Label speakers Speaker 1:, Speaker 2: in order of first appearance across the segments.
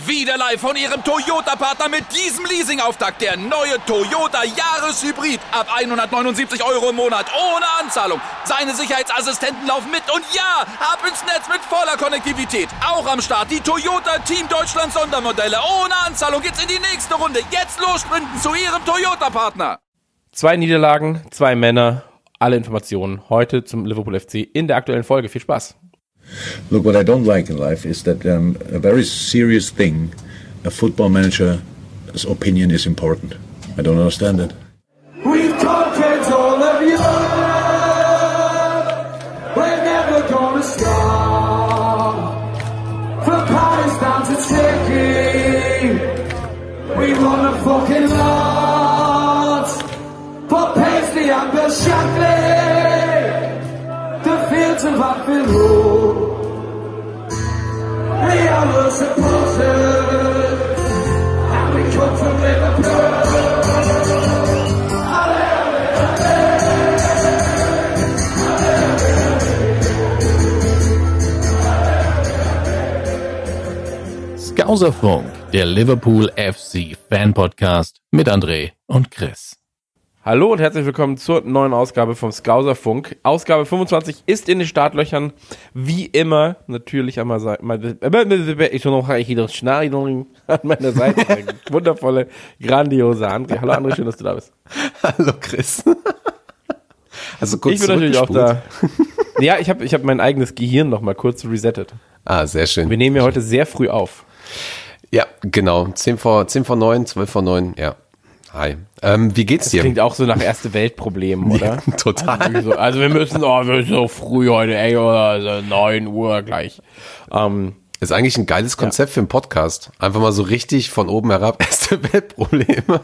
Speaker 1: Wieder live von Ihrem Toyota-Partner mit diesem Leasing-Auftakt. Der neue Toyota Jahreshybrid. Ab 179 € im Monat. Ohne Anzahlung. Seine Sicherheitsassistenten laufen mit. Und ja, ab ins Netz mit voller Konnektivität. Auch am Start die Toyota Team Deutschland Sondermodelle. Ohne Anzahlung geht's in die nächste Runde. Jetzt los sprinten zu Ihrem Toyota-Partner.
Speaker 2: 2 Niederlagen, 2 Männer. Alle Informationen heute zum Liverpool FC in der aktuellen Folge. Viel Spaß.
Speaker 3: Look, what I don't like in life is that a very serious thing, a football manager's opinion is important. I don't understand it.
Speaker 4: We've conquered all of Europe. We're never gonna stop. From Paris down to Turkey, we won a fucking lot. But Paisley and Bill Shankly, the fields of Anfield Road. We are supported, and we come from Liverpool.
Speaker 5: Skauserfunk, der Liverpool FC Fan Podcast mit André und Chris.
Speaker 2: Hallo und herzlich willkommen zur neuen Ausgabe vom Skauserfunk. Ausgabe 25 ist in den Startlöchern, wie immer, natürlich an meiner Seite, wundervolle, grandiose André. Hallo André, schön, dass du da bist.
Speaker 6: Hallo Chris. Also kurz
Speaker 2: ich bin natürlich auch da. Ja, ich hab mein eigenes Gehirn nochmal kurz resettet.
Speaker 6: Ah, sehr schön.
Speaker 2: Wir nehmen ja heute sehr früh auf.
Speaker 6: Ja, genau. 10 vor 9, 12 vor 9, ja. Hi. Wie geht's dir?
Speaker 2: Das klingt auch so nach Erste-Welt-Problemen, oder?
Speaker 6: Ja, total.
Speaker 2: Also wir müssen so früh heute, oder 9 Uhr gleich.
Speaker 6: Ist eigentlich ein geiles Konzept für einen Podcast. Einfach mal so richtig von oben herab Erste-Welt-Probleme.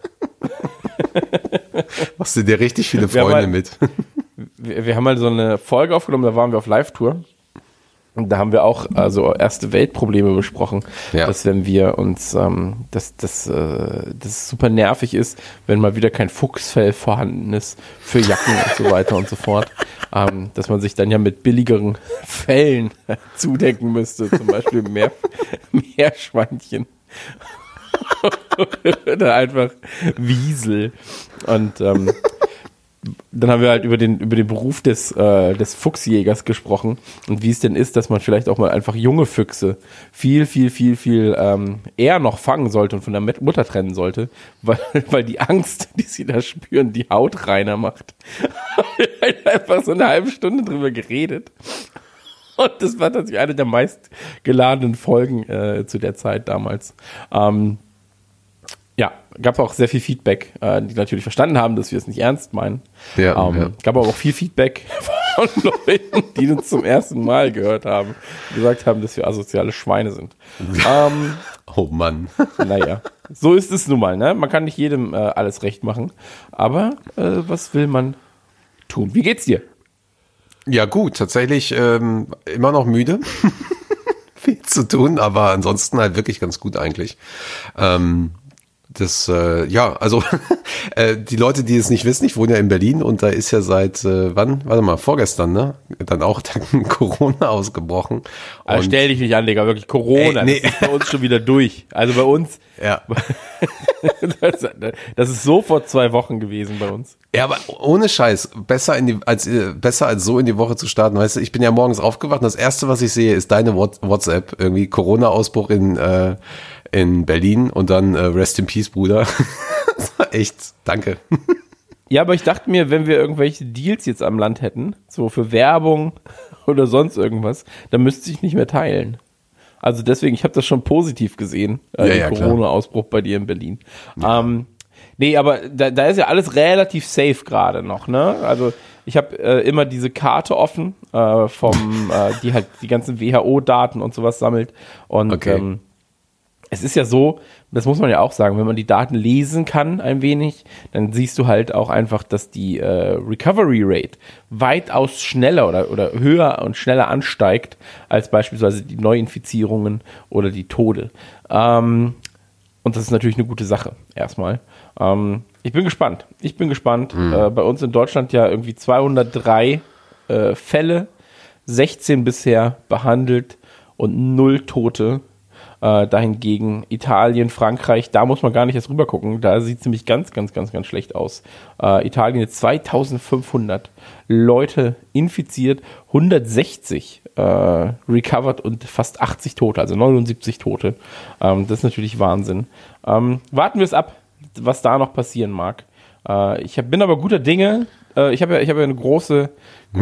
Speaker 6: Machst du dir richtig viele Freunde mit.
Speaker 2: Wir haben mal so eine Folge aufgenommen, da waren wir auf Live-Tour. Und da haben wir auch also Erste-Welt-Probleme besprochen,
Speaker 6: ja.
Speaker 2: Dass wenn wir uns, dass es super nervig ist, wenn mal wieder kein Fuchsfell vorhanden ist für Jacken und so weiter und so fort, dass man sich dann ja mit billigeren Fellen zudecken müsste, zum Beispiel Meerschweinchen oder einfach Wiesel und dann haben wir halt über den Beruf des Fuchsjägers gesprochen und wie es denn ist, dass man vielleicht auch mal einfach junge Füchse viel eher noch fangen sollte und von der Mutter trennen sollte, weil die Angst, die sie da spüren, die Haut reiner macht. Einfach so eine halbe Stunde drüber geredet. Und das war tatsächlich eine der meistgeladenen Folgen zu der Zeit damals. Ja, gab auch sehr viel Feedback, die natürlich verstanden haben, dass wir es nicht ernst meinen. Ja. Gab aber auch viel Feedback von Leuten, die uns zum ersten Mal gehört haben, gesagt haben, dass wir asoziale Schweine sind.
Speaker 6: Oh Mann.
Speaker 2: Naja, so ist es nun mal, ne? Man kann nicht jedem alles recht machen, aber was will man tun? Wie geht's dir?
Speaker 6: Ja gut, tatsächlich immer noch müde. Viel zu tun, aber ansonsten halt wirklich ganz gut eigentlich. Die Leute, die es nicht wissen, ich wohne ja in Berlin und da ist ja seit, vorgestern, ne? Dann auch Corona ausgebrochen.
Speaker 2: Also stell dich nicht an, Digga, wirklich Corona, nee. Das ist bei uns schon wieder durch. Also bei uns,
Speaker 6: ja.
Speaker 2: Das ist so vor 2 Wochen gewesen bei uns.
Speaker 6: Ja, aber ohne Scheiß, besser als so in die Woche zu starten, weißt du, ich bin ja morgens aufgewacht und das erste, was ich sehe, ist deine WhatsApp, irgendwie Corona-Ausbruch in Berlin und dann Rest in Peace, Bruder. Echt, danke.
Speaker 2: Ja, aber ich dachte mir, wenn wir irgendwelche Deals jetzt am Land hätten, so für Werbung oder sonst irgendwas, dann müsste ich nicht mehr teilen. Also deswegen, ich habe das schon positiv gesehen, den Corona-Ausbruch bei dir in Berlin. Ja. Nee, aber da ist ja alles relativ safe gerade noch, ne? Also ich habe immer diese Karte offen, die halt die ganzen WHO-Daten und sowas sammelt. Und
Speaker 6: okay.
Speaker 2: Es ist ja so, das muss man ja auch sagen, wenn man die Daten lesen kann ein wenig, dann siehst du halt auch einfach, dass die Recovery Rate weitaus schneller oder höher und schneller ansteigt als beispielsweise die Neuinfizierungen oder die Tode. Und das ist natürlich eine gute Sache, erstmal. Ich bin gespannt. Bei uns in Deutschland ja irgendwie 203 Fälle, 16 bisher behandelt und 0 Tote. Dahingegen Italien, Frankreich, da muss man gar nicht erst rüber gucken. Da sieht es nämlich ganz, ganz, ganz, ganz schlecht aus. Italien jetzt 2500 Leute infiziert, 160 recovered und fast 80 Tote, also 79 Tote. Das ist natürlich Wahnsinn. Warten wir es ab, was da noch passieren mag. Bin aber guter Dinge. Ich habe ja eine große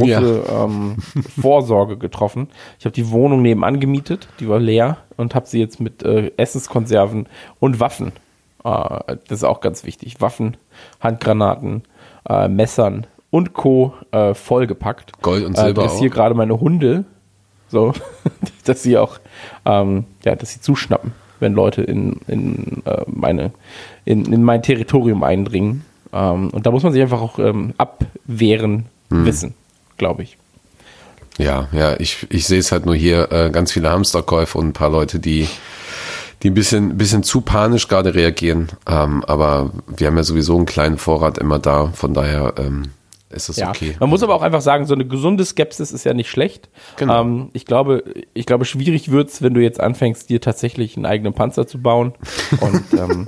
Speaker 2: Vorsorge getroffen. Ich habe die Wohnung nebenan gemietet, die war leer und habe sie jetzt mit Essenskonserven und Waffen, das ist auch ganz wichtig, Waffen, Handgranaten, Messern und Co. Vollgepackt.
Speaker 6: Gold und Silber
Speaker 2: dass hier gerade meine Hunde, so, dass sie auch, dass sie zuschnappen, wenn Leute in mein Territorium eindringen. Und da muss man sich einfach auch abwehren wissen, glaube ich.
Speaker 6: Ja, ich sehe es halt nur hier, ganz viele Hamsterkäufe und ein paar Leute, die ein bisschen zu panisch gerade reagieren. Aber wir haben ja sowieso einen kleinen Vorrat immer da, von daher ist es okay.
Speaker 2: Man muss aber auch einfach sagen, so eine gesunde Skepsis ist ja nicht schlecht.
Speaker 6: Genau.
Speaker 2: Ich glaube, schwierig wird's, wenn du jetzt anfängst, dir tatsächlich einen eigenen Panzer zu bauen. Und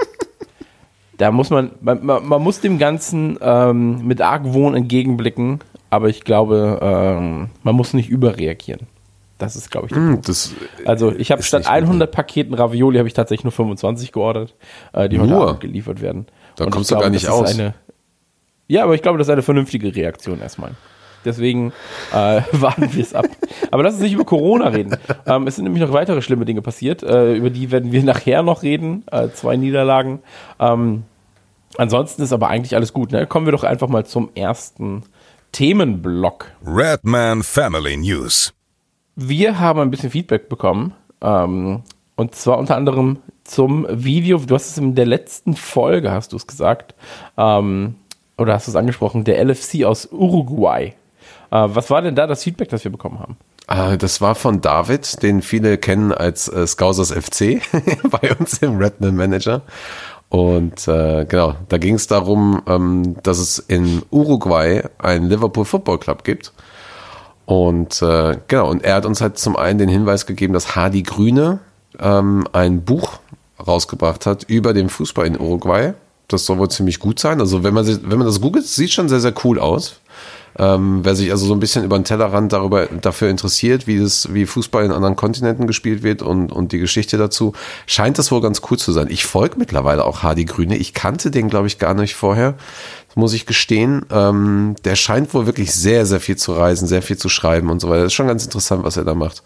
Speaker 2: da muss man muss dem Ganzen mit Argwohn entgegenblicken, aber ich glaube, man muss nicht überreagieren. Das ist, glaube ich, der Punkt. Also ich habe statt 100 Paketen Ravioli habe ich tatsächlich nur 25 geordert, die heute Abend geliefert werden.
Speaker 6: Da kommst du gar nicht aus.
Speaker 2: Ja, aber ich glaube, das ist eine vernünftige Reaktion erstmal. Deswegen warten wir es ab. Aber lass uns nicht über Corona reden. Es sind nämlich noch weitere schlimme Dinge passiert. Über die werden wir nachher noch reden. 2 Niederlagen. Ansonsten ist aber eigentlich alles gut. Ne? Kommen wir doch einfach mal zum ersten Themenblock.
Speaker 7: Redman Family News.
Speaker 2: Wir haben ein bisschen Feedback bekommen. Und zwar unter anderem zum Video. Du hast es in der letzten Folge, hast du es gesagt. Oder hast du es angesprochen? Der LFC aus Uruguay. Was war denn da das Feedback, das wir bekommen haben?
Speaker 6: Das war von David, den viele kennen als Scousers FC bei uns im Redman Manager. Und genau, da ging es darum, dass es in Uruguay einen Liverpool Football Club gibt. Und genau, und er hat uns halt zum einen den Hinweis gegeben, dass Hardy Grüne ein Buch rausgebracht hat über den Fußball in Uruguay. Das soll wohl ziemlich gut sein. Also wenn man das googelt, sieht schon sehr, sehr cool aus. Wer sich also so ein bisschen über den Tellerrand dafür interessiert, wie Fußball in anderen Kontinenten gespielt wird und die Geschichte dazu, scheint das wohl ganz cool zu sein. Ich folge mittlerweile auch Hardy Grüne. Ich kannte den, glaube ich, gar nicht vorher. Das muss ich gestehen. Der scheint wohl wirklich sehr, sehr viel zu reisen, sehr viel zu schreiben und so weiter. Das ist schon ganz interessant, was er da macht.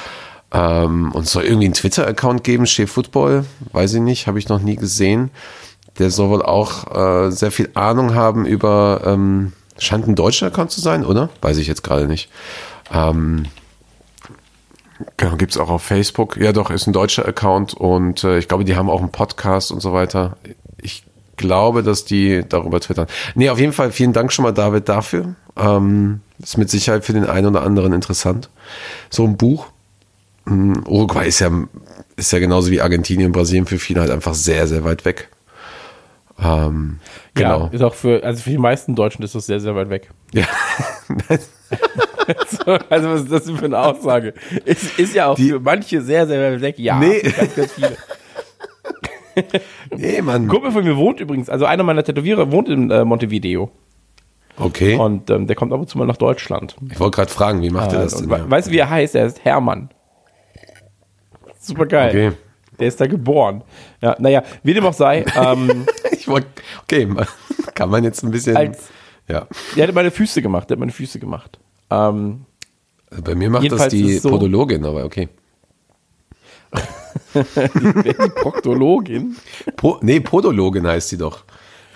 Speaker 6: Und es soll irgendwie einen Twitter-Account geben, Chez Football, weiß ich nicht, habe ich noch nie gesehen. Der soll wohl auch sehr viel Ahnung haben über, scheint ein deutscher Account zu sein, oder? Weiß ich jetzt gerade nicht. Genau, gibt's auch auf Facebook. Ja doch, ist ein deutscher Account und ich glaube, die haben auch einen Podcast und so weiter. Ich glaube, dass die darüber twittern. Nee, auf jeden Fall vielen Dank schon mal, David, dafür. Ist mit Sicherheit für den einen oder anderen interessant. So ein Buch. Uruguay ist ja genauso wie Argentinien und Brasilien für viele halt einfach sehr, sehr weit weg. Genau.
Speaker 2: Ja, ist auch für die meisten Deutschen ist das sehr, sehr weit weg.
Speaker 6: Ja.
Speaker 2: Also was ist das für eine Aussage? Ist ja auch für manche sehr, sehr weit weg. Ja,
Speaker 6: nee.
Speaker 2: Ganz, ganz viele.
Speaker 6: Nee, Mann.
Speaker 2: Ein Kumpel von mir wohnt übrigens, also einer meiner Tätowierer wohnt in Montevideo.
Speaker 6: Okay.
Speaker 2: Und der kommt ab und zu mal nach Deutschland.
Speaker 6: Ich wollte gerade fragen, wie macht er das denn?
Speaker 2: Weißt du, wie er heißt? Er ist Hermann. Super geil.
Speaker 6: Okay.
Speaker 2: Der ist da geboren. Ja, naja, wie dem auch sei.
Speaker 6: Okay, kann man jetzt ein bisschen.
Speaker 2: Der hat meine Füße gemacht.
Speaker 6: Bei mir macht das die
Speaker 2: so,
Speaker 6: Podologin, aber okay.
Speaker 2: die Proktologin?
Speaker 6: Podologin heißt sie doch.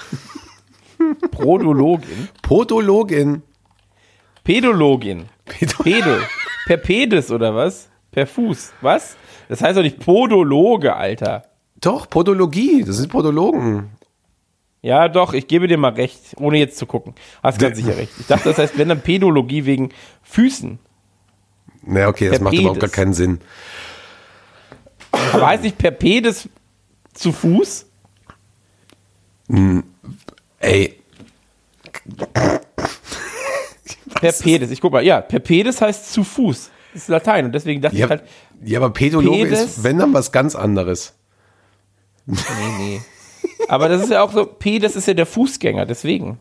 Speaker 2: Prodologin?
Speaker 6: Podologin.
Speaker 2: Pädologin. Pedel. Per Pedis oder was? Per Fuß. Was? Das heißt doch nicht Podologe, Alter.
Speaker 6: Doch, Podologie. Das sind Podologen.
Speaker 2: Ja, doch, ich gebe dir mal recht, ohne jetzt zu gucken. Hast ganz sicher recht. Ich dachte, das heißt, wenn dann Pädologie wegen Füßen.
Speaker 6: Na, okay, das macht überhaupt gar keinen Sinn.
Speaker 2: Aber heißt nicht per Pedis zu Fuß?
Speaker 6: Ey.
Speaker 2: Per Pedis, ich guck mal, ja, per Pedis heißt zu Fuß. Das ist Latein und deswegen dachte ich halt,
Speaker 6: Ja, aber Pädologe
Speaker 2: Pedes-
Speaker 6: ist, wenn dann was ganz anderes.
Speaker 2: nee. Aber das ist ja auch so, das ist ja der Fußgänger, deswegen.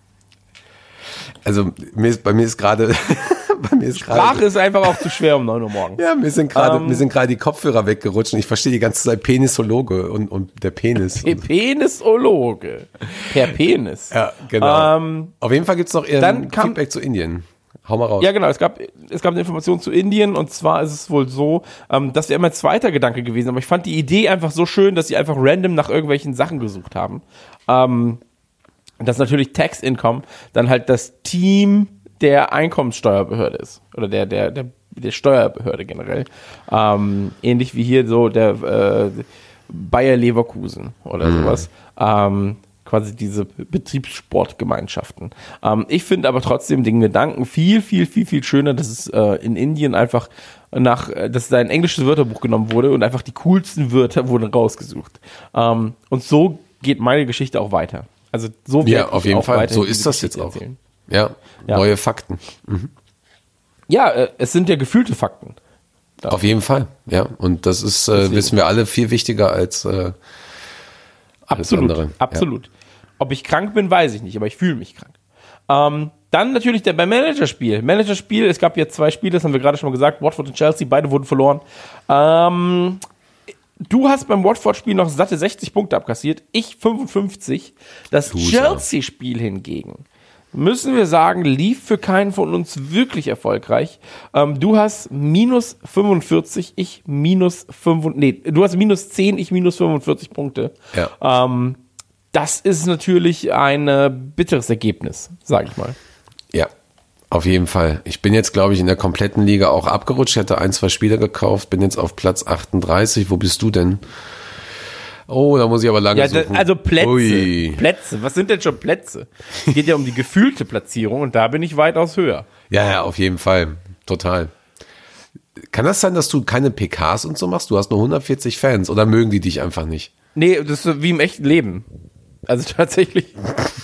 Speaker 6: Also bei mir ist gerade
Speaker 2: Sprache ist einfach auch zu schwer um 9 Uhr morgens.
Speaker 6: Ja, mir sind gerade die Kopfhörer weggerutscht und ich verstehe die ganze Zeit Penisologe und der Penis.
Speaker 2: Penisologe. Per Penis.
Speaker 6: Ja, genau. Auf jeden Fall gibt's noch
Speaker 2: dann kam-
Speaker 6: Feedback zu Indien. Hau mal raus.
Speaker 2: Ja, genau. Es gab eine Information zu Indien und zwar ist es wohl so, das wäre mein zweiter Gedanke gewesen, aber ich fand die Idee einfach so schön, dass sie einfach random nach irgendwelchen Sachen gesucht haben. Dass natürlich Tax Income dann halt das Team der Einkommenssteuerbehörde ist. Oder der Steuerbehörde generell. Ähnlich wie hier so der Bayer Leverkusen oder sowas. Quasi diese Betriebssportgemeinschaften. Ich finde aber trotzdem den Gedanken viel, viel, viel, viel schöner, dass es in Indien einfach dass da ein englisches Wörterbuch genommen wurde und einfach die coolsten Wörter wurden rausgesucht. Und so geht meine Geschichte auch weiter. Also so
Speaker 6: Ja,
Speaker 2: werde
Speaker 6: auf
Speaker 2: ich
Speaker 6: jeden
Speaker 2: auch
Speaker 6: Fall.
Speaker 2: weiterhin
Speaker 6: So ist
Speaker 2: diese
Speaker 6: das jetzt
Speaker 2: Geschichte
Speaker 6: auch.
Speaker 2: erzählen.
Speaker 6: Ja,
Speaker 2: Ja.
Speaker 6: neue Fakten.
Speaker 2: Ja, es sind ja gefühlte Fakten.
Speaker 6: Auf jeden Fall, ja. Und das ist, wissen wir alle, viel wichtiger als alles
Speaker 2: Absolut,
Speaker 6: andere.
Speaker 2: absolut. Ob ich krank bin, weiß ich nicht, aber ich fühle mich krank. Dann natürlich beim Managerspiel. Managerspiel, es gab jetzt 2 Spiele, das haben wir gerade schon mal gesagt, Watford und Chelsea, beide wurden verloren. Du hast beim Watford-Spiel noch satte 60 Punkte abkassiert, ich 55. Das Chelsea-Spiel hingegen, müssen wir sagen, lief für keinen von uns wirklich erfolgreich. Du hast minus 45, ich minus 5, du hast minus 10, ich minus 45 Punkte.
Speaker 6: Ja.
Speaker 2: Das ist natürlich ein bitteres Ergebnis, sage ich mal.
Speaker 6: Ja, auf jeden Fall. Ich bin jetzt, glaube ich, in der kompletten Liga auch abgerutscht. Ich hatte 1, 2 Spiele gekauft, bin jetzt auf Platz 38. Wo bist du denn? Oh, da muss ich aber lange suchen.
Speaker 2: Also Plätze.
Speaker 6: Ui.
Speaker 2: Plätze. Was sind denn schon Plätze? Es geht ja um die gefühlte Platzierung und da bin ich weitaus höher.
Speaker 6: Ja, auf jeden Fall. Total. Kann das sein, dass du keine PKs und so machst? Du hast nur 140 Fans oder mögen die dich einfach nicht?
Speaker 2: Nee, das ist so wie im echten Leben. Also tatsächlich.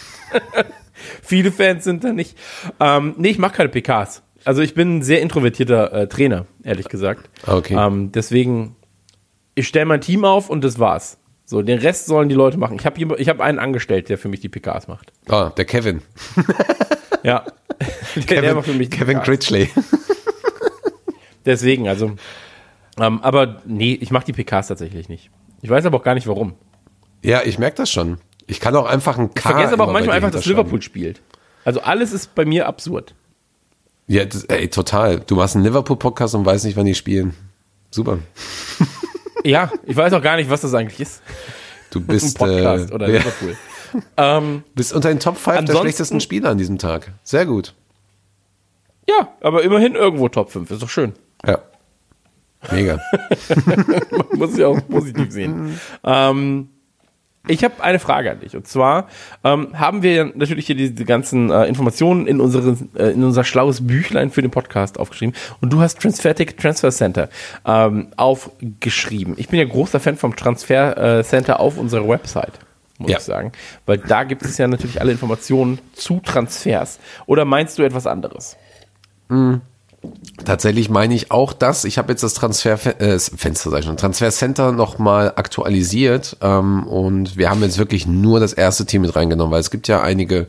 Speaker 2: Viele Fans sind da nicht. Nee, ich mache keine PKs. Also ich bin ein sehr introvertierter Trainer, ehrlich gesagt.
Speaker 6: Okay.
Speaker 2: Deswegen, ich stelle mein Team auf und das war's. So, den Rest sollen die Leute machen. Ich hab einen angestellt, der für mich die PKs macht.
Speaker 6: Ah, der Kevin.
Speaker 2: Ja. der macht für mich die
Speaker 6: Kevin
Speaker 2: PKs.
Speaker 6: Critchley.
Speaker 2: Deswegen, also. Aber nee, ich mache die PKs tatsächlich nicht. Ich weiß aber auch gar nicht, warum.
Speaker 6: Ja, ich merke das schon. Ich kann auch einfach ein K.
Speaker 2: Ich vergesse aber auch
Speaker 6: immer bei
Speaker 2: manchmal
Speaker 6: dir
Speaker 2: einfach, dass
Speaker 6: hinterschreiben.
Speaker 2: Liverpool spielt. Also alles ist bei mir absurd.
Speaker 6: Ja, total. Du machst einen Liverpool-Podcast und weißt nicht, wann die spielen. Super.
Speaker 2: Ja, ich weiß auch gar nicht, was das eigentlich ist.
Speaker 6: Du
Speaker 2: Ein
Speaker 6: bist,
Speaker 2: Podcast oder
Speaker 6: ja,
Speaker 2: Liverpool.
Speaker 6: bist unter den Top 5 der
Speaker 2: Ansonsten-
Speaker 6: schlechtesten Spieler an diesem Tag. Sehr gut.
Speaker 2: Ja, aber immerhin irgendwo Top 5. Ist doch schön.
Speaker 6: Ja. Mega.
Speaker 2: Man muss ja auch positiv sehen. Ich habe eine Frage an dich. Und zwar haben wir natürlich hier diese ganzen Informationen in unser schlaues Büchlein für den Podcast aufgeschrieben. Und du hast Transferticket Transfer Center aufgeschrieben. Ich bin ja großer Fan vom Transfer Center auf unserer Website, muss
Speaker 6: Ja.
Speaker 2: ich sagen. Weil da gibt es ja natürlich alle Informationen zu Transfers. Oder meinst du etwas anderes?
Speaker 6: Tatsächlich meine ich auch das. Ich habe jetzt das Transfer Center nochmal aktualisiert und wir haben jetzt wirklich nur das erste Team mit reingenommen, weil es gibt ja einige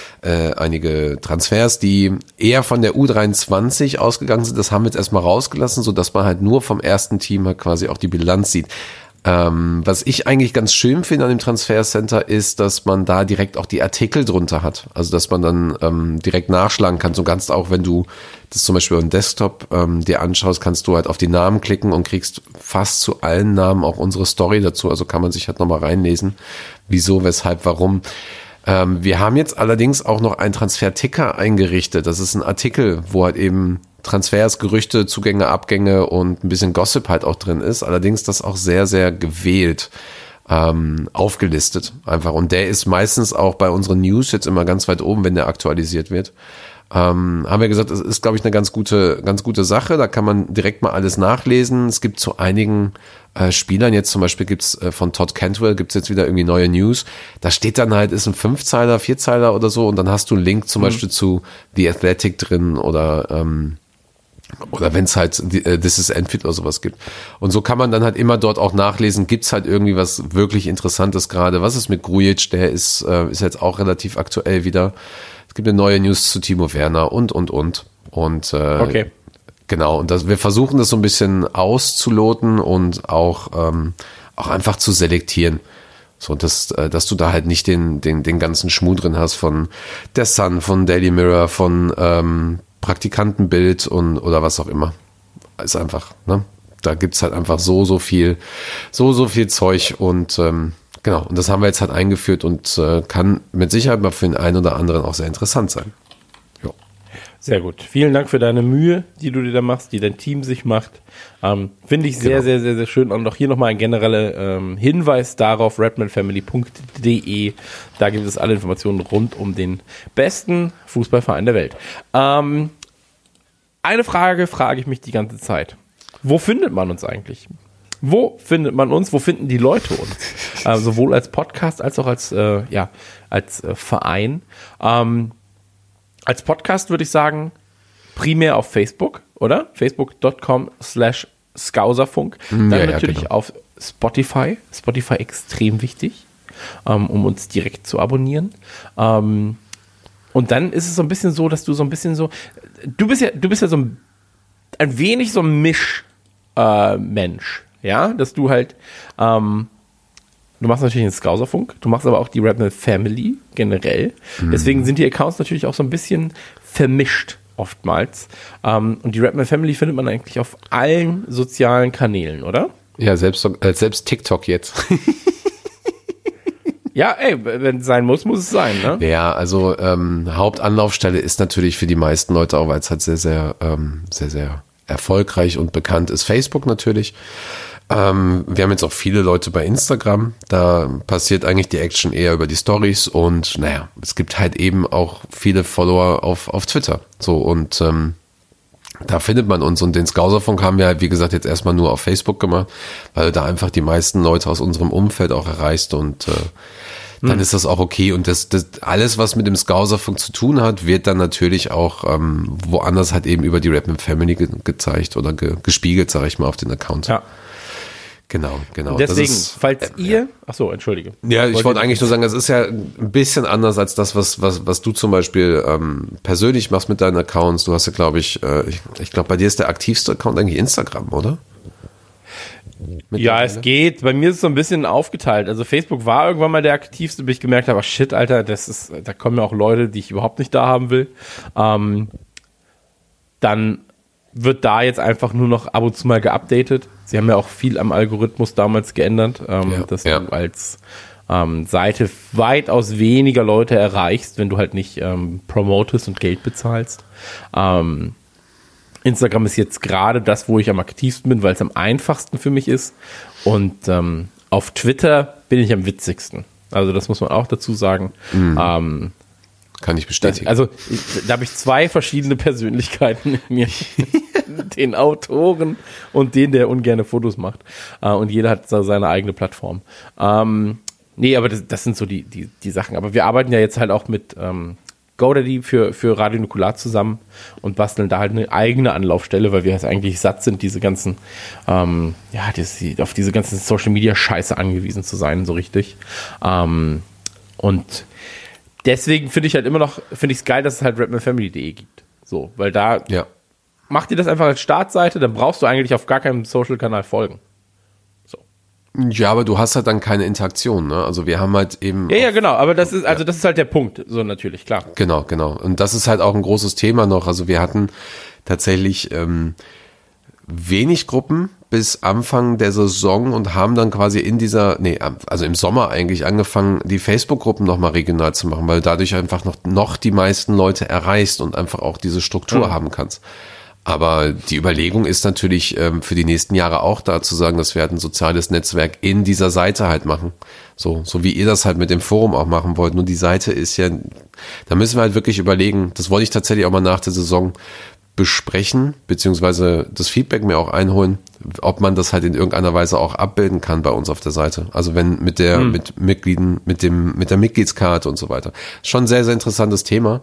Speaker 6: Transfers, die eher von der U23 ausgegangen sind. Das haben wir jetzt erstmal rausgelassen, sodass man halt nur vom ersten Team halt quasi auch die Bilanz sieht. Was ich eigentlich ganz schön finde an dem Transfer Center ist, dass man da direkt auch die Artikel drunter hat. Also dass man dann direkt nachschlagen kann. So kannst auch, wenn du das zum Beispiel auf dem Desktop dir anschaust, kannst du halt auf die Namen klicken und kriegst fast zu allen Namen auch unsere Story dazu. Also kann man sich halt nochmal reinlesen. Wieso, weshalb, warum. Wir haben jetzt allerdings auch noch einen Transfer-Ticker eingerichtet. Das ist ein Artikel, wo halt eben Transfers, Gerüchte, Zugänge, Abgänge und ein bisschen Gossip halt auch drin ist. Allerdings das auch sehr, sehr gewählt aufgelistet einfach. Und der ist meistens auch bei unseren News jetzt immer ganz weit oben, wenn der aktualisiert wird. Haben wir gesagt, es ist, glaube ich, eine ganz gute Sache. Da kann man direkt mal alles nachlesen. Es gibt zu einigen Spielern, jetzt zum Beispiel gibt's von Todd Cantwell, gibt's jetzt wieder irgendwie neue News. Da steht dann halt, ist ein 5-Zeiler, 4-Zeiler oder so und dann hast du einen Link zum Beispiel zu The Athletic drin oder Oder wenn es halt This is Enfield oder sowas gibt. Und so kann man dann halt immer dort auch nachlesen, gibt's halt irgendwie was wirklich Interessantes gerade. Was ist mit Grujic? Der ist jetzt auch relativ aktuell wieder. Es gibt eine neue News zu Timo Werner und. Und
Speaker 2: Okay.
Speaker 6: Genau, und wir versuchen das so ein bisschen auszuloten und auch einfach zu selektieren. So, dass du da halt nicht den ganzen Schmuh drin hast von der Sun, von Daily Mirror, von Praktikantenbild oder was auch immer. Ist einfach, ne? Da gibt's halt einfach so viel Zeug und genau, und das haben wir jetzt halt eingeführt und kann mit Sicherheit mal für den einen oder anderen auch sehr interessant sein. Jo.
Speaker 2: Sehr gut. Vielen Dank für deine Mühe, die du dir da machst, die dein Team sich macht. Finde ich sehr, sehr, sehr, sehr schön. Und auch hier nochmal ein genereller Hinweis darauf, redmanfamily.de. Da gibt es alle Informationen rund um den besten Fußballverein der Welt. Eine Frage frage ich mich die ganze Zeit. Wo findet man uns eigentlich? Wo findet man uns? Wo finden die Leute uns? Sowohl als Podcast als auch als Verein. Als Podcast würde ich sagen, primär auf Facebook, oder? Facebook.com/Skauserfunk. Dann natürlich
Speaker 6: genau.
Speaker 2: auf Spotify. Spotify extrem wichtig, um uns direkt zu abonnieren. Und dann ist es so ein bisschen so, dass du so ein bisschen so, du bist ja so ein wenig so ein Mensch, ja, dass du halt, du machst natürlich den Skauserfunk, du machst aber auch die Redman Family generell. Deswegen sind die Accounts natürlich auch so ein bisschen vermischt oftmals. Und die Redman Family findet man eigentlich auf allen sozialen Kanälen, oder?
Speaker 6: Ja, selbst TikTok jetzt.
Speaker 2: Ja, ey, wenn es sein muss, muss es sein, ne?
Speaker 6: Ja, also Hauptanlaufstelle ist natürlich für die meisten Leute auch, weil es halt sehr, sehr, sehr, sehr erfolgreich und bekannt ist. Facebook natürlich. Wir haben jetzt auch viele Leute bei Instagram. Da passiert eigentlich die Action eher über die Stories und naja, es gibt halt eben auch viele Follower auf Twitter. So und da findet man uns und den Skauserfunk haben wir halt, wie gesagt, jetzt erstmal nur auf Facebook gemacht, weil da einfach die meisten Leute aus unserem Umfeld auch erreicht und dann ist das auch okay und das alles, was mit dem Skauserfunk zu tun hat, wird dann natürlich auch woanders halt eben über die Redman Family gezeigt oder gespiegelt, sage ich mal, auf den Account.
Speaker 2: Ja.
Speaker 6: Genau.
Speaker 2: Deswegen, falls ihr, achso, entschuldige.
Speaker 6: Ja, ich wollte eigentlich nur sagen, es ist ja ein bisschen anders als das, was du zum Beispiel persönlich machst mit deinen Accounts. Du hast ja, glaube ich glaube, bei dir ist der aktivste Account eigentlich Instagram, oder?
Speaker 2: Ja, es geht. Bei mir ist es so ein bisschen aufgeteilt. Also Facebook war irgendwann mal der aktivste, bis ich gemerkt habe, shit, Alter, da kommen ja auch Leute, die ich überhaupt nicht da haben will. Dann wird da jetzt einfach nur noch ab und zu mal geupdatet. Sie haben ja auch viel am Algorithmus damals geändert, dass du als Seite weitaus weniger Leute erreichst, wenn du halt nicht promotest und Geld bezahlst. Instagram ist jetzt gerade das, wo ich am aktivsten bin, weil es am einfachsten für mich ist. Und auf Twitter bin ich am witzigsten. Also das muss man auch dazu sagen.
Speaker 6: Kann ich bestätigen.
Speaker 2: Da habe ich zwei verschiedene Persönlichkeiten in mir. Den Autoren und den, der ungerne Fotos macht. Und jeder hat seine eigene Plattform. Nee, aber das sind so die Sachen. Aber wir arbeiten ja jetzt halt auch mit GoDaddy für Radio Nukular zusammen und basteln da halt eine eigene Anlaufstelle, weil wir jetzt eigentlich satt sind, diese ganzen, auf diese ganzen Social Media Scheiße angewiesen zu sein, so richtig. Und deswegen finde ich halt immer noch, es geil, dass es halt redmanfamily.de gibt. So, weil da macht ihr das einfach als Startseite, dann brauchst du eigentlich auf gar keinem Social-Kanal folgen. So.
Speaker 6: Ja, aber du hast halt dann keine Interaktion, ne? Also wir haben halt eben.
Speaker 2: Ja, genau, aber das ist halt der Punkt, so natürlich, klar.
Speaker 6: Genau. Und das ist halt auch ein großes Thema noch. Also wir hatten tatsächlich wenig Gruppen bis Anfang der Saison und haben dann quasi im Sommer eigentlich angefangen, die Facebook-Gruppen nochmal regional zu machen, weil dadurch einfach noch die meisten Leute erreichst und einfach auch diese Struktur haben kannst. Aber die Überlegung ist natürlich für die nächsten Jahre auch da zu sagen, dass wir halt ein soziales Netzwerk in dieser Seite halt machen. So wie ihr das halt mit dem Forum auch machen wollt. Nur die Seite ist ja, da müssen wir halt wirklich überlegen, das wollte ich tatsächlich auch mal nach der Saison besprechen, beziehungsweise das Feedback mir auch einholen, ob man das halt in irgendeiner Weise auch abbilden kann bei uns auf der Seite. Also wenn mit Mitgliedern, mit der Mitgliedskarte und so weiter. Schon ein sehr, sehr interessantes Thema.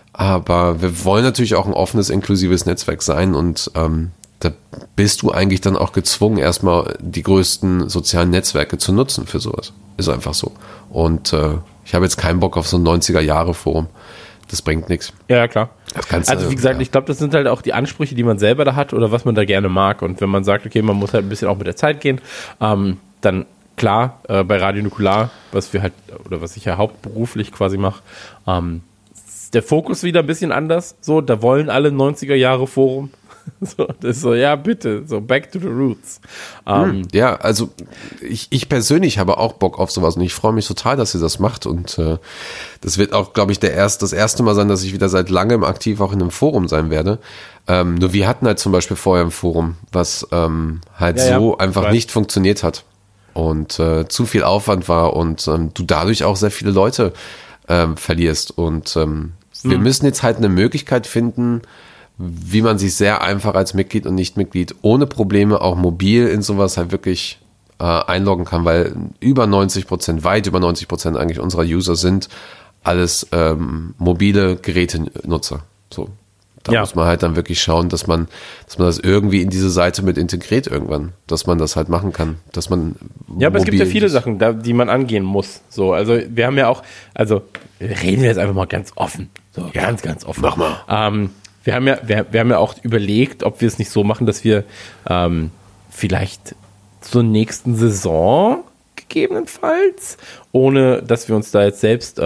Speaker 6: Aber wir wollen natürlich auch ein offenes, inklusives Netzwerk sein und da bist du eigentlich dann auch gezwungen, erstmal die größten sozialen Netzwerke zu nutzen für sowas. Ist einfach so. Und ich habe jetzt keinen Bock auf so ein 90er-Jahre-Forum. Das bringt nichts.
Speaker 2: Ja, klar.
Speaker 6: Also
Speaker 2: wie gesagt, ich glaube, das sind halt auch die Ansprüche, die man selber da hat oder was man da gerne mag. Und wenn man sagt, okay, man muss halt ein bisschen auch mit der Zeit gehen, dann klar, bei Radio Nukular, was ich ja hauptberuflich quasi mache, ist der Fokus wieder ein bisschen anders. So, da wollen alle 90er-Jahre-Forum. So, das ist so, ja, bitte, so back to the roots.
Speaker 6: Ja, also ich persönlich habe auch Bock auf sowas und ich freue mich total, dass ihr das macht und das wird auch, glaube ich, das erste Mal sein, dass ich wieder seit langem aktiv auch in einem Forum sein werde. Nur wir hatten halt zum Beispiel vorher ein Forum, was einfach nicht funktioniert hat und zu viel Aufwand war und du dadurch auch sehr viele Leute verlierst und wir müssen jetzt halt eine Möglichkeit finden, wie man sich sehr einfach als Mitglied und Nicht-Mitglied ohne Probleme auch mobil in sowas halt wirklich einloggen kann, weil weit über 90% eigentlich unserer User sind alles mobile Gerätenutzer. So. Da muss man halt dann wirklich schauen, dass man das irgendwie in diese Seite mit integriert irgendwann, dass man das halt machen kann, dass man
Speaker 2: aber es gibt ja viele Sachen, die man angehen muss. So, also wir haben ja auch, reden wir jetzt einfach mal ganz offen. So, ganz, ganz offen.
Speaker 6: Mach mal.
Speaker 2: Wir haben ja auch überlegt, ob wir es nicht so machen, dass wir vielleicht zur nächsten Saison gegebenenfalls, ohne dass wir uns da jetzt selbst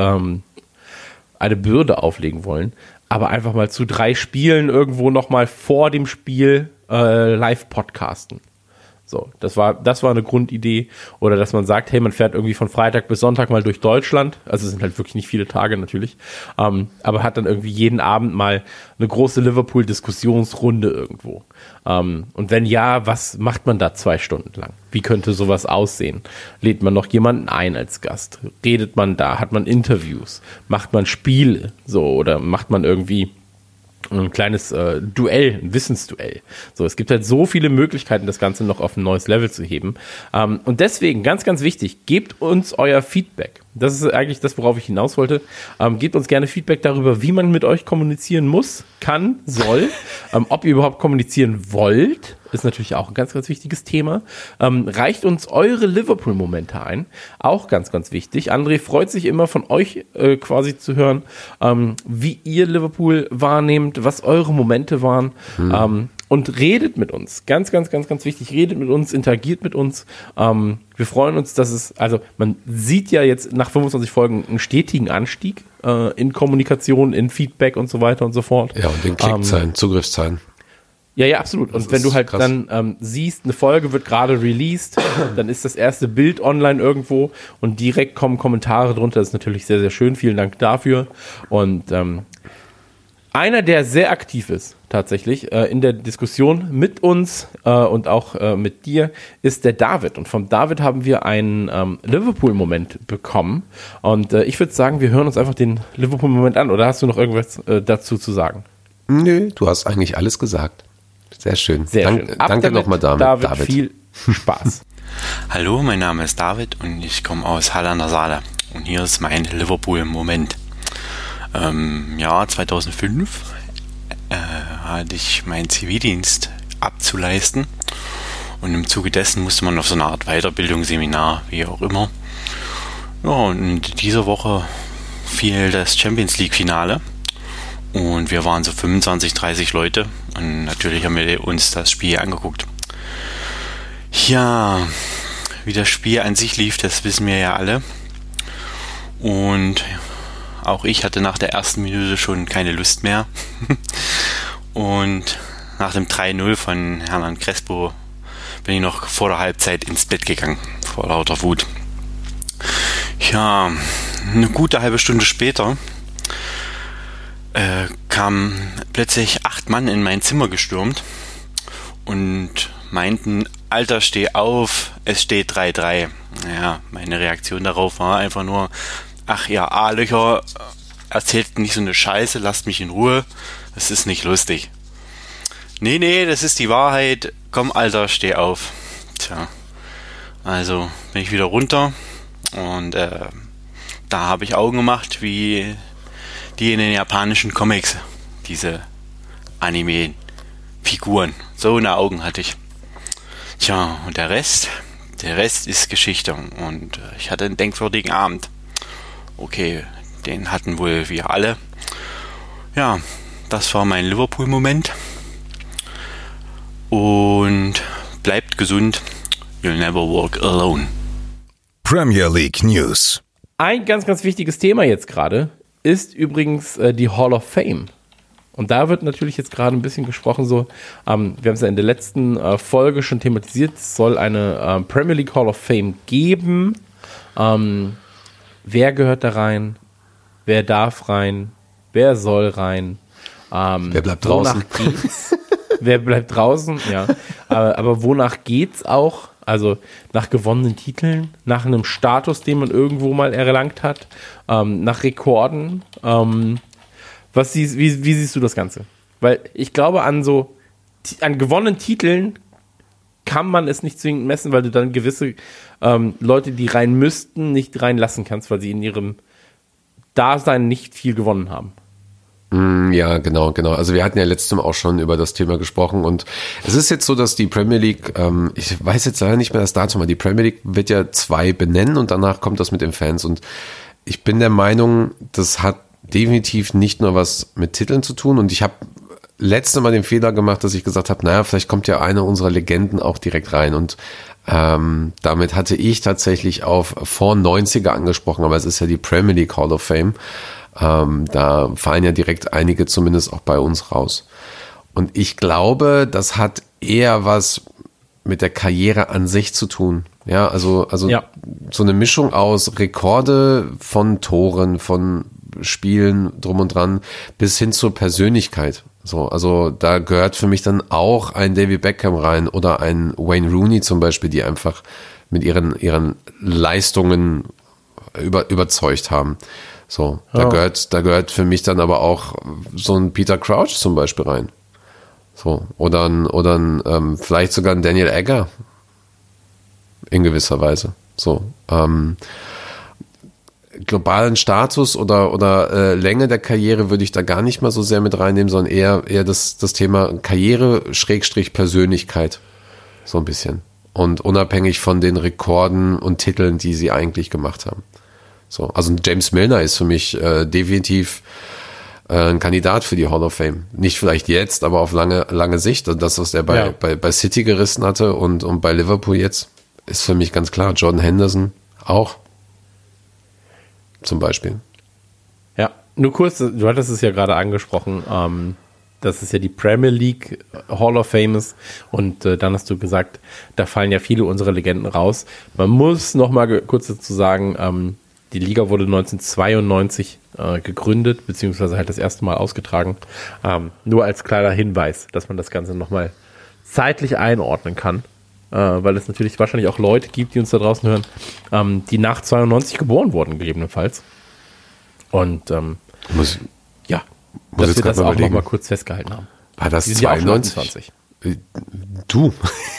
Speaker 2: eine Bürde auflegen wollen, aber einfach mal zu 3 Spielen irgendwo nochmal vor dem Spiel live podcasten. So, das war eine Grundidee. Oder dass man sagt, hey, man fährt irgendwie von Freitag bis Sonntag mal durch Deutschland. Also es sind halt wirklich nicht viele Tage natürlich. Aber hat dann irgendwie jeden Abend mal eine große Liverpool-Diskussionsrunde irgendwo. Und wenn ja, was macht man da 2 Stunden lang? Wie könnte sowas aussehen? Lädt man noch jemanden ein als Gast? Redet man da? Hat man Interviews? Macht man Spiele? So, oder macht man irgendwie ein kleines Duell, ein Wissensduell. So, es gibt halt so viele Möglichkeiten, das Ganze noch auf ein neues Level zu heben. Und deswegen, ganz, ganz wichtig, gebt uns euer Feedback. Das ist eigentlich das, worauf ich hinaus wollte. Gebt uns gerne Feedback darüber, wie man mit euch kommunizieren muss, kann, soll. Ob ihr überhaupt kommunizieren wollt, ist natürlich auch ein ganz, ganz wichtiges Thema. Reicht uns eure Liverpool-Momente ein. Auch ganz, ganz wichtig. André freut sich immer von euch quasi zu hören, wie ihr Liverpool wahrnehmt, was eure Momente waren. Und redet mit uns. Ganz, ganz, ganz, ganz wichtig. Redet mit uns, interagiert mit uns. Wir freuen uns, dass man sieht ja jetzt nach 25 Folgen einen stetigen Anstieg in Kommunikation, in Feedback und so weiter und so fort.
Speaker 6: Ja, und in Klickzahlen, Zugriffszahlen.
Speaker 2: Ja, absolut. Und wenn du halt krass. Dann siehst, eine Folge wird gerade released, dann ist das erste Bild online irgendwo und direkt kommen Kommentare drunter. Das ist natürlich sehr, sehr schön. Vielen Dank dafür. Und einer, der sehr aktiv ist, tatsächlich, in der Diskussion mit uns und auch mit dir, ist der David. Und vom David haben wir einen Liverpool-Moment bekommen. Und ich würde sagen, wir hören uns einfach den Liverpool-Moment an. Oder hast du noch irgendwas dazu zu sagen?
Speaker 6: Nö, du hast eigentlich alles gesagt. Sehr schön. Danke nochmal, David.
Speaker 2: Viel Spaß.
Speaker 8: Hallo, mein Name ist David und ich komme aus Halle an der Saale. Und hier ist mein Liverpool-Moment. Im Jahr 2005 hatte ich meinen Zivildienst abzuleisten und im Zuge dessen musste man auf so eine Art Weiterbildungsseminar, wie auch immer. Ja, und in dieser Woche fiel das Champions League Finale und wir waren so 25, 30 Leute und natürlich haben wir uns das Spiel angeguckt. Ja, wie das Spiel an sich lief, das wissen wir ja alle. Und auch ich hatte nach der ersten Minute schon keine Lust mehr. Und nach dem 3-0 von Hernan Crespo bin ich noch vor der Halbzeit ins Bett gegangen, vor lauter Wut. Ja, eine gute halbe Stunde später kamen plötzlich 8 Mann in mein Zimmer gestürmt und meinten, Alter, steh auf, es steht 3-3. Ja, meine Reaktion darauf war einfach nur, ach ja, A-Löcher, erzählt nicht so eine Scheiße, lasst mich in Ruhe, das ist nicht lustig. Nee, das ist die Wahrheit, komm Alter, steh auf. Tja, also bin ich wieder runter und da habe ich Augen gemacht, wie die in den japanischen Comics, diese Anime-Figuren. So eine Augen hatte ich. Tja, und der Rest ist Geschichte. Und ich hatte einen denkwürdigen Abend. Okay, den hatten wohl wir alle. Ja, das war mein Liverpool-Moment. Und bleibt gesund. You'll never walk alone.
Speaker 7: Premier League News.
Speaker 2: Ein ganz, ganz wichtiges Thema jetzt gerade ist übrigens die Hall of Fame. Und da wird natürlich jetzt gerade ein bisschen gesprochen, so, wir haben es ja in der letzten Folge schon thematisiert, es soll eine Premier League Hall of Fame geben. Wer gehört da rein? Wer darf rein? Wer soll rein?
Speaker 6: Wer bleibt draußen?
Speaker 2: Geht's? Wer bleibt draußen? Ja. Aber wonach geht's auch? Also nach gewonnenen Titeln, nach einem Status, den man irgendwo mal erlangt hat, nach Rekorden. Wie siehst du das Ganze? Weil ich glaube, an gewonnenen Titeln kann man es nicht zwingend messen, weil du dann gewisse Leute, die rein müssten, nicht reinlassen kannst, weil sie in ihrem Dasein nicht viel gewonnen haben.
Speaker 6: Ja, genau. Also wir hatten ja letztes Mal auch schon über das Thema gesprochen und es ist jetzt so, dass die Premier League, ich weiß jetzt leider nicht mehr das Datum, aber die Premier League wird ja 2 benennen und danach kommt das mit den Fans und ich bin der Meinung, das hat definitiv nicht nur was mit Titeln zu tun und ich habe letztes Mal den Fehler gemacht, dass ich gesagt habe, naja, vielleicht kommt ja eine unserer Legenden auch direkt rein und damit hatte ich tatsächlich auf vor 90er angesprochen, aber es ist ja die Premier League Hall of Fame. Da fallen ja direkt einige zumindest auch bei uns raus. Und ich glaube, das hat eher was mit der Karriere an sich zu tun. Ja, also ja. So eine Mischung aus Rekorde von Toren, von Spielen drum und dran bis hin zur Persönlichkeit. So, also da gehört für mich dann auch ein David Beckham rein oder ein Wayne Rooney zum Beispiel, die einfach mit ihren Leistungen überzeugt haben. So, da gehört für mich dann aber auch so ein Peter Crouch zum Beispiel rein. So, oder vielleicht sogar ein Daniel Agger. In gewisser Weise. So, globalen Status oder Länge der Karriere würde ich da gar nicht mal so sehr mit reinnehmen, sondern eher das Thema Karriere-Persönlichkeit. So ein bisschen. Und unabhängig von den Rekorden und Titeln, die sie eigentlich gemacht haben. So, also James Milner ist für mich definitiv ein Kandidat für die Hall of Fame. Nicht vielleicht jetzt, aber auf lange Sicht. Und das, was er bei City gerissen hatte und bei Liverpool jetzt, ist für mich ganz klar. Jordan Henderson auch. Zum Beispiel.
Speaker 2: Ja, nur kurz, du hattest es ja gerade angesprochen, dass es ja die Premier League Hall of Fame ist und dann hast du gesagt, da fallen ja viele unserer Legenden raus. Man muss noch mal kurz dazu sagen, die Liga wurde 1992 gegründet, beziehungsweise halt das erste Mal ausgetragen. Nur als kleiner Hinweis, dass man das Ganze noch mal zeitlich einordnen kann, weil es natürlich wahrscheinlich auch Leute gibt, die uns da draußen hören, die nach 92 geboren wurden, gegebenenfalls. Und dass wir das auch noch mal kurz festgehalten haben.
Speaker 6: War das 92? Du.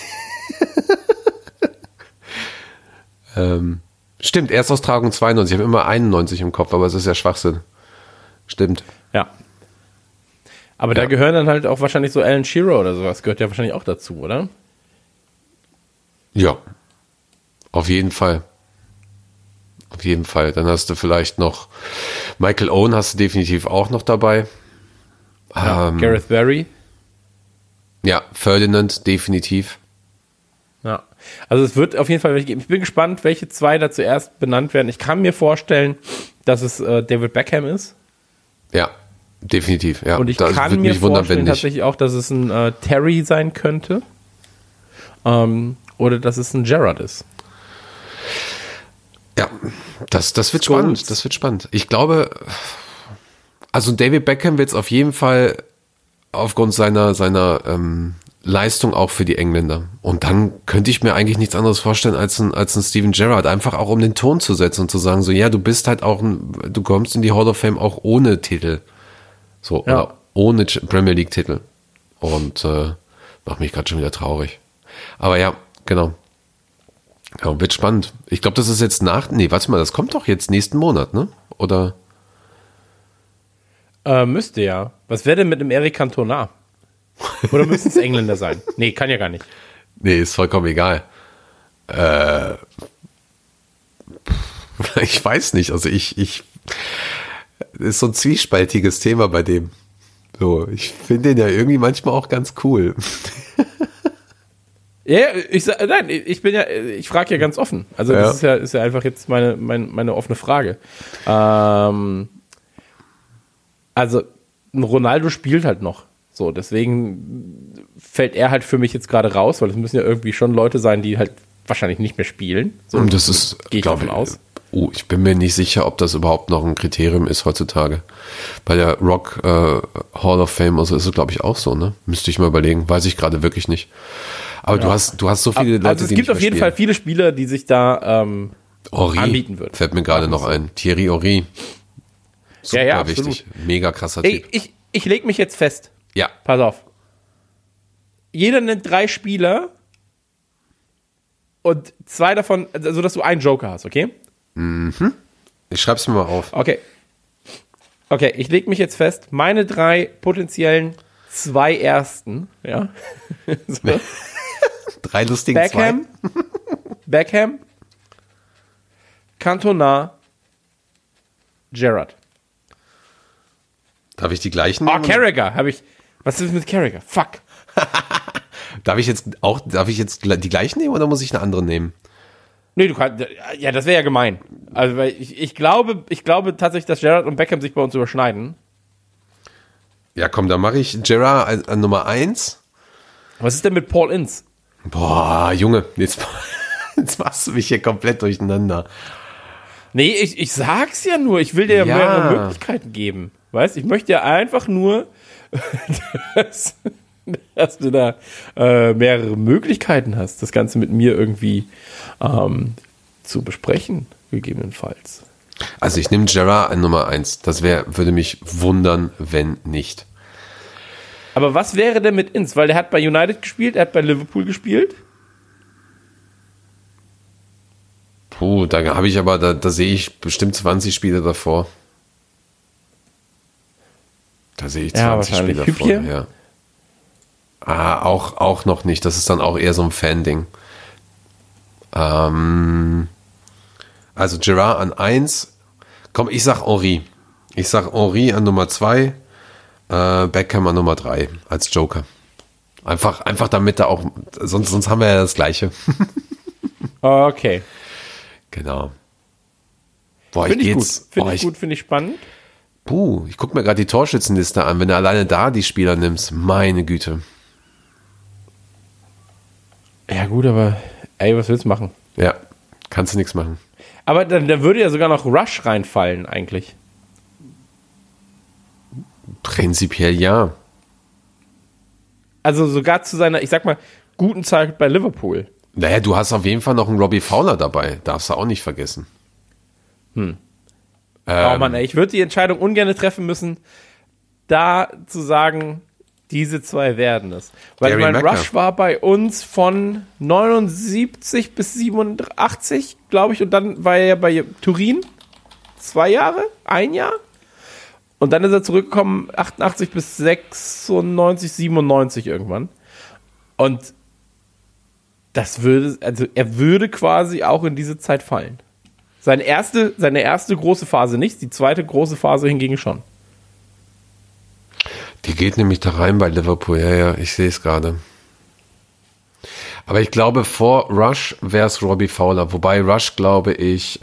Speaker 6: Stimmt, Erstaustragung 92. Ich habe immer 91 im Kopf, aber es ist ja Schwachsinn. Stimmt.
Speaker 2: Ja. Aber da gehören dann halt auch wahrscheinlich so Alan Shearer oder sowas, gehört ja wahrscheinlich auch dazu, oder?
Speaker 6: Ja. Auf jeden Fall. Auf jeden Fall. Dann hast du vielleicht noch Michael Owen hast du definitiv auch noch dabei.
Speaker 2: Ja, Gareth Barry.
Speaker 6: Ja, Ferdinand definitiv.
Speaker 2: Ja, also es wird auf jeden Fall welche geben. Ich bin gespannt, welche 2 da zuerst benannt werden. Ich kann mir vorstellen, dass es David Beckham ist.
Speaker 6: Ja, definitiv. Ja.
Speaker 2: Und ich kann mir vorstellen tatsächlich auch, dass es ein Terry sein könnte. Oder dass es ein Gerrard ist.
Speaker 6: Ja, das wird spannend. Das wird spannend. Ich glaube, also David Beckham wird es auf jeden Fall aufgrund seiner Leistung auch für die Engländer. Und dann könnte ich mir eigentlich nichts anderes vorstellen als ein Steven Gerrard, einfach auch um den Ton zu setzen und zu sagen, so ja, du bist halt auch du kommst in die Hall of Fame auch ohne Titel. So, ja. Oder ohne Premier League Titel. Und macht mich gerade schon wieder traurig. Aber ja, genau. Ja, wird spannend. Ich glaube, das ist jetzt das kommt doch jetzt nächsten Monat, ne? Oder?
Speaker 2: Müsste ja. Was wäre denn mit einem Eric Cantona? Oder müssen es Engländer sein? Nee, kann ja gar nicht.
Speaker 6: Nee, ist vollkommen egal. Ich weiß nicht. Also ist so ein zwiespältiges Thema bei dem. So, ich finde den ja irgendwie manchmal auch ganz cool.
Speaker 2: Ja, ich frage ja ganz offen. Also das ist ja einfach jetzt meine offene Frage. Also ein Ronaldo spielt halt noch. So, deswegen fällt er halt für mich jetzt gerade raus, weil es müssen ja irgendwie schon Leute sein, die halt wahrscheinlich nicht mehr spielen. So,
Speaker 6: und das ist,
Speaker 2: gehe ich davon aus.
Speaker 6: Ich bin mir nicht sicher, ob das überhaupt noch ein Kriterium ist heutzutage. Bei der Rock Hall of Fame, also ist es, glaube ich, auch so, ne? Müsste ich mal überlegen, weiß ich gerade wirklich nicht. Aber du hast so viele Leute,
Speaker 2: also es gibt auf jeden Fall viele Spieler, die sich da anbieten würden.
Speaker 6: Fällt mir gerade noch ein. Thierry Henry. Super wichtig. Mega krasser Typ.
Speaker 2: Ich leg mich jetzt fest.
Speaker 6: Ja.
Speaker 2: Pass auf. Jeder nennt 3 Spieler und 2 davon, also dass du einen Joker hast, okay?
Speaker 6: Mhm. Ich schreib's mir mal auf.
Speaker 2: Okay, ich leg mich jetzt fest. Meine 3 potenziellen 2 Ersten, ja. So.
Speaker 6: 3 lustigen
Speaker 2: Beckham, Cantona, Gerrard.
Speaker 6: Darf ich die gleichen nehmen?
Speaker 2: Carragher, was ist mit Carragher? Fuck.
Speaker 6: Darf ich jetzt die gleichen nehmen oder muss ich eine andere nehmen?
Speaker 2: Nee, du kannst, ja, das wäre ja gemein. Also, weil ich glaube tatsächlich, dass Gerrard und Beckham sich bei uns überschneiden.
Speaker 6: Ja, komm, dann mache ich Gerrard an Nummer 1.
Speaker 2: Was ist denn mit Paul Ince?
Speaker 6: Boah, Junge, jetzt machst du mich hier komplett durcheinander.
Speaker 2: Nee, ich sag's ja nur, ich will dir ja mehrere Möglichkeiten geben. Weißt, ich möchte ja einfach nur, dass du da mehrere Möglichkeiten hast, das Ganze mit mir irgendwie zu besprechen, gegebenenfalls.
Speaker 6: Also ich nehme Gerrard an Nummer 1. Das würde mich wundern, wenn nicht.
Speaker 2: Aber was wäre denn mit Ince? Weil der hat bei United gespielt, er hat bei Liverpool gespielt.
Speaker 6: Puh, da habe ich aber, da sehe ich bestimmt 20 Spiele davor. Da sehe ich 20 Spiele davor. Ja. Auch noch nicht. Das ist dann auch eher so ein Fan-Ding. Also Gerrard an 1. Komm, ich sag Henry. Ich sag Henry an Nummer 2. Beckham an Nummer 3 als Joker. Einfach damit da auch, sonst haben wir ja das Gleiche.
Speaker 2: Okay.
Speaker 6: Genau.
Speaker 2: Finde ich gut, finde ich spannend.
Speaker 6: Ich gucke mir gerade die Torschützenliste an. Wenn du alleine da die Spieler nimmst, meine Güte.
Speaker 2: Ja gut, aber was willst du machen?
Speaker 6: Ja, kannst du nichts machen.
Speaker 2: Aber da würde ja sogar noch Rush reinfallen eigentlich.
Speaker 6: Prinzipiell ja.
Speaker 2: Also sogar zu seiner, ich sag mal, guten Zeit bei Liverpool.
Speaker 6: Naja, du hast auf jeden Fall noch einen Robbie Fowler dabei. Darfst du auch nicht vergessen.
Speaker 2: Oh Mann, ich würde die Entscheidung ungern treffen müssen, da zu sagen, diese 2 werden es. Weil mein Rush war bei uns von 79 bis 87, glaube ich, und dann war er ja bei Turin 2 Jahre, 1 Jahr. Und dann ist er zurückgekommen, 88 bis 96, 97 irgendwann. Und er würde quasi auch in diese Zeit fallen. Seine erste große Phase nicht, die zweite große Phase hingegen schon.
Speaker 6: Die geht nämlich da rein bei Liverpool, ja, ich sehe es gerade. Aber ich glaube, vor Rush wäre es Robbie Fowler, wobei Rush, glaube ich,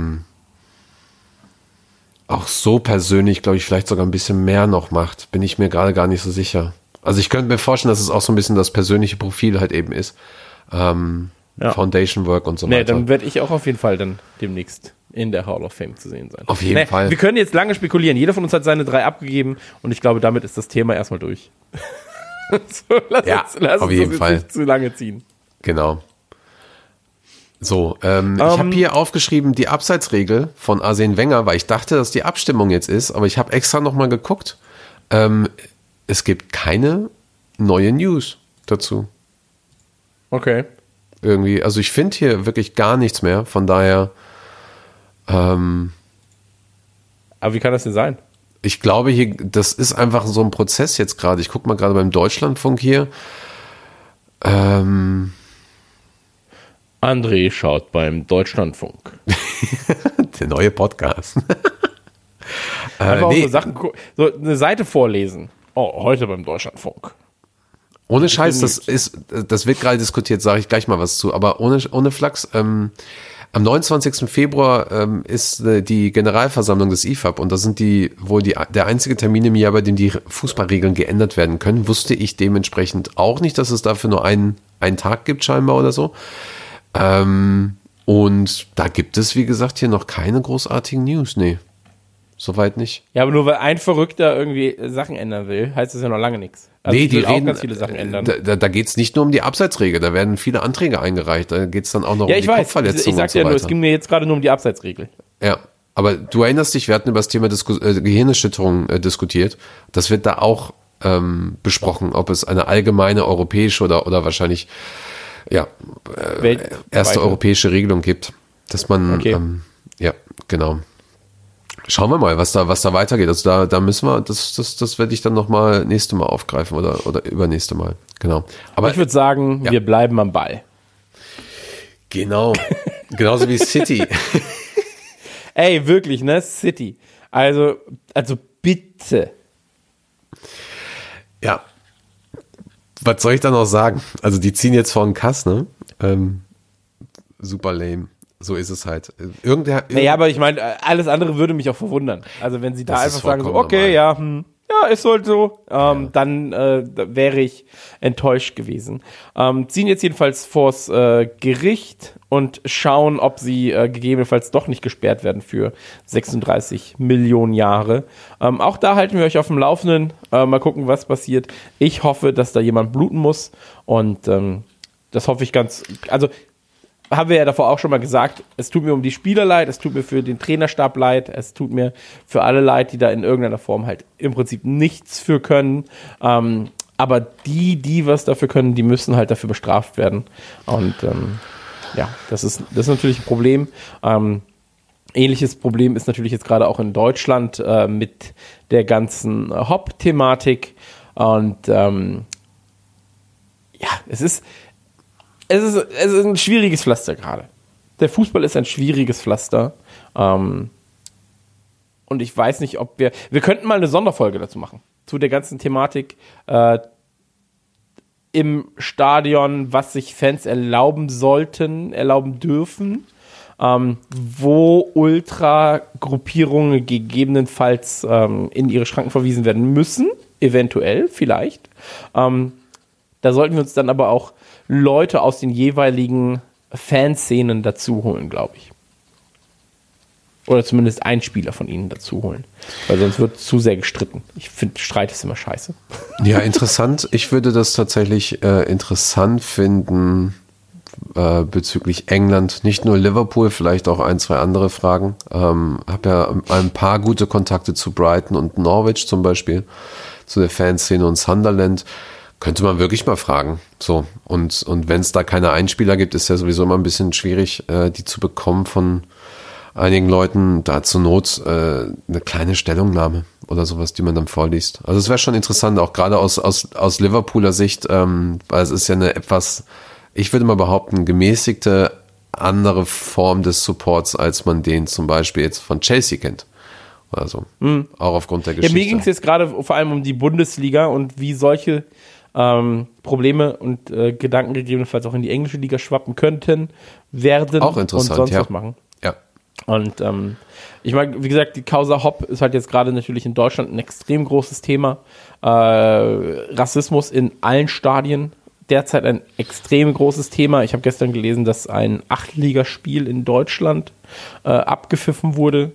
Speaker 6: auch so persönlich, glaube ich, vielleicht sogar ein bisschen mehr noch macht, bin ich mir gerade gar nicht so sicher. Also ich könnte mir vorstellen, dass es auch so ein bisschen das persönliche Profil halt eben ist. Foundation Work und so weiter.
Speaker 2: Dann werde ich auch auf jeden Fall dann demnächst in der Hall of Fame zu sehen sein.
Speaker 6: Auf jeden Fall.
Speaker 2: Wir können jetzt lange spekulieren. Jeder von uns hat seine 3 abgegeben und ich glaube, damit ist das Thema erstmal durch. So, lass
Speaker 6: auf
Speaker 2: uns
Speaker 6: jeden
Speaker 2: das
Speaker 6: Fall
Speaker 2: nicht zu lange ziehen.
Speaker 6: Genau. So, ich habe hier aufgeschrieben die Abseitsregel von Arsene Wenger, weil ich dachte, dass die Abstimmung jetzt ist, aber ich habe extra nochmal geguckt. Es gibt keine neue News dazu.
Speaker 2: Okay.
Speaker 6: Irgendwie, also ich finde hier wirklich gar nichts mehr, von daher.
Speaker 2: Aber wie kann das denn sein?
Speaker 6: ich glaube hier, das ist einfach so ein Prozess jetzt gerade. Ich gucke mal gerade beim Deutschlandfunk hier.
Speaker 2: André schaut beim Deutschlandfunk.
Speaker 6: Der neue Podcast.
Speaker 2: Einfach auch so Sachen, so eine Seite vorlesen. Oh, heute beim Deutschlandfunk.
Speaker 6: Ohne Scheiß, das wird gerade diskutiert, sage ich gleich mal was zu, aber ohne Flachs, am 29. Februar ist die Generalversammlung des IFAB und das sind der einzige Termin im Jahr, bei dem die Fußballregeln geändert werden können. Wusste ich dementsprechend auch nicht, dass es dafür nur einen Tag gibt scheinbar oder so. Und da gibt es, wie gesagt, hier noch keine großartigen News, nee. Soweit nicht.
Speaker 2: Ja, aber nur weil ein Verrückter irgendwie Sachen ändern will, heißt das ja noch lange nichts. Also
Speaker 6: nee,
Speaker 2: ich will
Speaker 6: die
Speaker 2: auch
Speaker 6: reden,
Speaker 2: ganz viele Sachen ändern.
Speaker 6: Da geht es nicht nur um die Abseitsregel, da werden viele Anträge eingereicht, da geht es dann auch noch um die Kopfverletzungen.
Speaker 2: Ich sag's ja nur, es ging mir jetzt gerade nur um die Abseitsregel.
Speaker 6: Ja, aber du erinnerst dich, wir hatten über das Thema Gehirnerschütterung diskutiert. Das wird da auch besprochen, ob es eine allgemeine europäische oder wahrscheinlich erste europäische Regelung gibt, dass man ja, genau. Schauen wir mal, was da weitergeht. Also da müssen wir, das werde ich dann nochmal nächste Mal aufgreifen oder übernächste Mal. Genau. Aber
Speaker 2: ich würde sagen, wir bleiben am Ball.
Speaker 6: Genau. Genauso wie City.
Speaker 2: Ey, wirklich, ne? City. Also bitte.
Speaker 6: Ja. Was soll ich da noch sagen? Also die ziehen jetzt vor den Kass, ne? Super lame. So ist es halt.
Speaker 2: Naja, aber ich meine, alles andere würde mich auch verwundern. Also wenn sie da einfach sagen, so, okay,
Speaker 6: normal.
Speaker 2: ja, ist halt so, dann wäre ich enttäuscht gewesen. Ziehen jetzt jedenfalls vors Gericht und schauen, ob sie gegebenenfalls doch nicht gesperrt werden für 36 Millionen Jahre. Auch da halten wir euch auf dem Laufenden. Mal gucken, was passiert. Ich hoffe, dass da jemand bluten muss und das hoffe ich also haben wir ja davor auch schon mal gesagt, es tut mir um die Spieler leid, es tut mir für den Trainerstab leid, es tut mir für alle leid, die da in irgendeiner Form halt im Prinzip nichts für können. Aber die was dafür können, die müssen halt dafür bestraft werden. Und ja, das ist natürlich ein Problem. Ähnliches Problem ist natürlich jetzt gerade auch in Deutschland mit der ganzen Hop-Thematik. Und ja, es ist ein schwieriges Pflaster gerade. Der Fußball ist ein schwieriges Pflaster. Und ich weiß nicht, ob wir könnten mal eine Sonderfolge dazu machen. Zu der ganzen Thematik im Stadion, was sich Fans erlauben dürfen. Wo Ultra-Gruppierungen gegebenenfalls in ihre Schranken verwiesen werden müssen. Eventuell, vielleicht. Da sollten wir uns dann aber auch Leute aus den jeweiligen Fanszenen dazu holen, glaube ich. Oder zumindest einen Spieler von ihnen dazu holen. Weil sonst wird zu sehr gestritten. Ich finde, Streit ist immer scheiße.
Speaker 6: Ja, interessant. Ich würde das tatsächlich interessant finden bezüglich England. Nicht nur Liverpool, vielleicht auch ein, zwei andere Fragen. Habe ja ein paar gute Kontakte zu Brighton und Norwich zum Beispiel. Zu der Fanszene und Sunderland. Könnte man wirklich mal fragen. So. Und wenn es da keine Einspieler gibt, ist ja sowieso immer ein bisschen schwierig, die zu bekommen von einigen Leuten. Da zur Not eine kleine Stellungnahme oder sowas, die man dann vorliest. Also es wäre schon interessant, auch gerade aus Liverpooler Sicht, weil es ist ja eine etwas, ich würde mal behaupten, gemäßigte andere Form des Supports, als man den zum Beispiel jetzt von Chelsea kennt. Also auch aufgrund der Geschichte.
Speaker 2: Ja, mir ging es jetzt gerade vor allem um die Bundesliga und wie solche Probleme und Gedanken gegebenenfalls auch in die englische Liga schwappen könnten, werden
Speaker 6: auch interessant,
Speaker 2: und sonst was machen.
Speaker 6: Ja.
Speaker 2: Und ich meine, wie gesagt, die Causa Hop ist halt jetzt gerade natürlich in Deutschland ein extrem großes Thema. Rassismus in allen Stadien, derzeit ein extrem großes Thema. Ich habe gestern gelesen, dass ein 8-Ligaspiel in Deutschland abgepfiffen wurde.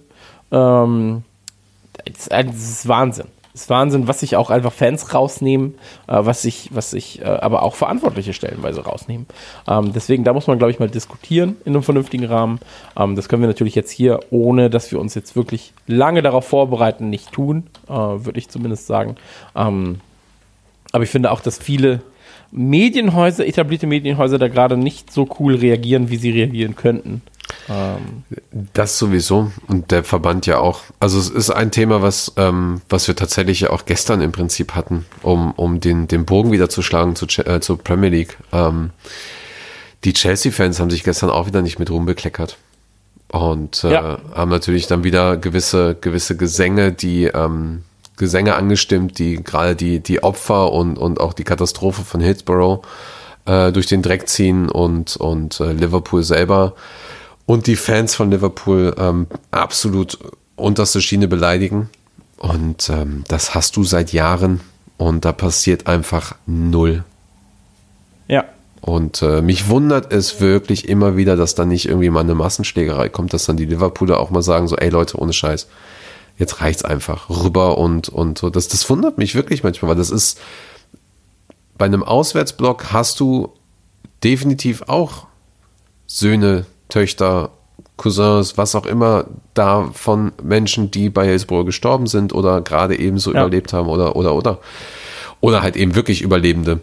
Speaker 2: Es ist Wahnsinn. Es ist Wahnsinn, was sich auch einfach Fans rausnehmen, was sich aber auch Verantwortliche stellenweise rausnehmen. Deswegen, da muss man, glaube ich, mal diskutieren in einem vernünftigen Rahmen. Das können wir natürlich jetzt hier, ohne dass wir uns jetzt wirklich lange darauf vorbereiten, nicht tun, würde ich zumindest sagen. Aber ich finde auch, dass viele etablierte Medienhäuser da gerade nicht so cool reagieren, wie sie reagieren könnten.
Speaker 6: Das sowieso und der Verband ja auch. Also es ist ein Thema, was wir tatsächlich ja auch gestern im Prinzip hatten, um den Bogen wieder zu schlagen zur Premier League. Die Chelsea-Fans haben sich gestern auch wieder nicht mit Ruhm bekleckert und haben natürlich dann wieder gewisse Gesänge, Gesänge angestimmt, die gerade die Opfer und auch die Katastrophe von Hillsborough durch den Dreck ziehen und Liverpool selber und die Fans von Liverpool absolut unterste Schiene beleidigen. Und das hast du seit Jahren und da passiert einfach null.
Speaker 2: Ja.
Speaker 6: Und mich wundert es wirklich immer wieder, dass da nicht irgendwie mal eine Massenschlägerei kommt, dass dann die Liverpooler auch mal sagen so, ey Leute, ohne Scheiß, jetzt reicht's einfach rüber und so. Das wundert mich wirklich manchmal, weil das ist, bei einem Auswärtsblock hast du definitiv auch Söhne, Töchter, Cousins, was auch immer, da von Menschen, die bei Hillsborough gestorben sind oder gerade ebenso überlebt haben oder halt eben wirklich Überlebende.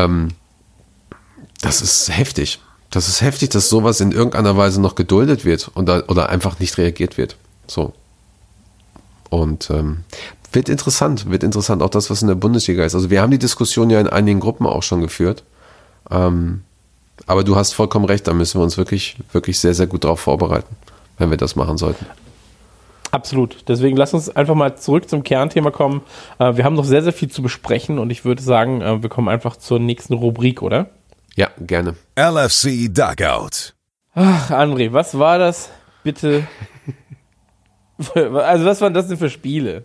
Speaker 6: Das ist heftig. Das ist heftig, dass sowas in irgendeiner Weise noch geduldet wird oder einfach nicht reagiert wird. So. Und wird interessant auch das, was in der Bundesliga ist. Also wir haben die Diskussion ja in einigen Gruppen auch schon geführt. Aber du hast vollkommen recht, da müssen wir uns wirklich, wirklich sehr, sehr gut darauf vorbereiten, wenn wir das machen sollten.
Speaker 2: Absolut. Deswegen lass uns einfach mal zurück zum Kernthema kommen. Wir haben noch sehr, sehr viel zu besprechen und ich würde sagen, wir kommen einfach zur nächsten Rubrik, oder?
Speaker 6: Ja, gerne.
Speaker 7: LFC Dugout.
Speaker 2: Ach, André, was war das bitte? Also was waren das denn für Spiele?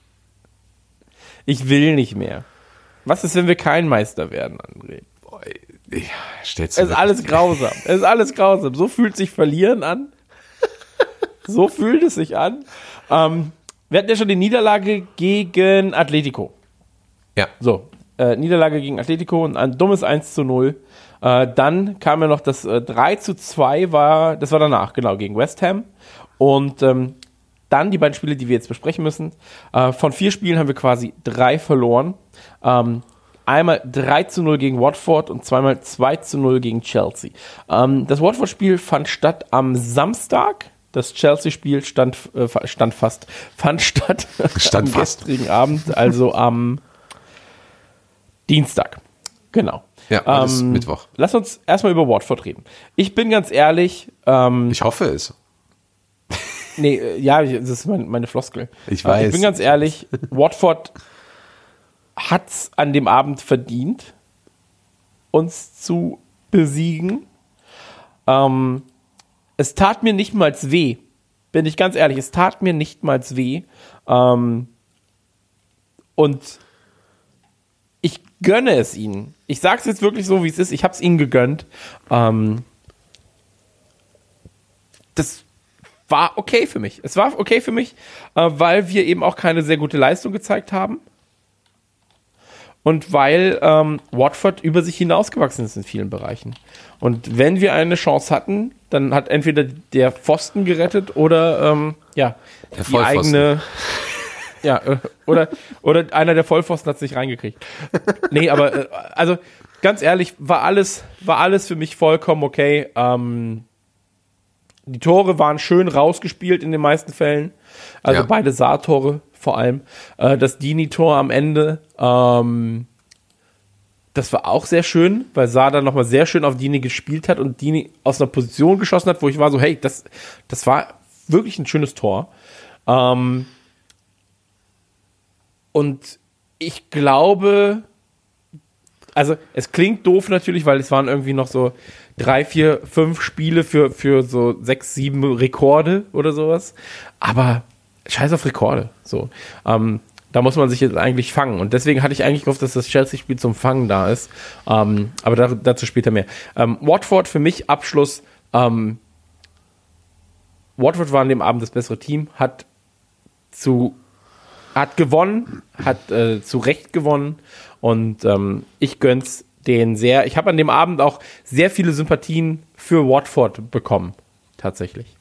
Speaker 2: Ich will nicht mehr. Was ist, wenn wir kein Meister werden, André?
Speaker 6: Ja,
Speaker 2: es ist alles grausam. Es ist alles grausam. So fühlt sich Verlieren an. So fühlt es sich an. Wir hatten ja schon die Niederlage gegen Atletico.
Speaker 6: Ja.
Speaker 2: So, Niederlage gegen Atletico und ein dummes 1:0. Dann kam ja noch das 3:2, das war danach, genau, gegen West Ham. Und dann die beiden Spiele, die wir jetzt besprechen müssen. Von 4 Spielen haben wir quasi 3 verloren. Einmal 3:0 gegen Watford und zweimal 2:0 gegen Chelsea. Das Watford-Spiel fand statt am Samstag. Das Chelsea-Spiel fand statt am gestrigen Abend, also am Dienstag. Genau.
Speaker 6: Ja, das ist Mittwoch.
Speaker 2: Lass uns erstmal über Watford reden. Ich bin ganz ehrlich.
Speaker 6: Ich hoffe es.
Speaker 2: Nee, ja, das ist meine Floskel.
Speaker 6: Ich weiß.
Speaker 2: Ich bin ganz ehrlich, Watford hat's an dem Abend verdient, uns zu besiegen. Es tat mir nicht mal weh. Bin ich ganz ehrlich, es tat mir nicht mal weh. Und ich gönne es ihnen. Ich sag's jetzt wirklich so, wie es ist. Ich hab's ihnen gegönnt. Das war okay für mich. Es war okay für mich, weil wir eben auch keine sehr gute Leistung gezeigt haben. Und weil Watford über sich hinausgewachsen ist in vielen Bereichen. Und wenn wir eine Chance hatten, dann hat entweder der Pfosten gerettet oder
Speaker 6: der
Speaker 2: die eigene. Ja, oder einer der Vollpfosten hat es nicht reingekriegt. Nee, aber also ganz ehrlich, war alles für mich vollkommen okay. Die Tore waren schön rausgespielt in den meisten Fällen. Also beide Saar-Tore vor allem. Das Dini-Tor am Ende, das war auch sehr schön, weil Saar dann nochmal sehr schön auf Dini gespielt hat und Dini aus einer Position geschossen hat, wo ich war so, hey, das war wirklich ein schönes Tor. Und ich glaube, also es klingt doof natürlich, weil es waren irgendwie noch so 3, 4, 5 Spiele für so 6, 7 Rekorde oder sowas. Aber scheiß auf Rekorde. So. Da muss man sich jetzt eigentlich fangen. Und deswegen hatte ich eigentlich gehofft, dass das Chelsea-Spiel zum Fangen da ist. Aber dazu später mehr. Watford für mich Abschluss. Watford war an dem Abend das bessere Team, hat gewonnen, hat zu Recht gewonnen. Und ich gönn's denen sehr. Ich habe an dem Abend auch sehr viele Sympathien für Watford bekommen. Tatsächlich.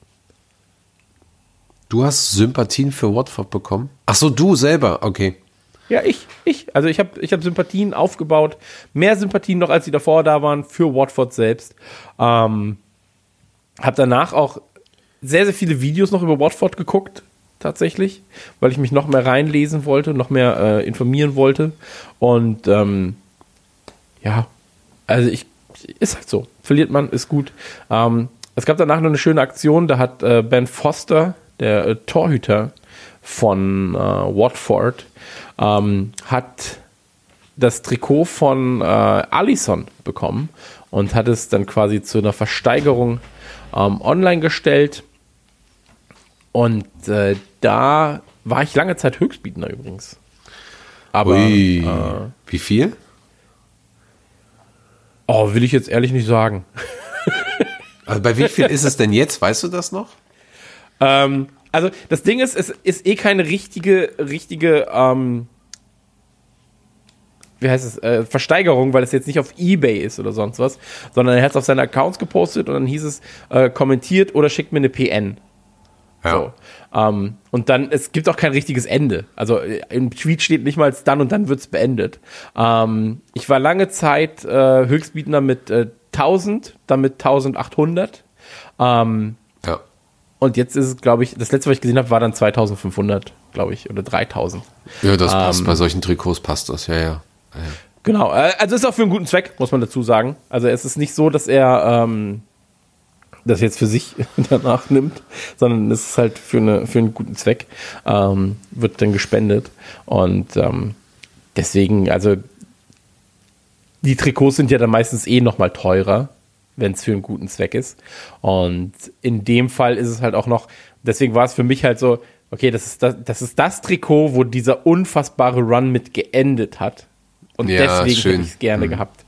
Speaker 6: Du hast Sympathien für Watford bekommen? Ach so, du selber, okay.
Speaker 2: Ja, ich. Also ich hab Sympathien aufgebaut. Mehr Sympathien noch, als die davor da waren, für Watford selbst. Hab danach auch sehr, sehr viele Videos noch über Watford geguckt, tatsächlich, weil ich mich noch mehr reinlesen wollte, noch mehr informieren wollte. Und also ist halt so. Verliert man, ist gut. Es gab danach noch eine schöne Aktion, da hat Ben Foster, der Torhüter von Watford, hat das Trikot von Alisson bekommen und hat es dann quasi zu einer Versteigerung online gestellt. Und da war ich lange Zeit Höchstbietender übrigens. Aber
Speaker 6: Ui, wie viel?
Speaker 2: Oh, will ich jetzt ehrlich nicht sagen.
Speaker 6: Also bei wie viel ist es denn jetzt? Weißt du das noch?
Speaker 2: Also das Ding ist, es ist eh keine richtige wie heißt es, Versteigerung, weil es jetzt nicht auf eBay ist oder sonst was, sondern er hat es auf seine Accounts gepostet und dann hieß es, kommentiert oder schickt mir eine PN.
Speaker 6: Ja.
Speaker 2: So. Und dann, es gibt auch kein richtiges Ende. Also im Tweet steht nicht mal dann und dann wird es beendet. Ich war lange Zeit Höchstbietender mit 1000, dann mit 1800.
Speaker 6: Ja.
Speaker 2: Und jetzt ist es, glaube ich, das letzte, was ich gesehen habe, war dann 2500, glaube ich, oder 3000.
Speaker 6: Ja, das passt. Bei solchen Trikots passt das, ja.
Speaker 2: Genau, also ist auch für einen guten Zweck, muss man dazu sagen. Also es ist nicht so, dass er das jetzt für sich danach nimmt, sondern es ist halt für einen guten Zweck, wird dann gespendet. Und deswegen, also die Trikots sind ja dann meistens nochmal teurer, wenn es für einen guten Zweck ist. Und in dem Fall ist es halt auch noch, deswegen war es für mich halt so, okay, das ist das Trikot, wo dieser unfassbare Run mit geendet hat. Und
Speaker 6: ja,
Speaker 2: deswegen hätte ich es gerne gehabt.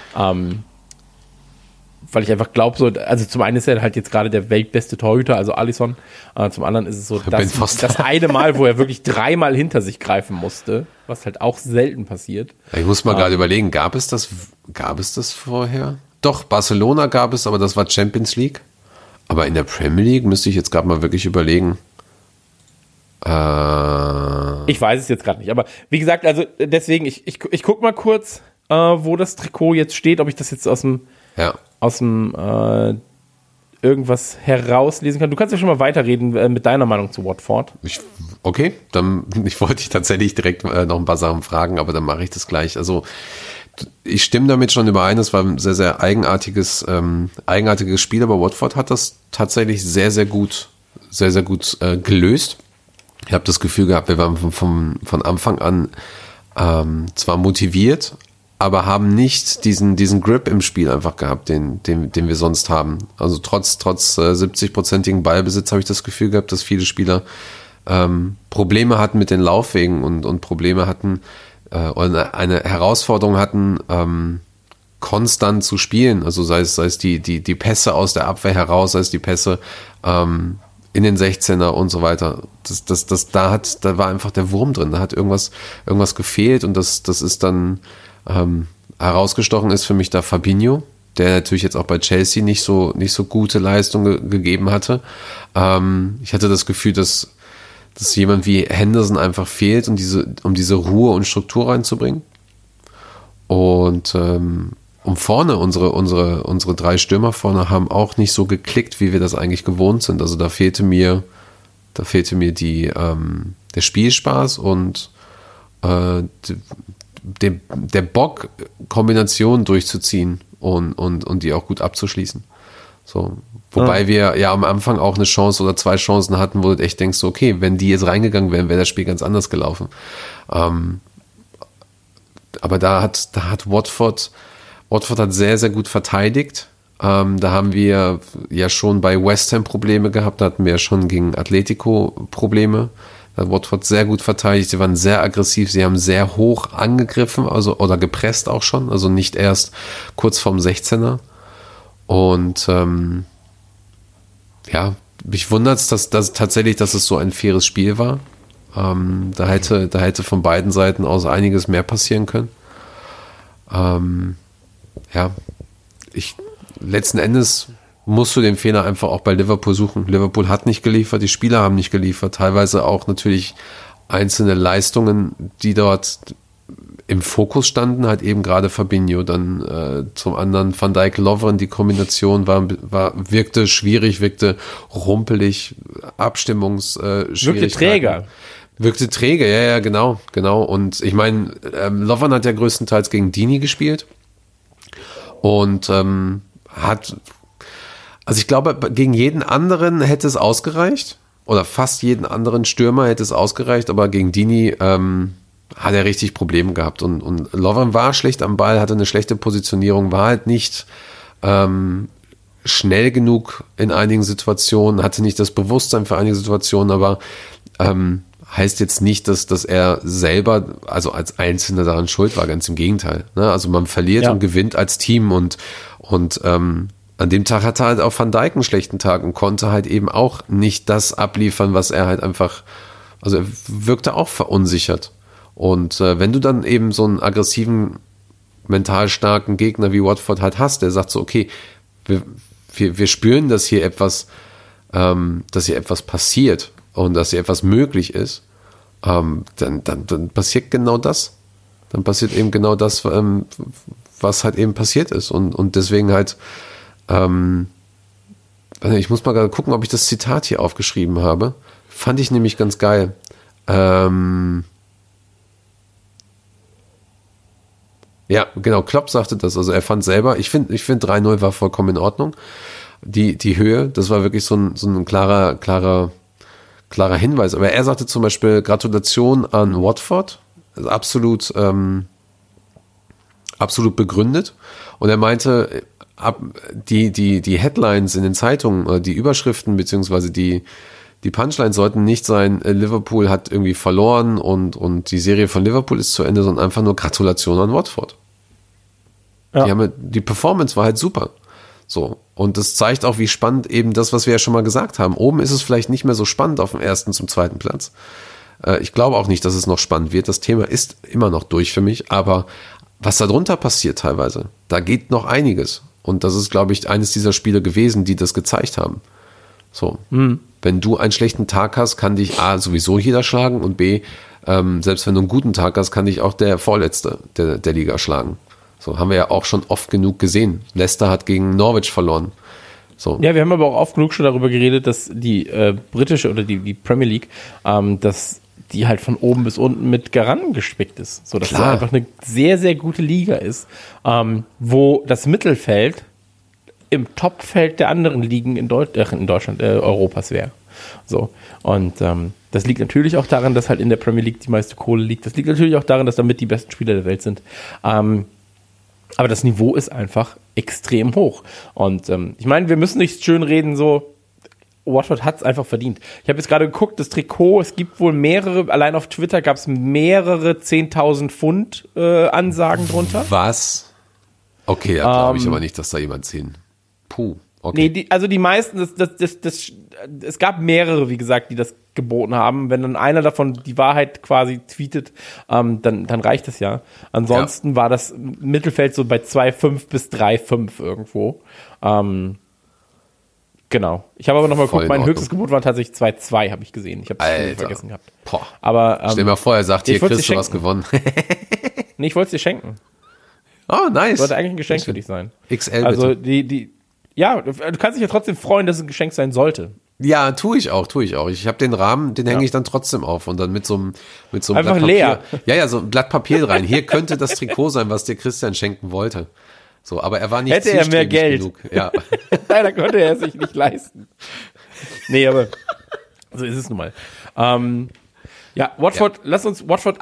Speaker 2: Weil ich einfach glaube, so, also zum einen ist er halt jetzt gerade der weltbeste Torhüter, also Alisson. Zum anderen ist es so, das eine Mal, wo er wirklich 3-mal hinter sich greifen musste, was halt auch selten passiert.
Speaker 6: Ich muss mal gerade überlegen, gab es das vorher? Doch, Barcelona gab es, aber das war Champions League. Aber in der Premier League müsste ich jetzt gerade mal wirklich überlegen.
Speaker 2: Ich weiß es jetzt gerade nicht, aber wie gesagt, also deswegen, ich guck mal kurz, wo das Trikot jetzt steht, ob ich das jetzt aus dem irgendwas herauslesen kann. Du kannst ja schon mal weiterreden mit deiner Meinung zu Watford.
Speaker 6: Okay, dann ich wollte dich tatsächlich direkt noch ein paar Sachen fragen, aber dann mache ich das gleich. Also ich stimme damit schon überein, das war ein sehr, sehr eigenartiges Spiel, aber Watford hat das tatsächlich sehr, sehr gut gelöst. Ich habe das Gefühl gehabt, wir waren von Anfang an zwar motiviert, aber haben nicht diesen Grip im Spiel einfach gehabt, den wir sonst haben. Also trotz 70%igen Ballbesitz habe ich das Gefühl gehabt, dass viele Spieler Probleme hatten mit den Laufwegen und Probleme hatten oder eine Herausforderung hatten, konstant zu spielen. Also sei es die Pässe aus der Abwehr heraus, sei es die Pässe in den 16er und so weiter. Da war einfach der Wurm drin. Da hat irgendwas gefehlt und das ist dann herausgestochen ist für mich da Fabinho, der natürlich jetzt auch bei Chelsea nicht so gute Leistung gegeben hatte. Ich hatte das Gefühl, dass jemand wie Henderson einfach fehlt, um diese Ruhe und Struktur reinzubringen. Und vorne, unsere 3 Stürmer vorne haben auch nicht so geklickt, wie wir das eigentlich gewohnt sind. Also da fehlte mir der Spielspaß und der Bock, Kombinationen durchzuziehen und die auch gut abzuschließen. So. Wobei wir ja am Anfang auch eine Chance oder 2 Chancen hatten, wo du echt denkst, okay, wenn die jetzt reingegangen wären, wäre das Spiel ganz anders gelaufen. Aber da hat Watford hat sehr, sehr gut verteidigt. Da haben wir ja schon bei West Ham Probleme gehabt, da hatten wir ja schon gegen Atletico Probleme. Da hat Watford sehr gut verteidigt, sie waren sehr aggressiv, sie haben sehr hoch angegriffen, also oder gepresst auch schon, also nicht erst kurz vorm 16er. Und mich wundert es, dass es so ein faires Spiel war. Da hätte von beiden Seiten aus einiges mehr passieren können. Letzten Endes musst du den Fehler einfach auch bei Liverpool suchen. Liverpool hat nicht geliefert, die Spieler haben nicht geliefert, teilweise auch natürlich einzelne Leistungen, die dort im Fokus standen halt eben gerade Fabinho, dann zum anderen Van Dijk, Lovren, die Kombination wirkte schwierig, wirkte rumpelig, Abstimmungsschwierigkeiten. Wirkte träge, ja, genau. Und ich meine, Lovren hat ja größtenteils gegen Dini gespielt und also ich glaube, gegen jeden anderen hätte es ausgereicht oder fast jeden anderen Stürmer hätte es ausgereicht, aber gegen Dini hat er richtig Probleme gehabt und Lovren war schlecht am Ball, hatte eine schlechte Positionierung, war halt nicht schnell genug in einigen Situationen, hatte nicht das Bewusstsein für einige Situationen, aber heißt jetzt nicht, dass er selber, also als Einzelner daran schuld war, ganz im Gegenteil. Ne? Also man verliert und gewinnt als Team und an dem Tag hatte halt auch Van Dijk einen schlechten Tag und konnte halt eben auch nicht das abliefern, was er halt einfach, also er wirkte auch verunsichert. Und wenn du dann eben so einen aggressiven, mental starken Gegner wie Watford halt hast, der sagt so, okay, wir spüren, dass hier etwas passiert und dass hier etwas möglich ist, dann passiert genau das. Dann passiert eben genau das, was halt eben passiert ist. Und deswegen halt, ich muss mal gerade gucken, ob ich das Zitat hier aufgeschrieben habe. Fand ich nämlich ganz geil. Ja, genau, Klopp sagte das. Also er fand selber, ich finde 3-0 war vollkommen in Ordnung. Die Höhe, das war wirklich so ein klarer Hinweis. Aber er sagte zum Beispiel Gratulation an Watford. Absolut begründet. Und er meinte, die Headlines in den Zeitungen, die Überschriften beziehungsweise die Punchlines sollten nicht sein, Liverpool hat irgendwie verloren und die Serie von Liverpool ist zu Ende, sondern einfach nur Gratulation an Watford. Ja. Die Performance war halt super. So. Und das zeigt auch, wie spannend eben das, was wir ja schon mal gesagt haben. Oben ist es vielleicht nicht mehr so spannend auf dem 1. zum 2. Platz. Ich glaube auch nicht, dass es noch spannend wird. Das Thema ist immer noch durch für mich. Aber was da drunter passiert teilweise, da geht noch einiges. Und das ist, glaube ich, eines dieser Spiele gewesen, die das gezeigt haben. So. Wenn du einen schlechten Tag hast, kann dich A, sowieso jeder schlagen und B, selbst wenn du einen guten Tag hast, kann dich auch der Vorletzte der Liga schlagen. So, haben wir ja auch schon oft genug gesehen. Leicester hat gegen Norwich verloren. So. Ja, wir haben aber auch oft genug schon darüber geredet, dass die britische oder die Premier League, dass die halt von oben bis unten mit Garanten gespickt ist. So, dass es einfach eine sehr, sehr gute Liga ist, wo das Mittelfeld im Topfeld der anderen Ligen in Deutschland, Europas wäre. So. Und das liegt natürlich auch daran, dass halt in der Premier League die meiste Kohle liegt. Das liegt natürlich auch daran, dass damit die besten Spieler der Welt sind. Aber das Niveau ist einfach extrem hoch. Und ich meine, wir müssen nicht schön reden, so Watford hat es einfach verdient. Ich habe jetzt gerade geguckt, das Trikot, es gibt wohl mehrere, allein auf Twitter gab es mehrere 10.000 Pfund Ansagen drunter. Was? Okay, da glaube ich aber nicht, dass da jemand 10. Puh. Okay. Nee, die meisten, es gab mehrere, wie gesagt, die das geboten haben. Wenn dann einer davon die Wahrheit quasi tweetet, dann reicht das ja. Ansonsten war das Mittelfeld so bei 2,5 bis 3,5 irgendwo. Genau. Ich habe aber nochmal geguckt, mein höchstes Gebot war tatsächlich 2,2, habe ich gesehen. Ich habe es vergessen gehabt. Boah. Aber, stell dir mal vor, er sagt, hier kriegst du was gewonnen. Nee, ich wollte es dir schenken. Oh, nice. Sollte eigentlich ein Geschenk für dich sein. XL, also bitte. Ja, du kannst dich ja trotzdem freuen, dass es ein Geschenk sein sollte. Ja, tue ich auch. Ich habe den Rahmen, den hänge ich dann trotzdem auf und dann mit so einem einfach Blatt Papier. Leer. Ja, so ein Blatt Papier rein. Hier könnte das Trikot sein, was dir Christian schenken wollte. So, aber er war nicht zielstrebig genug. Hätte er mehr Geld. Genug. Ja. Leider konnte er es sich nicht leisten. Nee, aber so ist es nun mal. Ja, Watford, lass uns Watford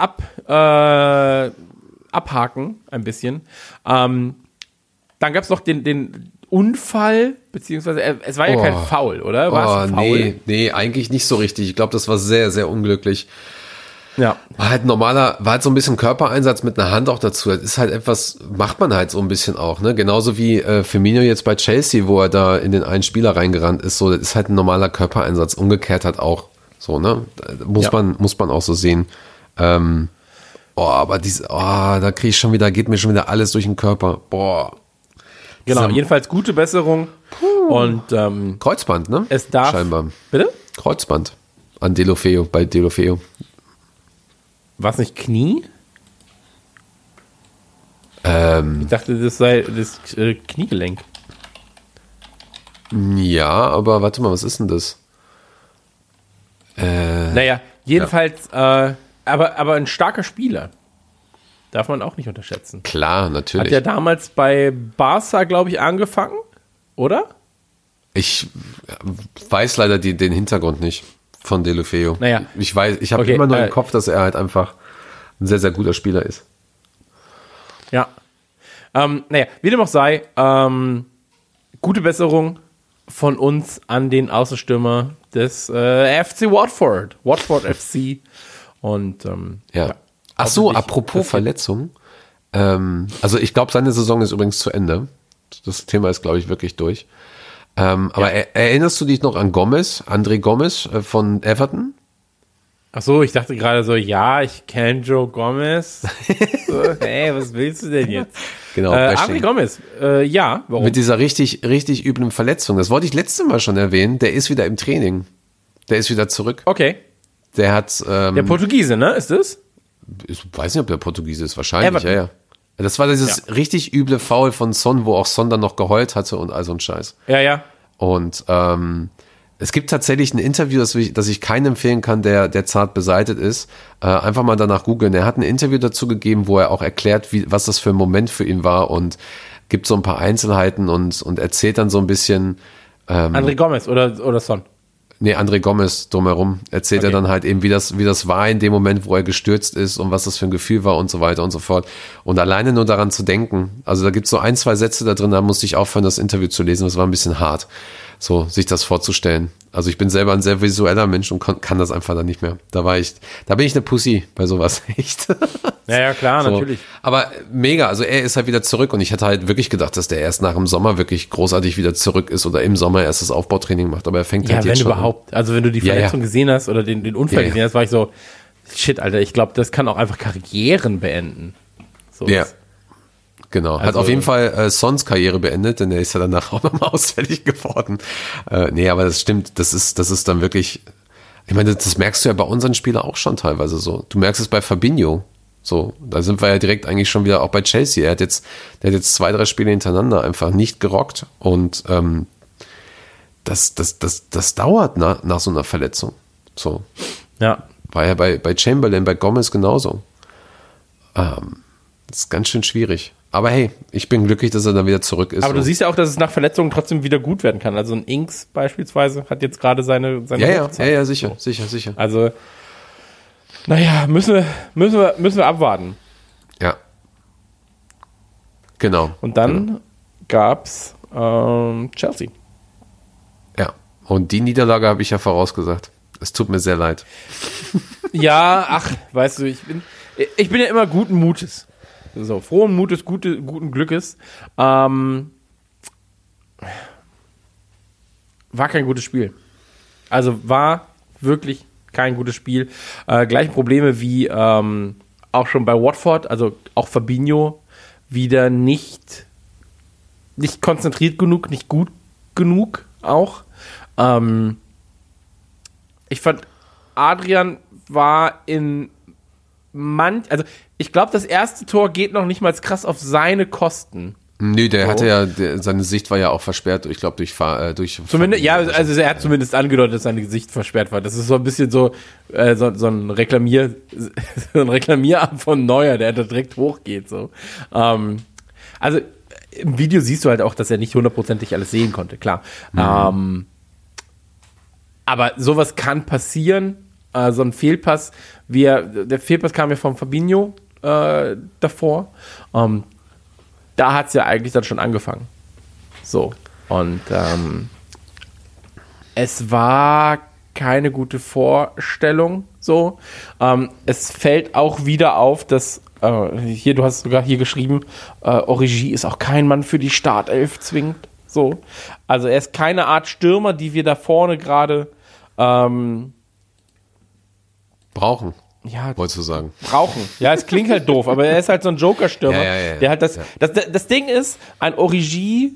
Speaker 6: abhaken ein bisschen. Dann gab es noch den Unfall, beziehungsweise es war ja kein Foul, oder? War es ein Foul? Nee, eigentlich nicht so richtig. Ich glaube, das war sehr, sehr unglücklich. Ja. War halt so ein bisschen Körpereinsatz mit einer Hand auch dazu. Das ist halt etwas, macht man halt so ein bisschen auch, ne? Genauso wie Firmino jetzt bei Chelsea, wo er da in den einen Spieler reingerannt ist, so, das ist halt ein normaler Körpereinsatz. Umgekehrt halt auch so, ne? Muss man auch so sehen. Aber da kriege ich geht mir schon wieder alles durch den Körper. Boah. Genau, jedenfalls gute Besserung. Und Kreuzband, ne? Es darf. Scheinbar. Bitte? Kreuzband bei Deulofeu. Was nicht Knie?
Speaker 2: Ich dachte, das sei das Kniegelenk.
Speaker 6: Ja, aber warte mal, was ist denn das?
Speaker 2: Naja, jedenfalls, aber ein starker Spieler. Darf man auch nicht unterschätzen.
Speaker 6: Klar, natürlich.
Speaker 2: Hat ja damals bei Barca, glaube ich, angefangen, oder?
Speaker 6: Ich weiß leider den Hintergrund nicht von Deulofeu.
Speaker 2: Naja.
Speaker 6: Ich habe
Speaker 2: Okay,
Speaker 6: immer nur im Kopf, dass er halt einfach ein sehr, sehr guter Spieler ist.
Speaker 2: Ja. Naja, wie dem auch sei, gute Besserung von uns an den Außenstürmer des FC Watford. Watford FC. Und
Speaker 6: Ja. Ach so, apropos Verletzung. Also ich glaube, seine Saison ist übrigens zu Ende. Das Thema ist, glaube ich, wirklich durch. Aber erinnerst du dich noch an André Gomes von Everton?
Speaker 2: Ach so, ich dachte gerade so, ja, ich kenne Joe Gomez. So, hey, was willst du denn jetzt?
Speaker 6: Genau.
Speaker 2: André Gomes, ja, warum?
Speaker 6: Mit dieser richtig, richtig üblen Verletzung. Das wollte ich letztes Mal schon erwähnen. Der ist wieder im Training. Der ist wieder zurück.
Speaker 2: Okay.
Speaker 6: Der hat...
Speaker 2: Der Portugiese, ne? Ist das?
Speaker 6: Ich weiß nicht, ob der Portugiese ist. Wahrscheinlich,
Speaker 2: Everton.
Speaker 6: ja. Das war dieses richtig üble Foul von Son, wo auch Son dann noch geheult hatte und all so ein Scheiß.
Speaker 2: Ja.
Speaker 6: Und es gibt tatsächlich ein Interview, das ich keinen empfehlen kann, der zart beseitet ist. Einfach mal danach googeln. Er hat ein Interview dazu gegeben, wo er auch erklärt, was das für ein Moment für ihn war und gibt so ein paar Einzelheiten und erzählt dann so ein bisschen.
Speaker 2: André Gomes oder Son?
Speaker 6: Nee, André Gomes drumherum. Erzählt er dann halt eben, wie das war in dem Moment, wo er gestürzt ist und was das für ein Gefühl war und so weiter und so fort. Und alleine nur daran zu denken, also da gibt es so 1, 2 Sätze da drin, da musste ich aufhören, das Interview zu lesen. Das war ein bisschen hart, so sich das vorzustellen. Also ich bin selber ein sehr visueller Mensch und kann das einfach dann nicht mehr. Da bin ich eine Pussy bei sowas, echt.
Speaker 2: Ja, klar,
Speaker 6: So.
Speaker 2: natürlich.
Speaker 6: Aber mega, also er ist halt wieder zurück und ich hatte halt wirklich gedacht, dass der erst nach dem Sommer wirklich großartig wieder zurück ist oder im Sommer erst das Aufbautraining macht, aber er fängt
Speaker 2: Ja,
Speaker 6: halt
Speaker 2: wenn
Speaker 6: jetzt schon
Speaker 2: überhaupt. Also wenn du die Verletzung gesehen hast oder den Unfall gesehen hast, war ich so, shit, Alter, ich glaube, das kann auch einfach Karrieren beenden. So.
Speaker 6: Ja. Genau, hat
Speaker 2: Also-
Speaker 6: auf jeden Fall Sons Karriere beendet, denn er ist ja danach auch nochmal ausfällig geworden. Nee, aber das stimmt, das ist dann wirklich, ich meine, das merkst du ja bei unseren Spielern auch schon teilweise so. Du merkst es bei Fabinho. So, da sind wir ja direkt eigentlich schon wieder auch bei Chelsea. Der hat jetzt 2, 3 Spiele hintereinander einfach nicht gerockt und das dauert nach so einer Verletzung. So.
Speaker 2: Ja.
Speaker 6: War ja bei Chamberlain, bei Gomez genauso. Das ist ganz schön schwierig. Aber hey, ich bin glücklich, dass er dann wieder zurück ist.
Speaker 2: Aber du siehst ja auch, dass es nach Verletzungen trotzdem wieder gut werden kann. Also ein Inks beispielsweise hat jetzt gerade seine Hochzeit.
Speaker 6: Ja, sicher.
Speaker 2: Also, naja, müssen wir abwarten.
Speaker 6: Ja. Genau.
Speaker 2: Und dann gab's Chelsea.
Speaker 6: Ja. Und die Niederlage habe ich ja vorausgesagt. Es tut mir sehr leid.
Speaker 2: Ja, ach, weißt du, ich bin ja immer guten Mutes. So, frohen Mutes, guten Glückes. War kein gutes Spiel. Also war wirklich kein gutes Spiel. Gleiche Probleme wie auch schon bei Watford, also auch Fabinho wieder nicht konzentriert genug, nicht gut genug auch. Ich fand, Adrian war also ich glaube, das erste Tor geht noch nicht mal krass auf seine Kosten.
Speaker 6: Nö, der hatte ja, seine Sicht war ja auch versperrt, ich glaube, durch
Speaker 2: Zumindest, ja, also er hat zumindest angedeutet, dass seine Gesicht versperrt war. Das ist so ein bisschen so ein Reklamierarm von Neuer, der da direkt hochgeht. So. Also im Video siehst du halt auch, dass er nicht hundertprozentig alles sehen konnte, klar. Aber sowas kann passieren. So ein Fehlpass, der Fehlpass kam ja vom Fabinho davor. Da hat es ja eigentlich dann schon angefangen. So. Und es war keine gute Vorstellung. So. Es fällt auch wieder auf, dass du hast sogar hier geschrieben, Origi ist auch kein Mann für die Startelf zwingend. So. Also er ist keine Art Stürmer, die wir da vorne gerade
Speaker 6: brauchen.
Speaker 2: Ja,
Speaker 6: wolltest du sagen.
Speaker 2: Brauchen. Ja, es klingt halt doof, aber er ist halt so ein Joker-Stürmer.
Speaker 6: Ja.
Speaker 2: Der halt das Ding ist, ein Origi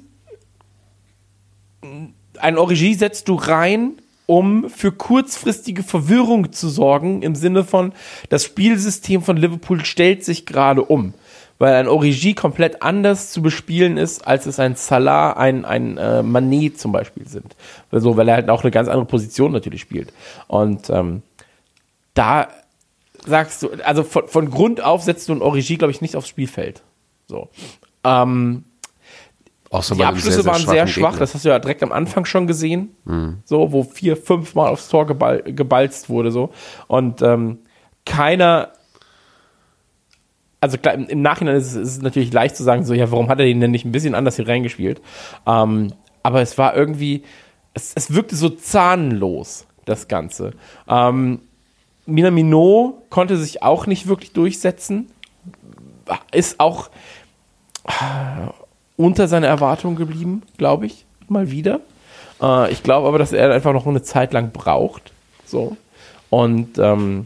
Speaker 2: setzt du rein, um für kurzfristige Verwirrung zu sorgen, im Sinne von, das Spielsystem von Liverpool stellt sich gerade um. weil ein Origi komplett anders zu bespielen ist, als es ein Salah, ein Mané zum Beispiel sind. Also, weil er halt auch eine ganz andere Position natürlich spielt. Und da sagst du, also von Grund auf setzt du ein Origi, glaube ich, nicht aufs Spielfeld. So. Die Abschlüsse waren sehr schwach, Gegner. Das hast du ja direkt am Anfang schon gesehen, so, wo 4-5 Mal aufs Tor gebalzt wurde, so. Und keiner, also klar, im Nachhinein ist es natürlich leicht zu sagen, so, ja, warum hat er den denn nicht ein bisschen anders hier reingespielt? Aber es war irgendwie, es wirkte so zahnlos, das Ganze. Minamino konnte sich auch nicht wirklich durchsetzen, ist auch unter seiner Erwartung geblieben, glaube ich, mal wieder. Ich glaube aber, dass er einfach noch eine Zeit lang braucht. So. Und so ein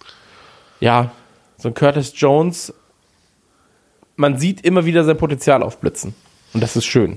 Speaker 2: Curtis Jones, man sieht immer wieder sein Potenzial aufblitzen. Und das ist schön.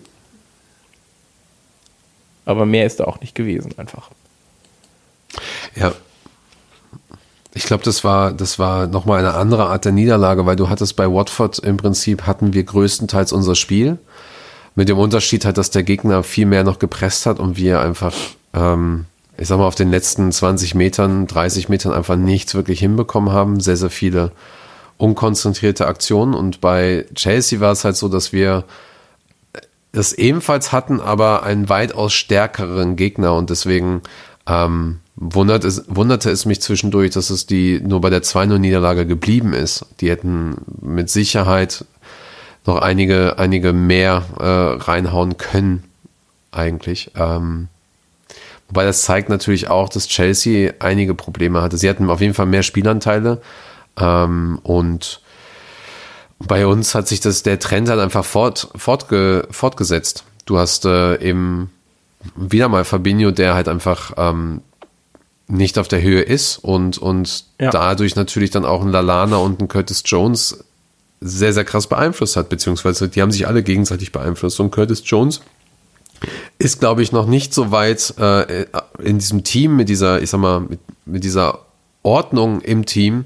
Speaker 2: Aber mehr ist da auch nicht gewesen, einfach.
Speaker 6: Ja. Ich glaube, das war nochmal eine andere Art der Niederlage, weil du hattest bei Watford im Prinzip, hatten wir größtenteils unser Spiel. Mit dem Unterschied halt, dass der Gegner viel mehr noch gepresst hat und wir einfach, ich sag mal, auf den letzten 20 Metern, 30 Metern einfach nichts wirklich hinbekommen haben. Sehr, sehr viele unkonzentrierte Aktionen. Und bei Chelsea war es halt so, dass wir das ebenfalls hatten, aber einen weitaus stärkeren Gegner und deswegen wunderte es mich zwischendurch, dass es nur bei der 2-0-Niederlage geblieben ist. Die hätten mit Sicherheit noch einige mehr reinhauen können, eigentlich. Wobei das zeigt natürlich auch, dass Chelsea einige Probleme hatte. Sie hatten auf jeden Fall mehr Spielanteile und bei uns hat sich der Trend halt einfach fortgesetzt. Du hast eben wieder mal Fabinho, der halt einfach nicht auf der Höhe ist und dadurch natürlich dann auch ein Lallana und ein Curtis Jones sehr, sehr krass beeinflusst hat, beziehungsweise die haben sich alle gegenseitig beeinflusst. Und Curtis Jones ist, glaube ich, noch nicht so weit in diesem Team, mit dieser, ich sag mal, mit dieser Ordnung im Team,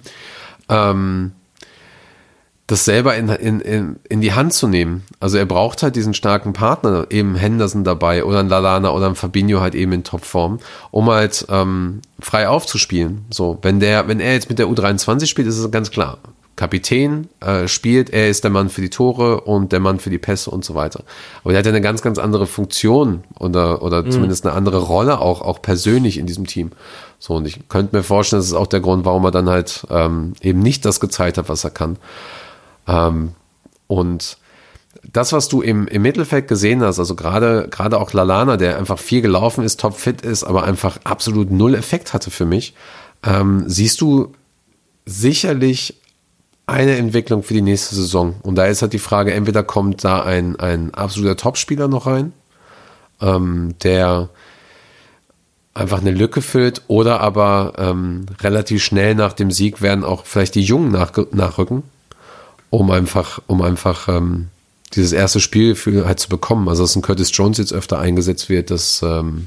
Speaker 6: das selber in die Hand zu nehmen. Also er braucht halt diesen starken Partner, eben Henderson dabei oder ein Lallana oder ein Fabinho halt eben in Topform, um halt frei aufzuspielen. So, wenn er jetzt mit der U23 spielt, ist es ganz klar. Kapitän spielt, er ist der Mann für die Tore und der Mann für die Pässe und so weiter. Aber er hat ja eine ganz, ganz andere Funktion oder zumindest eine andere Rolle auch persönlich in diesem Team. So, und ich könnte mir vorstellen, das ist auch der Grund, warum er dann halt eben nicht das gezeigt hat, was er kann. Und das, was du im Mittelfeld gesehen hast, also gerade auch Lallana, der einfach viel gelaufen ist, topfit ist, aber einfach absolut null Effekt hatte für mich, siehst du sicherlich eine Entwicklung für die nächste Saison. Und da ist halt die Frage, entweder kommt da ein absoluter Topspieler noch rein, der einfach eine Lücke füllt, oder aber relativ schnell nach dem Sieg werden auch vielleicht die Jungen nachrücken, um einfach dieses erste Spielgefühl halt zu bekommen. Also dass ein Curtis Jones jetzt öfter eingesetzt wird, dass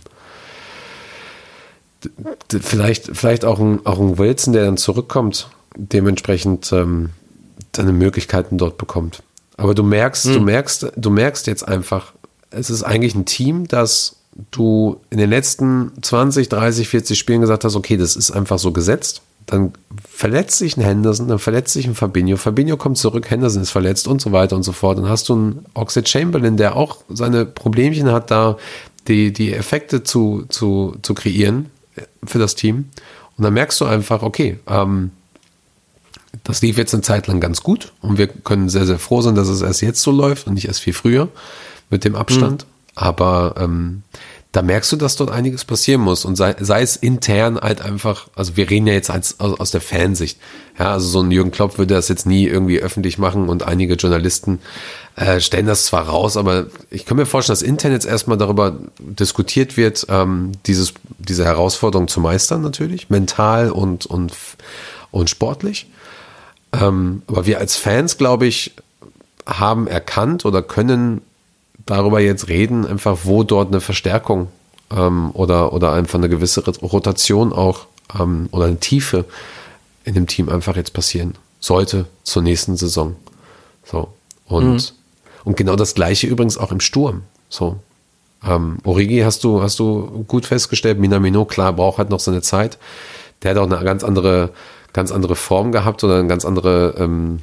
Speaker 6: vielleicht auch ein Wilson, der dann zurückkommt, dementsprechend seine Möglichkeiten dort bekommt. Aber du merkst jetzt einfach, es ist eigentlich ein Team, das du in den letzten 20, 30, 40 Spielen gesagt hast, okay, das ist einfach so gesetzt. Dann verletzt sich ein Henderson, dann verletzt sich ein Fabinho. Fabinho kommt zurück, Henderson ist verletzt und so weiter und so fort. Dann hast du einen Oxlade-Chamberlain, der auch seine Problemchen hat, da die Effekte zu kreieren für das Team. Und dann merkst du einfach, okay, das lief jetzt eine Zeit lang ganz gut und wir können sehr, sehr froh sein, dass es erst jetzt so läuft und nicht erst viel früher mit dem Abstand. Aber da merkst du, dass dort einiges passieren muss und sei es intern halt einfach, also wir reden ja jetzt aus der Fansicht, ja, also so ein Jürgen Klopp würde das jetzt nie irgendwie öffentlich machen und einige Journalisten stellen das zwar raus, aber ich kann mir vorstellen, dass intern jetzt erstmal darüber diskutiert wird, diese Herausforderung zu meistern natürlich, mental und sportlich. Aber wir als Fans, glaube ich, haben erkannt oder können darüber jetzt reden, einfach wo dort eine Verstärkung oder einfach eine gewisse Rotation auch oder eine Tiefe in dem Team einfach jetzt passieren sollte zur nächsten Saison. So. Und genau das Gleiche übrigens auch im Sturm. So. Origi hast du gut festgestellt. Minamino, klar, braucht halt noch seine Zeit. Der hat auch eine ganz andere Form gehabt oder einen ganz anderen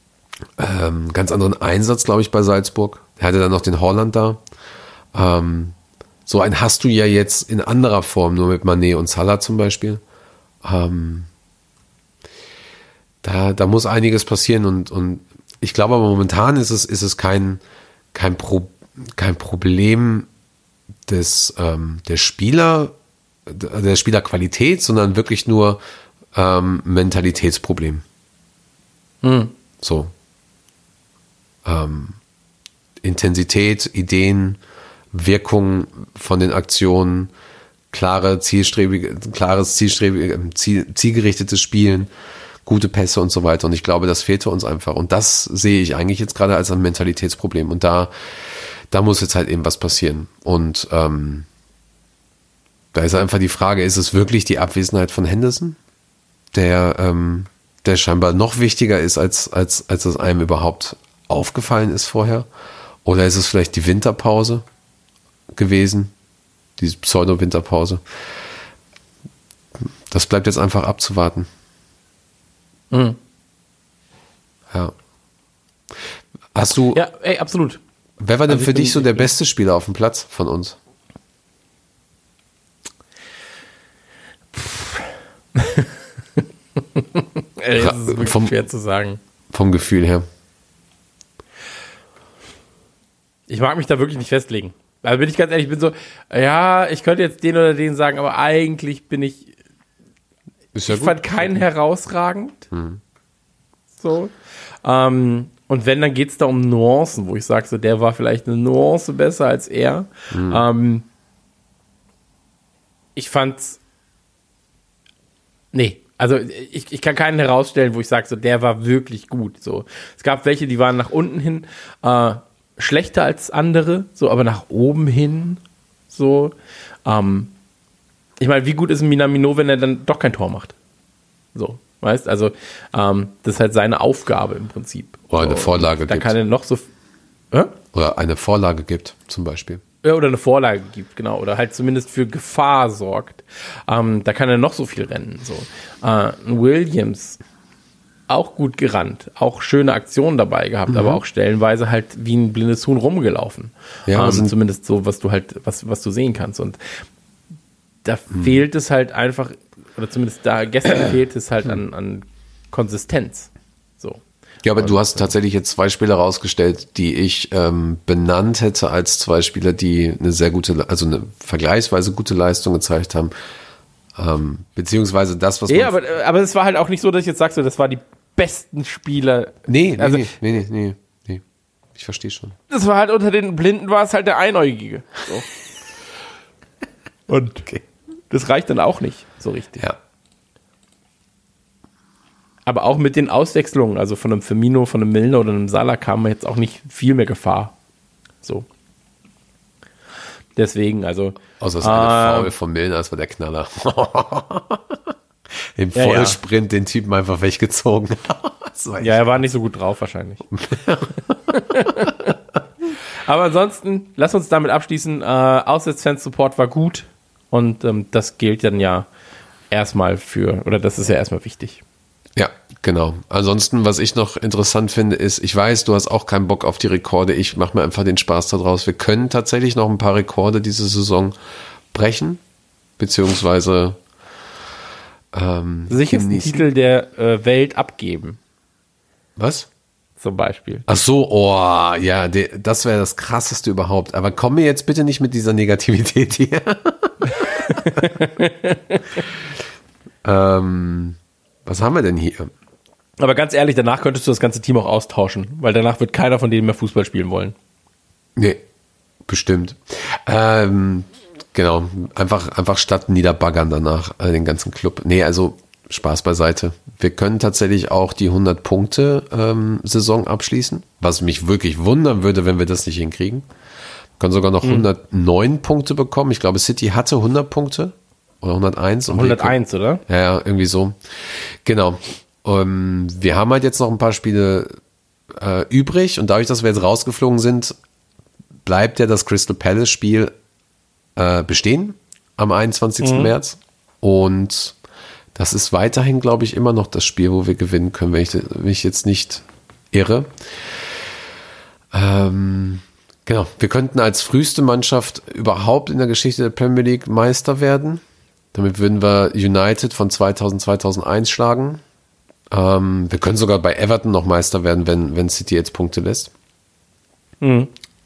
Speaker 6: Einsatz, glaube ich, bei Salzburg. Er hatte dann noch den Haaland da. So einen hast du ja jetzt in anderer Form, nur mit Mané und Salah zum Beispiel. Da muss einiges passieren und ich glaube aber momentan ist es kein Problem der Spielerqualität, sondern wirklich nur Mentalitätsproblem. So. Intensität, Ideen, Wirkung von den Aktionen, zielgerichtetes Spielen, gute Pässe und so weiter. Und ich glaube, das fehlte uns einfach. Und das sehe ich eigentlich jetzt gerade als ein Mentalitätsproblem. Und da muss jetzt halt eben was passieren. Und da ist einfach die Frage, ist es wirklich die Abwesenheit von Henderson, der scheinbar noch wichtiger ist, als es einem überhaupt aufgefallen ist vorher? Oder ist es vielleicht die Winterpause gewesen, diese Pseudo-Winterpause? Das bleibt jetzt einfach abzuwarten. Ja. Hast du...
Speaker 2: Ja, ey, absolut.
Speaker 6: Wer war denn für dich so der beste Spieler auf dem Platz von uns?
Speaker 2: Das ist wirklich schwer zu sagen.
Speaker 6: Vom Gefühl her.
Speaker 2: Ich mag mich da wirklich nicht festlegen. Also bin ich ganz ehrlich, ich bin so, ja, ich könnte jetzt den oder den sagen, aber eigentlich bin ich...
Speaker 6: Ist ja
Speaker 2: ich
Speaker 6: gut.
Speaker 2: fand keinen herausragend. So. Und wenn, dann geht es da um Nuancen, wo ich sage, so, der war vielleicht eine Nuance besser als er. Ich fand's. Nee, also ich kann keinen herausstellen, wo ich sage, so, der war wirklich gut. So. Es gab welche, die waren nach unten hin schlechter als andere, so, aber nach oben hin so. Ich meine, wie gut ist ein Minamino, wenn er dann doch kein Tor macht? So, weißt, also das ist halt seine Aufgabe im Prinzip.
Speaker 6: Oder eine Vorlage
Speaker 2: da
Speaker 6: gibt.
Speaker 2: kann er noch so...
Speaker 6: Oder eine Vorlage gibt, zum Beispiel.
Speaker 2: Ja, oder eine Vorlage gibt, genau. Oder halt zumindest für Gefahr sorgt. Da kann er noch so viel rennen. So. Williams, auch gut gerannt. Auch schöne Aktionen dabei gehabt, aber auch stellenweise halt wie ein blindes Huhn rumgelaufen.
Speaker 6: Ja,
Speaker 2: zumindest so, was du halt, was du sehen kannst. Und da fehlt es halt einfach, oder zumindest da gestern fehlt es halt an Konsistenz. So.
Speaker 6: Ja, aber du hast tatsächlich jetzt zwei Spieler rausgestellt, die ich benannt hätte als zwei Spieler, die eine sehr gute, also eine vergleichsweise gute Leistung gezeigt haben. Beziehungsweise das, was
Speaker 2: ja, aber es war halt auch nicht so, dass ich jetzt sage, so, das war die besten Spieler.
Speaker 6: Nee. Ich verstehe schon.
Speaker 2: Das war halt unter den Blinden war es halt der Einäugige. So. Und das reicht dann auch nicht so richtig.
Speaker 6: Ja.
Speaker 2: Aber auch mit den Auswechslungen, also von einem Firmino, von einem Milner oder einem Salah kam jetzt auch nicht viel mehr Gefahr. So. Deswegen, also.
Speaker 6: Außer das eine Foul von Milner, das war der Knaller. Im Vollsprint den Typen einfach weggezogen.
Speaker 2: Ja, er war nicht so gut drauf wahrscheinlich. Aber ansonsten, lass uns damit abschließen. Auswärtsfans-Support war gut und das gilt dann ja erstmal das ist ja erstmal wichtig.
Speaker 6: Ja, genau. Ansonsten, was ich noch interessant finde, ist, ich weiß, du hast auch keinen Bock auf die Rekorde. Ich mache mir einfach den Spaß daraus. Wir können tatsächlich noch ein paar Rekorde diese Saison brechen, beziehungsweise
Speaker 2: sichersten Titel der Welt abgeben.
Speaker 6: Was?
Speaker 2: Zum Beispiel.
Speaker 6: Ach so, ja, das wäre das Krasseste überhaupt. Aber komm mir jetzt bitte nicht mit dieser Negativität hier. Was haben wir denn hier?
Speaker 2: Aber ganz ehrlich, danach könntest du das ganze Team auch austauschen, weil danach wird keiner von denen mehr Fußball spielen wollen.
Speaker 6: Nee, bestimmt. Genau, einfach statt niederbaggern danach den ganzen Club. Nee, also Spaß beiseite. Wir können tatsächlich auch die 100-Punkte-Saison abschließen, was mich wirklich wundern würde, wenn wir das nicht hinkriegen. Wir können sogar noch 109 Punkte bekommen. Ich glaube, City hatte 100 Punkte oder 101.
Speaker 2: 101, oder?
Speaker 6: Ja, irgendwie so. Genau. Wir haben halt jetzt noch ein paar Spiele übrig und dadurch, dass wir jetzt rausgeflogen sind, bleibt ja das Crystal Palace Spiel bestehen am 21. März und das ist weiterhin, glaube ich, immer noch das Spiel, wo wir gewinnen können, wenn ich mich jetzt nicht irre. Genau, wir könnten als früheste Mannschaft überhaupt in der Geschichte der Premier League Meister werden. Damit würden wir United von 2001 schlagen. Wir können sogar bei Everton noch Meister werden, wenn City jetzt Punkte lässt.
Speaker 2: Mhm.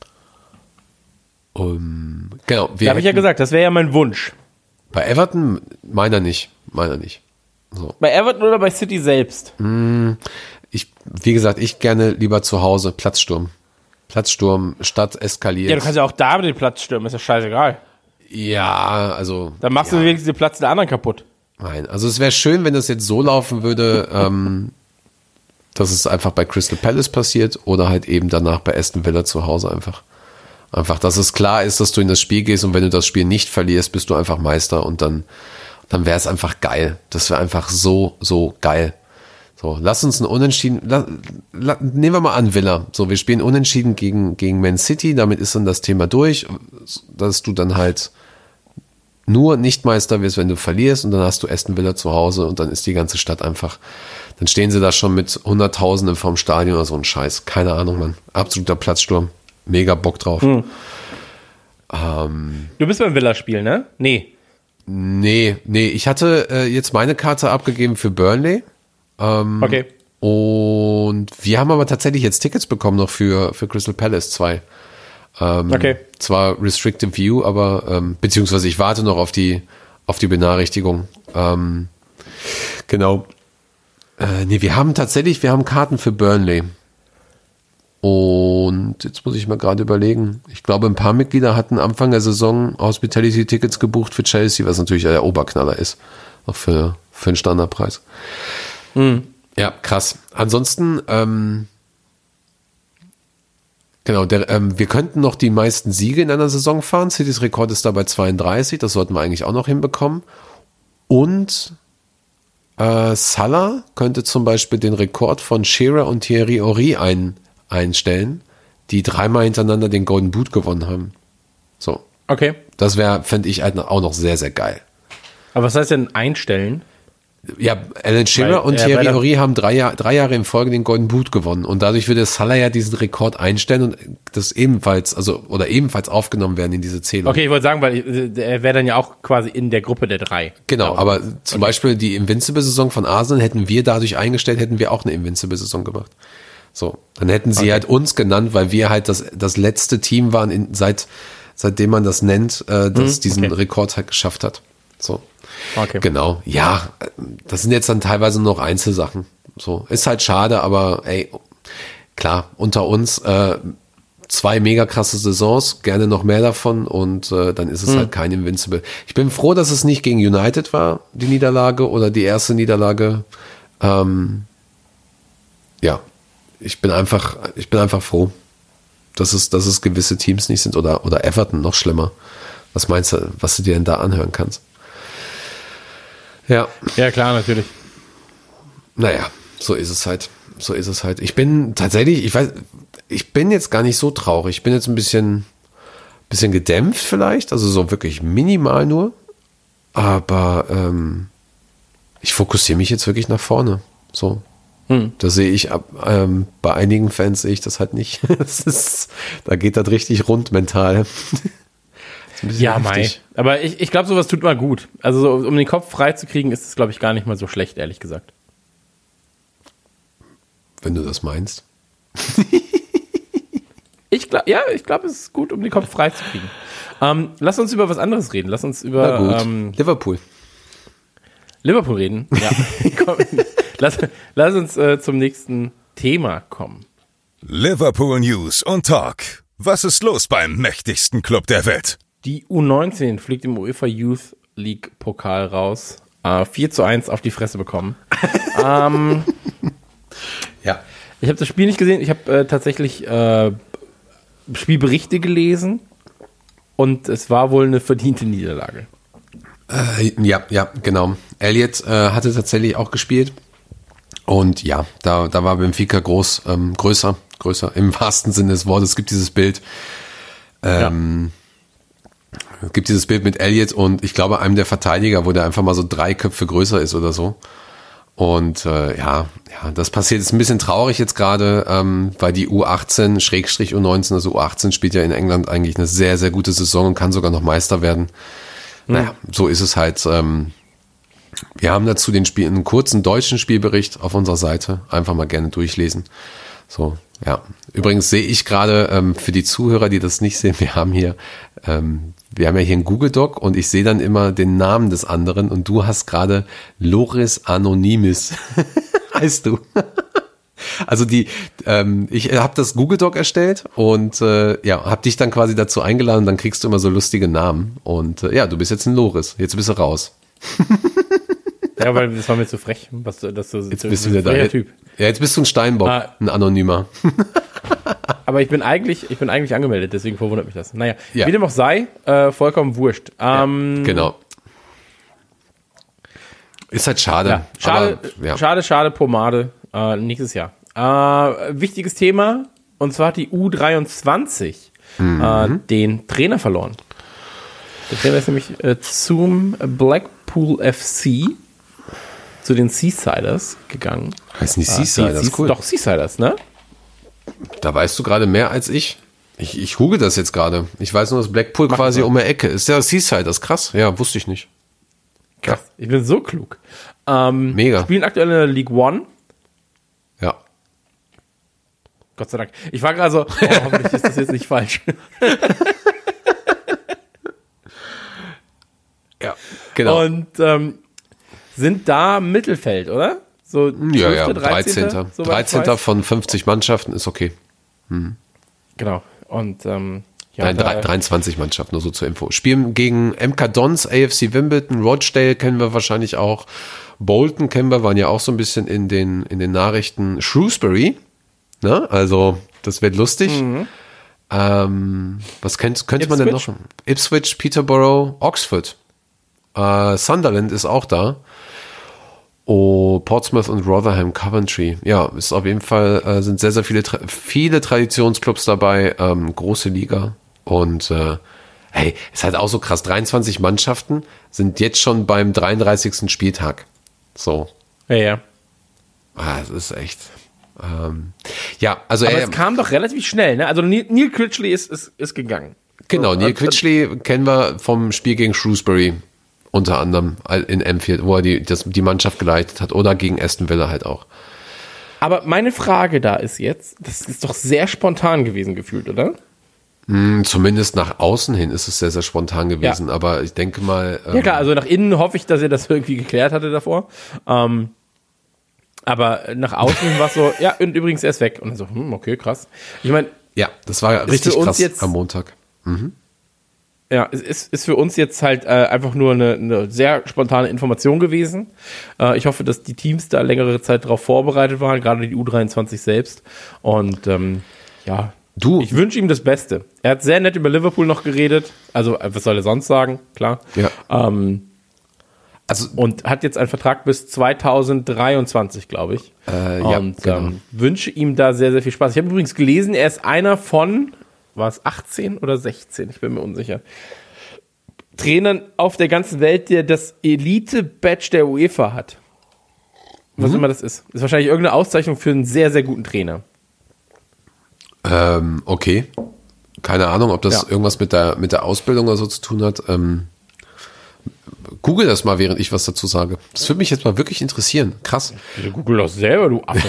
Speaker 6: Genau.
Speaker 2: Da habe ich ja gesagt, das wäre ja mein Wunsch.
Speaker 6: Bei Everton, meiner nicht. So.
Speaker 2: Bei Everton oder bei City selbst?
Speaker 6: Wie gesagt, ich gerne lieber zu Hause. Platzsturm, Stadt eskaliert.
Speaker 2: Ja, du kannst ja auch da den Platz stürmen, ist ja scheißegal.
Speaker 6: Ja, also.
Speaker 2: Dann machst du wenigstens den Platz der anderen kaputt.
Speaker 6: Nein, also es wäre schön, wenn das jetzt so laufen würde, dass es einfach bei Crystal Palace passiert oder halt eben danach bei Aston Villa zu Hause einfach. Einfach, dass es klar ist, dass du in das Spiel gehst und wenn du das Spiel nicht verlierst, bist du einfach Meister und dann wäre es einfach geil. Das wäre einfach so geil. So, lass uns ein Unentschieden, nehmen wir mal an Villa. So, wir spielen Unentschieden gegen Man City, damit ist dann das Thema durch, dass du dann halt nur nicht Meister wirst, wenn du verlierst und dann hast du Aston Villa zu Hause und dann ist die ganze Stadt einfach, dann stehen sie da schon mit Hunderttausenden vorm Stadion oder so ein Scheiß. Keine Ahnung, Mann. Absoluter Platzsturm. Mega Bock drauf.
Speaker 2: Du bist beim Villa-Spiel, ne? Nee,
Speaker 6: ich hatte jetzt meine Karte abgegeben für Burnley.
Speaker 2: Okay.
Speaker 6: Und wir haben aber tatsächlich jetzt Tickets bekommen noch für Crystal Palace 2.
Speaker 2: Okay.
Speaker 6: Zwar Restricted View, aber beziehungsweise ich warte noch auf die Benachrichtigung. Genau. Wir haben Karten für Burnley. Und jetzt muss ich mal gerade überlegen. Ich glaube, ein paar Mitglieder hatten Anfang der Saison Hospitality-Tickets gebucht für Chelsea, was natürlich der Oberknaller ist. Auch für einen Standardpreis. Ja, krass. Ansonsten, wir könnten noch die meisten Siege in einer Saison fahren. Citys Rekord ist dabei 32. Das sollten wir eigentlich auch noch hinbekommen. Und Salah könnte zum Beispiel den Rekord von Shearer und Thierry Henry einstellen, die 3-mal hintereinander den Golden Boot gewonnen haben. So.
Speaker 2: Okay.
Speaker 6: Das fände ich halt auch noch sehr, sehr geil.
Speaker 2: Aber was heißt denn einstellen?
Speaker 6: Ja, Alan Shearer und Thierry Henry haben drei Jahre in Folge den Golden Boot gewonnen und dadurch würde Salah ja diesen Rekord einstellen und das ebenfalls aufgenommen werden in diese Zählung.
Speaker 2: Okay, ich wollte sagen, weil er wäre dann ja auch quasi in der Gruppe der 3.
Speaker 6: Genau, aber zum Beispiel die Invincible-Saison von Arsenal hätten wir dadurch eingestellt, hätten wir auch eine Invincible-Saison gemacht. So, dann hätten sie halt uns genannt, weil wir halt das letzte Team waren, seitdem man das nennt, das diesen Rekord halt geschafft hat. So.
Speaker 2: Okay.
Speaker 6: Genau, ja, das sind jetzt dann teilweise noch Einzelsachen. So, ist halt schade, aber ey, klar, unter uns 2 mega krasse Saisons, gerne noch mehr davon und dann ist es halt kein Invincible. Ich bin froh, dass es nicht gegen United war, die Niederlage oder die erste Niederlage. Ja, ich bin einfach froh, dass es gewisse Teams nicht sind oder Everton noch schlimmer. Was meinst du, was du dir denn da anhören kannst? Ja.
Speaker 2: Ja, klar, natürlich.
Speaker 6: Naja, so ist es halt. Ich bin tatsächlich, ich bin jetzt gar nicht so traurig. Ich bin jetzt ein bisschen gedämpft vielleicht, also so wirklich minimal nur. Aber ich fokussiere mich jetzt wirklich nach vorne. So. Da sehe ich, bei einigen Fans sehe ich das halt nicht. Da geht das richtig rund mental.
Speaker 2: Ja, Mai. Aber ich glaube, sowas tut mal gut. Also so, um den Kopf frei zu kriegen, ist es, glaube ich, gar nicht mal so schlecht, ehrlich gesagt.
Speaker 6: Wenn du das meinst.
Speaker 2: Ich glaube, es ist gut, um den Kopf frei zu kriegen. Lass uns über was anderes reden. Lass uns über Liverpool reden. Ja. Komm, lass uns zum nächsten Thema kommen.
Speaker 7: Liverpool News und Talk. Was ist los beim mächtigsten Club der Welt?
Speaker 2: Die U19 fliegt im UEFA Youth League Pokal raus. 4:1 auf die Fresse bekommen.
Speaker 6: Ja.
Speaker 2: Ich habe das Spiel nicht gesehen. Ich habe tatsächlich Spielberichte gelesen. Und es war wohl eine verdiente
Speaker 6: 'Ne Ja, genau. Elliot hatte tatsächlich auch gespielt. Und ja, da war Benfica größer, im wahrsten Sinne des Wortes. Es gibt dieses Bild, es gibt dieses Bild mit Elliott und ich glaube einem der Verteidiger, wo der einfach mal so 3 Köpfe größer ist oder so. Und das passiert, ist ein bisschen traurig jetzt gerade, weil die U18/U19, also U18 spielt ja in England eigentlich eine sehr, sehr gute Saison und kann sogar noch Meister werden. Naja, so ist es halt. Wir haben dazu einen kurzen deutschen Spielbericht auf unserer Seite. Einfach mal gerne durchlesen. So, ja. Übrigens sehe ich gerade, für die Zuhörer, die das nicht sehen, wir haben ja hier einen Google Doc und ich sehe dann immer den Namen des anderen und du hast gerade Loris Anonymis, heißt du. Also ich habe das Google Doc erstellt und habe dich dann quasi dazu eingeladen und dann kriegst du immer so lustige Namen und du bist jetzt ein Loris, jetzt bist du raus.
Speaker 2: Ja, weil das war mir zu frech, dass du
Speaker 6: jetzt bist du wieder da.
Speaker 2: Typ.
Speaker 6: Ja, jetzt bist du ein Steinbock, ein Anonymer.
Speaker 2: Aber ich bin eigentlich angemeldet, deswegen verwundert mich das. Naja, wie dem auch sei, vollkommen wurscht.
Speaker 6: Genau. Ist halt schade.
Speaker 2: Ja, schade, Pomade. Nächstes Jahr. Wichtiges Thema, und zwar hat die U23 den Trainer verloren. Der Trainer ist nämlich zum Blackpool FC, zu den Seasiders gegangen.
Speaker 6: Heißen die Seasiders? Cool.
Speaker 2: Doch, Seasiders, ne?
Speaker 6: Da weißt du gerade mehr als ich. Ich google das jetzt gerade. Ich weiß nur, dass Blackpool quasi um die Ecke ist. Ja, Seasiders, krass. Ja, wusste ich nicht.
Speaker 2: Krass, ich bin so klug.
Speaker 6: Mega.
Speaker 2: Spielen aktuell in der League One.
Speaker 6: Ja.
Speaker 2: Gott sei Dank. Ich war gerade so, hoffentlich ist das jetzt nicht falsch.
Speaker 6: Ja, genau.
Speaker 2: Und sind da Mittelfeld, oder? So 12.,
Speaker 6: 13. 13. von 50 Mannschaften ist okay.
Speaker 2: Genau. Und
Speaker 6: 23 Mannschaften, nur so zur Info. Spielen gegen MK Dons, AFC Wimbledon, Rochdale kennen wir wahrscheinlich auch. Bolton kennen wir, waren ja auch so ein bisschen in den Nachrichten. Shrewsbury, ne? Also das wird lustig. Was könnte man denn noch? Ipswich, Peterborough, Oxford. Sunderland ist auch da. Oh, Portsmouth und Rotherham, Coventry. Ja, ist auf jeden Fall, sind sehr, sehr viele Traditionsclubs dabei, große Liga. Und ist halt auch so krass. 23 Mannschaften sind jetzt schon beim 33. Spieltag. So.
Speaker 2: Ja.
Speaker 6: Das ist echt.
Speaker 2: Aber es kam doch relativ schnell, ne? Also Neil Critchley ist gegangen.
Speaker 6: Genau, Neil Critchley kennen wir vom Spiel gegen Shrewsbury. Unter anderem in Anfield, wo er die Mannschaft geleitet hat, oder gegen Aston Villa halt auch.
Speaker 2: Aber meine Frage da ist jetzt, das ist doch sehr spontan gewesen gefühlt, oder?
Speaker 6: Zumindest nach außen hin ist es sehr, sehr spontan gewesen, aber ich denke mal...
Speaker 2: ja klar, also nach innen hoffe ich, dass er das irgendwie geklärt hatte davor. Aber nach außen war es so, ja, und übrigens er ist weg. Und dann so, okay, krass. Ich meine...
Speaker 6: Ja, das war richtig krass jetzt, am Montag.
Speaker 2: Ja, es ist für uns jetzt halt einfach nur eine sehr spontane Information gewesen. Ich hoffe, dass die Teams da längere Zeit darauf vorbereitet waren, gerade die U23 selbst. Und ich wünsche ihm das Beste. Er hat sehr nett über Liverpool noch geredet. Also, was soll er sonst sagen? Klar.
Speaker 6: Ja.
Speaker 2: Und hat jetzt einen Vertrag bis 2023, glaube ich. Wünsche ihm da sehr, sehr viel Spaß. Ich habe übrigens gelesen, er ist einer von... War es 18 oder 16? Ich bin mir unsicher. Trainern auf der ganzen Welt, der das Elite-Badge der UEFA hat. Was immer das ist. Ist wahrscheinlich irgendeine Auszeichnung für einen sehr, sehr guten Trainer.
Speaker 6: Okay. Keine Ahnung, ob das irgendwas mit der Ausbildung oder so zu tun hat. Google das mal, während ich was dazu sage. Das würde mich jetzt mal wirklich interessieren. Krass.
Speaker 2: Du google das selber, du Affe.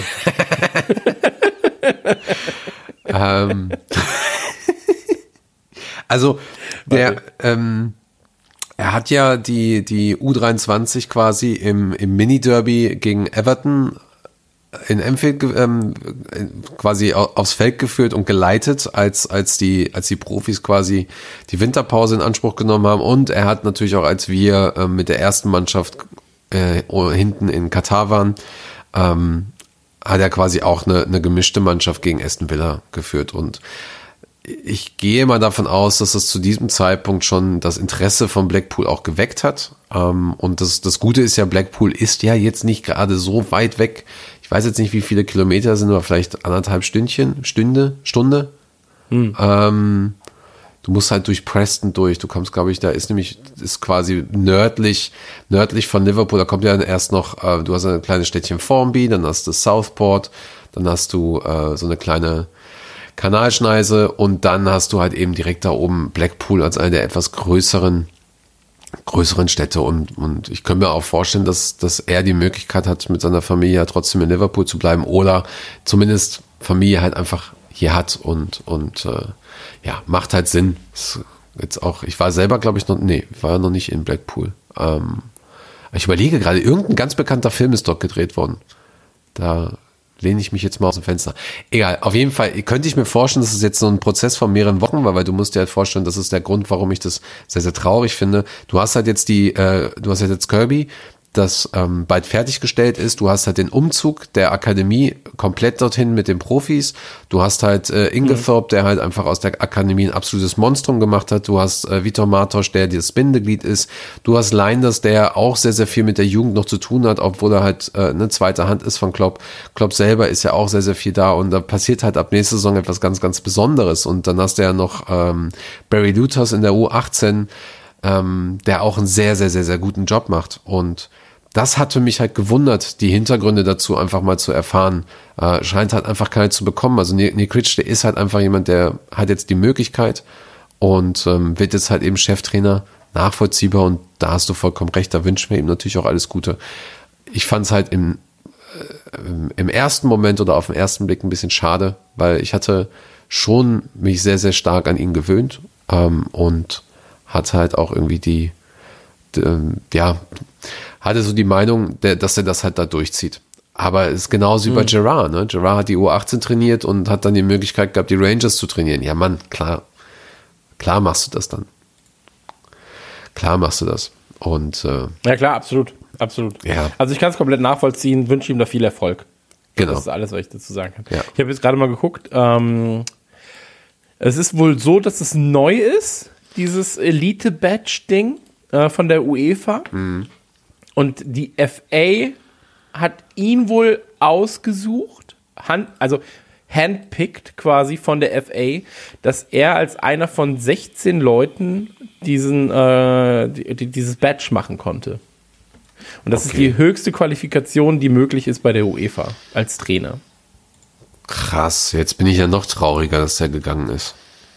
Speaker 6: Also, er hat ja die U23 quasi im Mini-Derby gegen Everton in Anfield quasi aufs Feld geführt und geleitet, als die Profis quasi die Winterpause in Anspruch genommen haben. Und er hat natürlich auch, als wir mit der ersten Mannschaft hinten in Katar waren, hat er quasi auch eine gemischte Mannschaft gegen Aston Villa geführt. Und ich gehe mal davon aus, dass das zu diesem Zeitpunkt schon das Interesse von Blackpool auch geweckt hat. Und das Gute ist ja, Blackpool ist ja jetzt nicht gerade so weit weg. Ich weiß jetzt nicht, wie viele Kilometer sind, aber vielleicht 1,5 Stunde. Du musst halt durch Preston durch. Du kommst, glaube ich, ist quasi nördlich von Liverpool. Da kommt ja dann erst noch, du hast ein kleines Städtchen Formby, dann hast du Southport, dann hast du so eine kleine Kanalschneise und dann hast du halt eben direkt da oben Blackpool als eine der etwas größeren Städte und ich könnte mir auch vorstellen, dass er die Möglichkeit hat, mit seiner Familie trotzdem in Liverpool zu bleiben oder zumindest Familie halt einfach hier hat und macht halt Sinn. Jetzt auch, ich war selber, glaube ich, war noch nicht in Blackpool. Ich überlege gerade, irgendein ganz bekannter Film ist dort gedreht worden. Da lehne ich mich jetzt mal aus dem Fenster. Egal, auf jeden Fall könnte ich mir vorstellen, das ist jetzt so ein Prozess von mehreren Wochen, weil du musst dir halt vorstellen, das ist der Grund, warum ich das sehr, sehr traurig finde. Du hast halt jetzt Kirby, das bald fertiggestellt ist. Du hast halt den Umzug der Akademie komplett dorthin mit den Profis. Du hast halt Inglethorpe, der halt einfach aus der Akademie ein absolutes Monstrum gemacht hat. Du hast Vitor Martos, der das Bindeglied ist. Du hast Leinders, der auch sehr, sehr viel mit der Jugend noch zu tun hat, obwohl er halt eine zweite Hand ist von Klopp. Klopp selber ist ja auch sehr, sehr viel da und da passiert halt ab nächster Saison etwas ganz, ganz Besonderes. Und dann hast du ja noch Barry Luthers in der U18, der auch einen sehr, sehr, sehr, sehr guten Job macht. Und das hatte mich halt gewundert, die Hintergründe dazu einfach mal zu erfahren. Scheint halt einfach keine zu bekommen. Also Nick Rich, der ist halt einfach jemand, der hat jetzt die Möglichkeit und wird jetzt halt eben Cheftrainer, nachvollziehbar und da hast du vollkommen recht, da wünschen wir ihm natürlich auch alles Gute. Ich fand es halt im ersten Moment oder auf den ersten Blick ein bisschen schade, weil ich hatte schon mich sehr, sehr stark an ihn gewöhnt und hatte halt auch irgendwie hatte so die Meinung, dass er das halt da durchzieht. Aber es ist genauso wie bei Gerrard, ne? Gerrard hat die U18 trainiert und hat dann die Möglichkeit gehabt, die Rangers zu trainieren. Ja, Mann, klar machst du das dann. Klar machst du das. Und
Speaker 2: ja klar, absolut. Ja. Also ich kann es komplett nachvollziehen, wünsche ihm da viel Erfolg.
Speaker 6: Genau.
Speaker 2: Das ist alles, was ich dazu sagen kann.
Speaker 6: Ja.
Speaker 2: Ich habe jetzt gerade mal geguckt, es ist wohl so, dass es neu ist, dieses Elite-Badge-Ding von der UEFA. Mhm. Und die FA hat ihn wohl ausgesucht, handpicked quasi von der FA, dass er als einer von 16 Leuten dieses Badge machen konnte. Und das ist die höchste Qualifikation, die möglich ist bei der UEFA als Trainer.
Speaker 6: Krass, jetzt bin ich ja noch trauriger, dass er gegangen ist.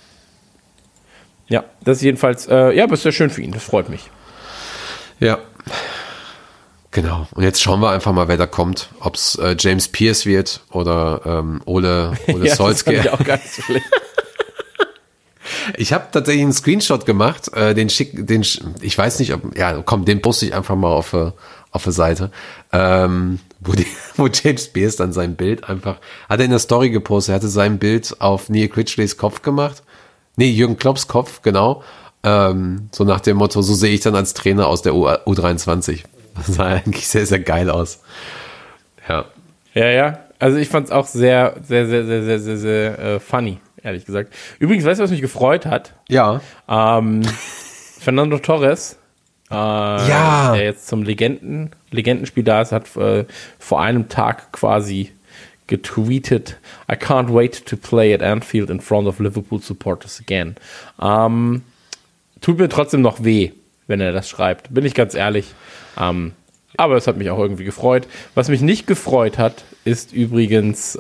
Speaker 2: Ja, das ist jedenfalls, aber ist sehr schön für ihn, das freut mich.
Speaker 6: Ja, genau. Und jetzt schauen wir einfach mal, wer da kommt. Ob es James Pearce wird oder Ole
Speaker 2: ja,
Speaker 6: Solskjaer.
Speaker 2: Das fand ich auch gar nicht so schlecht.
Speaker 6: Ich habe tatsächlich einen Screenshot gemacht, ich weiß nicht, den poste ich einfach mal auf der Seite, wo James Pearce dann sein Bild einfach, hat er in der Story gepostet, er hatte sein Bild auf Neil Critchleys Kopf gemacht, Jürgen Klopps Kopf, genau, so nach dem Motto, so sehe ich dann als Trainer aus der U23. Das sah eigentlich sehr, sehr geil aus. Ja. Ja,
Speaker 2: also ich fand es auch sehr, sehr, sehr, sehr, sehr, sehr, sehr funny, ehrlich gesagt. Übrigens, weißt du, was mich gefreut hat?
Speaker 6: Ja.
Speaker 2: Fernando Torres, der jetzt zum Legendenspiel da ist, hat vor einem Tag quasi getweetet, I can't wait to play at Anfield in front of Liverpool supporters again. Tut mir trotzdem noch weh, wenn er das schreibt, bin ich ganz ehrlich. Aber es hat mich auch irgendwie gefreut. Was mich nicht gefreut hat, ist übrigens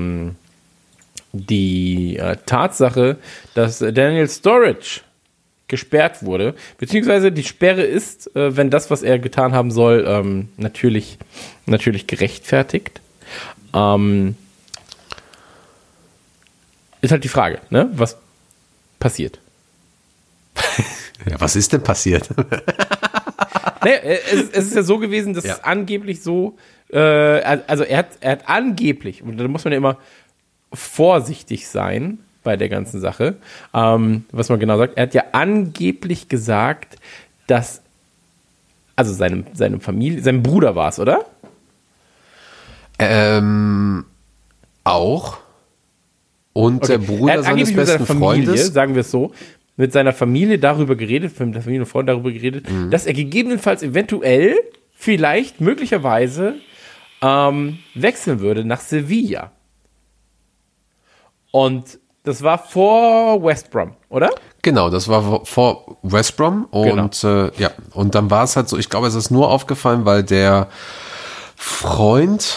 Speaker 2: die Tatsache, dass Daniel Sturridge gesperrt wurde, beziehungsweise die Sperre ist, wenn das, was er getan haben soll, natürlich gerechtfertigt. Ist halt die Frage, ne? Was passiert?
Speaker 6: Ja, was ist denn passiert?
Speaker 2: Naja, es ist ja so gewesen, dass es angeblich so, also er hat angeblich, und da muss man ja immer vorsichtig sein bei der ganzen Sache, was man genau sagt, er hat ja angeblich gesagt, dass, also seinem Bruder war es, oder?
Speaker 6: Auch. Und der Bruder seines besten Freundes.
Speaker 2: Sagen wir es so, mit seiner Familie darüber geredet, mit der Familie und Freund darüber geredet, dass er gegebenenfalls eventuell, vielleicht, möglicherweise wechseln würde nach Sevilla. Und das war vor West Brom, oder?
Speaker 6: Genau, das war vor West Brom und ja, und dann war es halt so, ich glaube, es ist nur aufgefallen, weil der Freund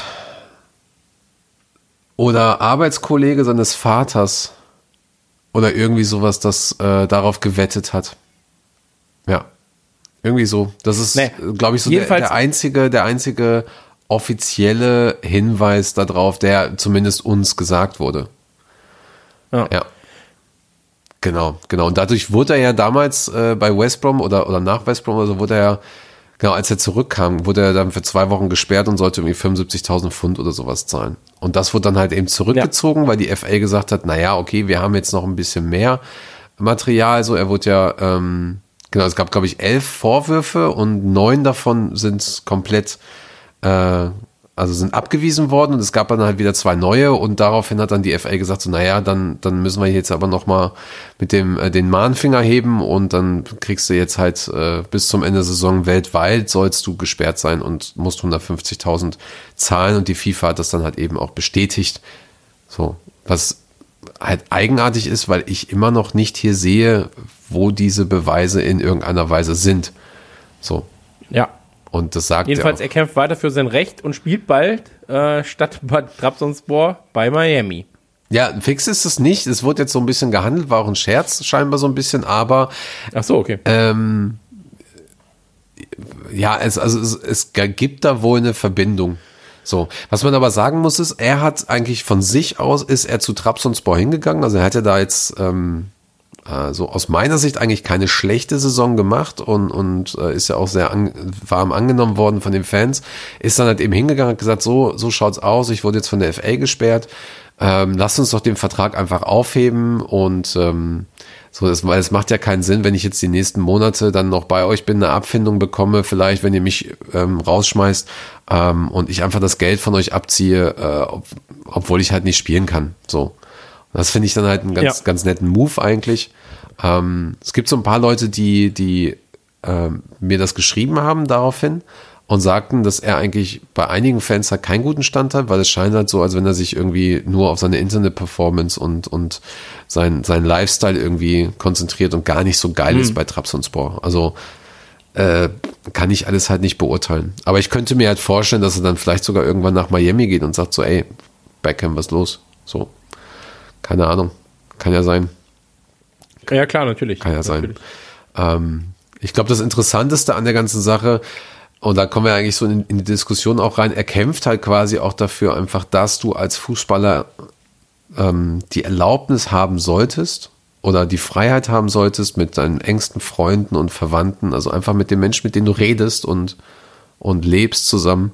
Speaker 6: oder Arbeitskollege seines Vaters oder irgendwie sowas, das darauf gewettet hat. Ja, irgendwie so. Das ist, glaube ich, so der einzige offizielle Hinweis darauf, der zumindest uns gesagt wurde. Ja. Genau. Und dadurch wurde er ja damals bei West Brom oder nach West Brom, also wurde er ja, genau, als er zurückkam, wurde er dann für 2 Wochen gesperrt und sollte irgendwie 75.000 Pfund oder sowas zahlen. Und das wurde dann halt eben zurückgezogen, weil die FA gesagt hat, naja, okay, wir haben jetzt noch ein bisschen mehr Material. So, er wurde ja, genau, es gab, glaube ich, 11 Vorwürfe und 9 davon sind komplett, sind abgewiesen worden und es gab dann halt wieder 2 neue und daraufhin hat dann die FA gesagt, so, naja, dann müssen wir jetzt aber nochmal mit den Mahnfinger heben und dann kriegst du jetzt halt bis zum Ende der Saison weltweit sollst du gesperrt sein und musst 150.000 zahlen und die FIFA hat das dann halt eben auch bestätigt. So, was halt eigenartig ist, weil ich immer noch nicht hier sehe, wo diese Beweise in irgendeiner Weise sind. So.
Speaker 2: Ja.
Speaker 6: Und das sagt
Speaker 2: jedenfalls, er kämpft weiter für sein Recht und spielt bald statt bei Trabzonspor bei Miami.
Speaker 6: Ja, fix ist es nicht. Es wurde jetzt so ein bisschen gehandelt, war auch ein Scherz scheinbar so ein bisschen, aber
Speaker 2: ach so, okay.
Speaker 6: Ja, es gibt da wohl eine Verbindung. So, was man aber sagen muss ist, er hat eigentlich von sich aus, ist er zu Trabzonspor hingegangen, also er hat ja da jetzt so aus meiner Sicht eigentlich keine schlechte Saison gemacht und ist ja auch sehr warm angenommen worden von den Fans, ist dann halt eben hingegangen und hat gesagt, so schaut's aus, ich wurde jetzt von der FA gesperrt, lasst uns doch den Vertrag einfach aufheben und weil es macht ja keinen Sinn, wenn ich jetzt die nächsten Monate dann noch bei euch bin, eine Abfindung bekomme, vielleicht wenn ihr mich rausschmeißt und ich einfach das Geld von euch abziehe, obwohl ich halt nicht spielen kann, so. Das finde ich dann halt einen ganz netten Move eigentlich. Es gibt so ein paar Leute, die mir das geschrieben haben daraufhin und sagten, dass er eigentlich bei einigen Fans halt keinen guten Stand hat, weil es scheint halt so, als wenn er sich irgendwie nur auf seine Internet-Performance und sein Lifestyle irgendwie konzentriert und gar nicht so geil ist bei Trabzonspor. Also kann ich alles halt nicht beurteilen. Aber ich könnte mir halt vorstellen, dass er dann vielleicht sogar irgendwann nach Miami geht und sagt so, ey, Beckham, was los? So. Keine Ahnung. Kann ja sein.
Speaker 2: Ja, klar, natürlich.
Speaker 6: Kann ja sein. Ich glaube, das Interessanteste an der ganzen Sache, und da kommen wir eigentlich so in die Diskussion auch rein, er kämpft halt quasi auch dafür einfach, dass du als Fußballer die Erlaubnis haben solltest oder die Freiheit haben solltest mit deinen engsten Freunden und Verwandten, also einfach mit den Menschen, mit denen du redest und lebst zusammen,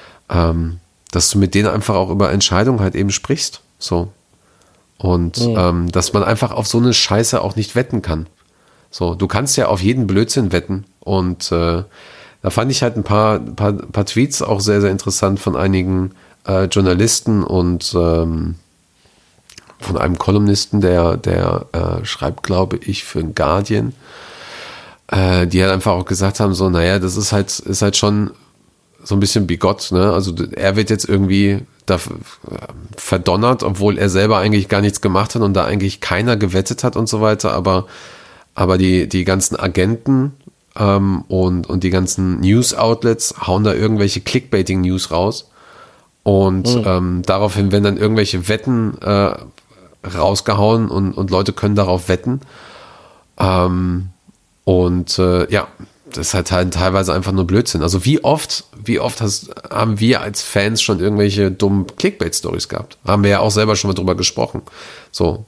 Speaker 6: dass du mit denen einfach auch über Entscheidungen halt eben sprichst. So. Und dass man einfach auf so eine Scheiße auch nicht wetten kann. So, du kannst ja auf jeden Blödsinn wetten. Und da fand ich halt ein paar Tweets auch sehr, sehr interessant von einigen Journalisten und von einem Kolumnisten, der schreibt, glaube ich, für den Guardian, die halt einfach auch gesagt haben, so, naja, das ist halt schon so ein bisschen bigott, ne? Also er wird jetzt irgendwie da verdonnert, obwohl er selber eigentlich gar nichts gemacht hat und da eigentlich keiner gewettet hat und so weiter, aber die ganzen Agenten und die ganzen News-Outlets hauen da irgendwelche Clickbaiting-News raus und daraufhin werden dann irgendwelche Wetten rausgehauen und Leute können darauf wetten das ist halt teilweise einfach nur Blödsinn. Also wie oft haben wir als Fans schon irgendwelche dummen Clickbait-Stories gehabt? Haben wir ja auch selber schon mal drüber gesprochen. So,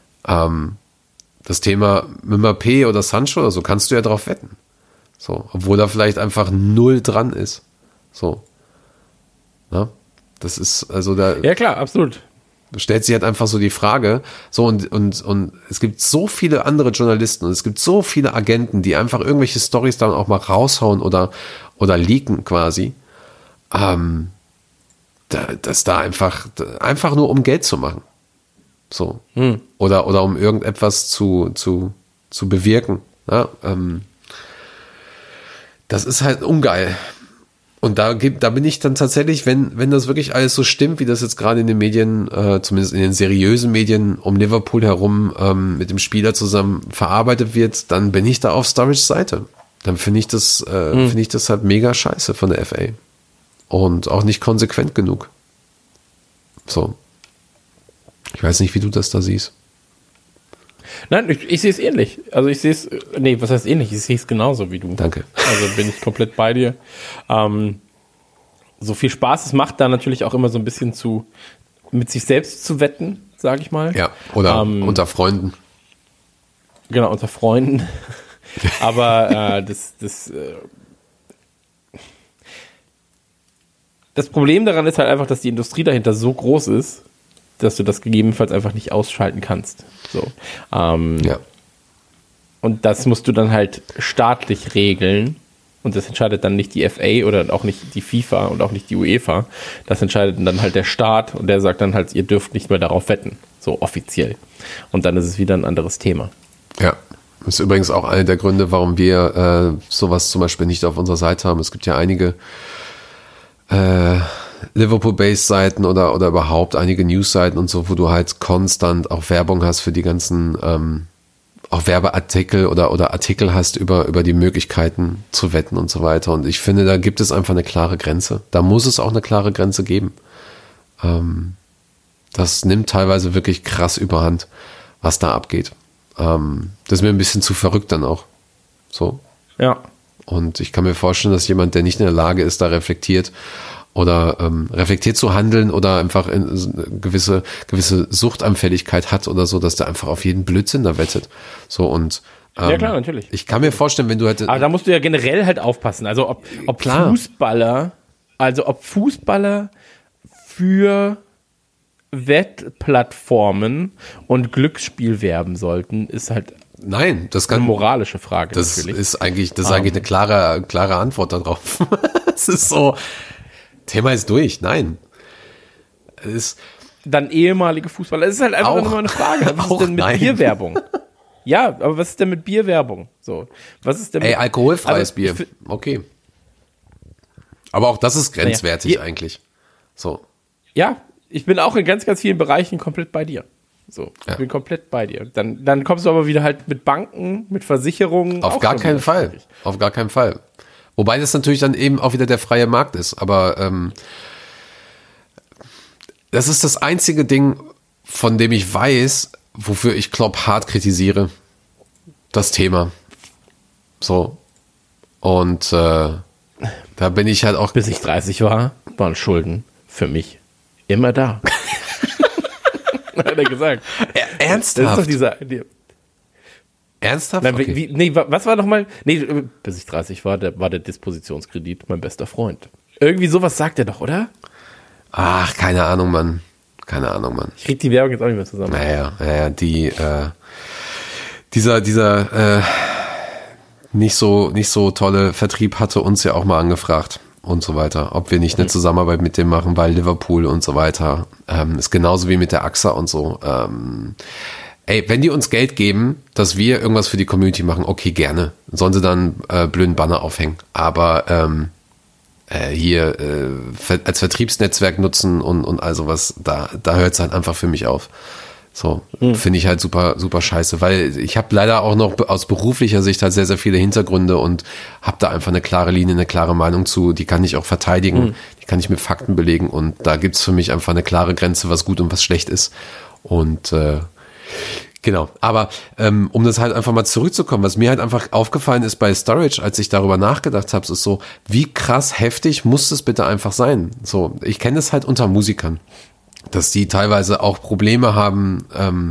Speaker 6: das Thema Mbappé oder Sancho oder so, kannst du ja drauf wetten. So, obwohl da vielleicht einfach 0 dran ist. So. Na? Das ist, also da.
Speaker 2: Ja, klar, absolut.
Speaker 6: Stellt sich halt einfach so die Frage, so und es gibt so viele andere Journalisten und es gibt so viele Agenten, die einfach irgendwelche Storys dann auch mal raushauen oder leaken quasi, dass da einfach nur um Geld zu machen, so oder um irgendetwas zu bewirken, ja? Das ist halt ungeil. Und da bin ich dann tatsächlich, wenn das wirklich alles so stimmt, wie das jetzt gerade in den Medien, zumindest in den seriösen Medien um Liverpool herum mit dem Spieler zusammen verarbeitet wird, dann bin ich da auf Sturridge's Seite. Dann finde ich das halt mega scheiße von der FA. Und auch nicht konsequent genug. So. Ich weiß nicht, wie du das da siehst.
Speaker 2: Nein, ich sehe es ähnlich. Also was heißt ähnlich? Ich sehe es genauso wie du.
Speaker 6: Danke.
Speaker 2: Also bin ich komplett bei dir. So viel Spaß es macht, da natürlich auch immer so ein bisschen mit sich selbst zu wetten, sage ich mal.
Speaker 6: Ja, oder unter Freunden.
Speaker 2: Genau, unter Freunden. Aber das Problem daran ist halt einfach, dass die Industrie dahinter so groß ist, dass du das gegebenenfalls einfach nicht ausschalten kannst. So.
Speaker 6: Ja.
Speaker 2: Und das musst du dann halt staatlich regeln. Und das entscheidet dann nicht die FA oder auch nicht die FIFA und auch nicht die UEFA. Das entscheidet dann halt der Staat und der sagt dann halt, ihr dürft nicht mehr darauf wetten. So offiziell. Und dann ist es wieder ein anderes Thema.
Speaker 6: Ja. Das ist übrigens auch einer der Gründe, warum wir sowas zum Beispiel nicht auf unserer Seite haben. Es gibt ja einige Liverpool-based Seiten oder überhaupt einige News-Seiten und so, wo du halt konstant auch Werbung hast für die ganzen auch Werbeartikel oder Artikel hast über die Möglichkeiten zu wetten und so weiter. Und ich finde, da gibt es einfach eine klare Grenze. Da muss es auch eine klare Grenze geben. Das nimmt teilweise wirklich krass überhand, was da abgeht. Das ist mir ein bisschen zu verrückt dann auch. So.
Speaker 2: Ja.
Speaker 6: Und ich kann mir vorstellen, dass jemand, der nicht in der Lage ist, da reflektiert zu handeln oder einfach eine gewisse Suchtanfälligkeit hat oder so, dass der einfach auf jeden Blödsinn da wettet. So und
Speaker 2: ja klar, natürlich.
Speaker 6: Ich kann mir vorstellen, wenn du halt.
Speaker 2: Aber da musst du ja generell halt aufpassen. Also ob Fußballer für Wettplattformen und Glücksspiel werben sollten, ist halt
Speaker 6: nein, das kann
Speaker 2: eine moralische Frage.
Speaker 6: Das
Speaker 2: natürlich.
Speaker 6: ist eigentlich eine klare Antwort darauf. Es ist so. Thema ist durch, nein. Es ist
Speaker 2: dann ehemalige Fußballer. Es ist halt einfach nur eine Frage. Was ist denn mit Bierwerbung? Ja, aber was ist denn mit Bierwerbung? So, was ist denn mit,
Speaker 6: alkoholfreies Bier. Okay. Aber auch das ist grenzwertig eigentlich. So.
Speaker 2: Ja, ich bin auch in ganz, ganz vielen Bereichen komplett bei dir. So, ich bin komplett bei dir. Dann kommst du aber wieder halt mit Banken, mit Versicherungen.
Speaker 6: Auf gar keinen Fall. Auf gar keinen Fall. Wobei das natürlich dann eben auch wieder der freie Markt ist. Aber das ist das einzige Ding, von dem ich weiß, wofür ich Klopp hart kritisiere. Das Thema. So. Und da bin ich halt auch...
Speaker 2: Bis ich 30 war, waren Schulden für mich immer da. Hat er gesagt.
Speaker 6: Ernsthaft?
Speaker 2: Das ist doch
Speaker 6: Ernsthaft?
Speaker 2: Nein,
Speaker 6: Okay.
Speaker 2: was war nochmal? Nee, bis ich 30 war, war der Dispositionskredit mein bester Freund. Irgendwie sowas sagt er doch, oder?
Speaker 6: Ach, keine Ahnung, Mann.
Speaker 2: Ich krieg die Werbung jetzt auch nicht mehr zusammen.
Speaker 6: Naja, dieser nicht so tolle Vertrieb hatte uns ja auch mal angefragt und so weiter, ob wir nicht eine Zusammenarbeit mit dem machen, weil Liverpool und so weiter. Ist genauso wie mit der AXA und so. Wenn die uns Geld geben, dass wir irgendwas für die Community machen, okay, gerne. Sollen sie dann blöden Banner aufhängen. Aber hier als Vertriebsnetzwerk nutzen und all sowas, da hört es halt einfach für mich auf. So, finde ich halt super, super scheiße, weil ich habe leider auch noch aus beruflicher Sicht halt sehr, sehr viele Hintergründe und habe da einfach eine klare Linie, eine klare Meinung zu, die kann ich auch verteidigen, die kann ich mit Fakten belegen und da gibt's für mich einfach eine klare Grenze, was gut und was schlecht ist. Und genau, aber um das halt einfach mal zurückzukommen, was mir halt einfach aufgefallen ist bei Sturridge, als ich darüber nachgedacht habe, ist so, wie krass heftig muss es bitte einfach sein? So, ich kenne das halt unter Musikern, dass die teilweise auch Probleme haben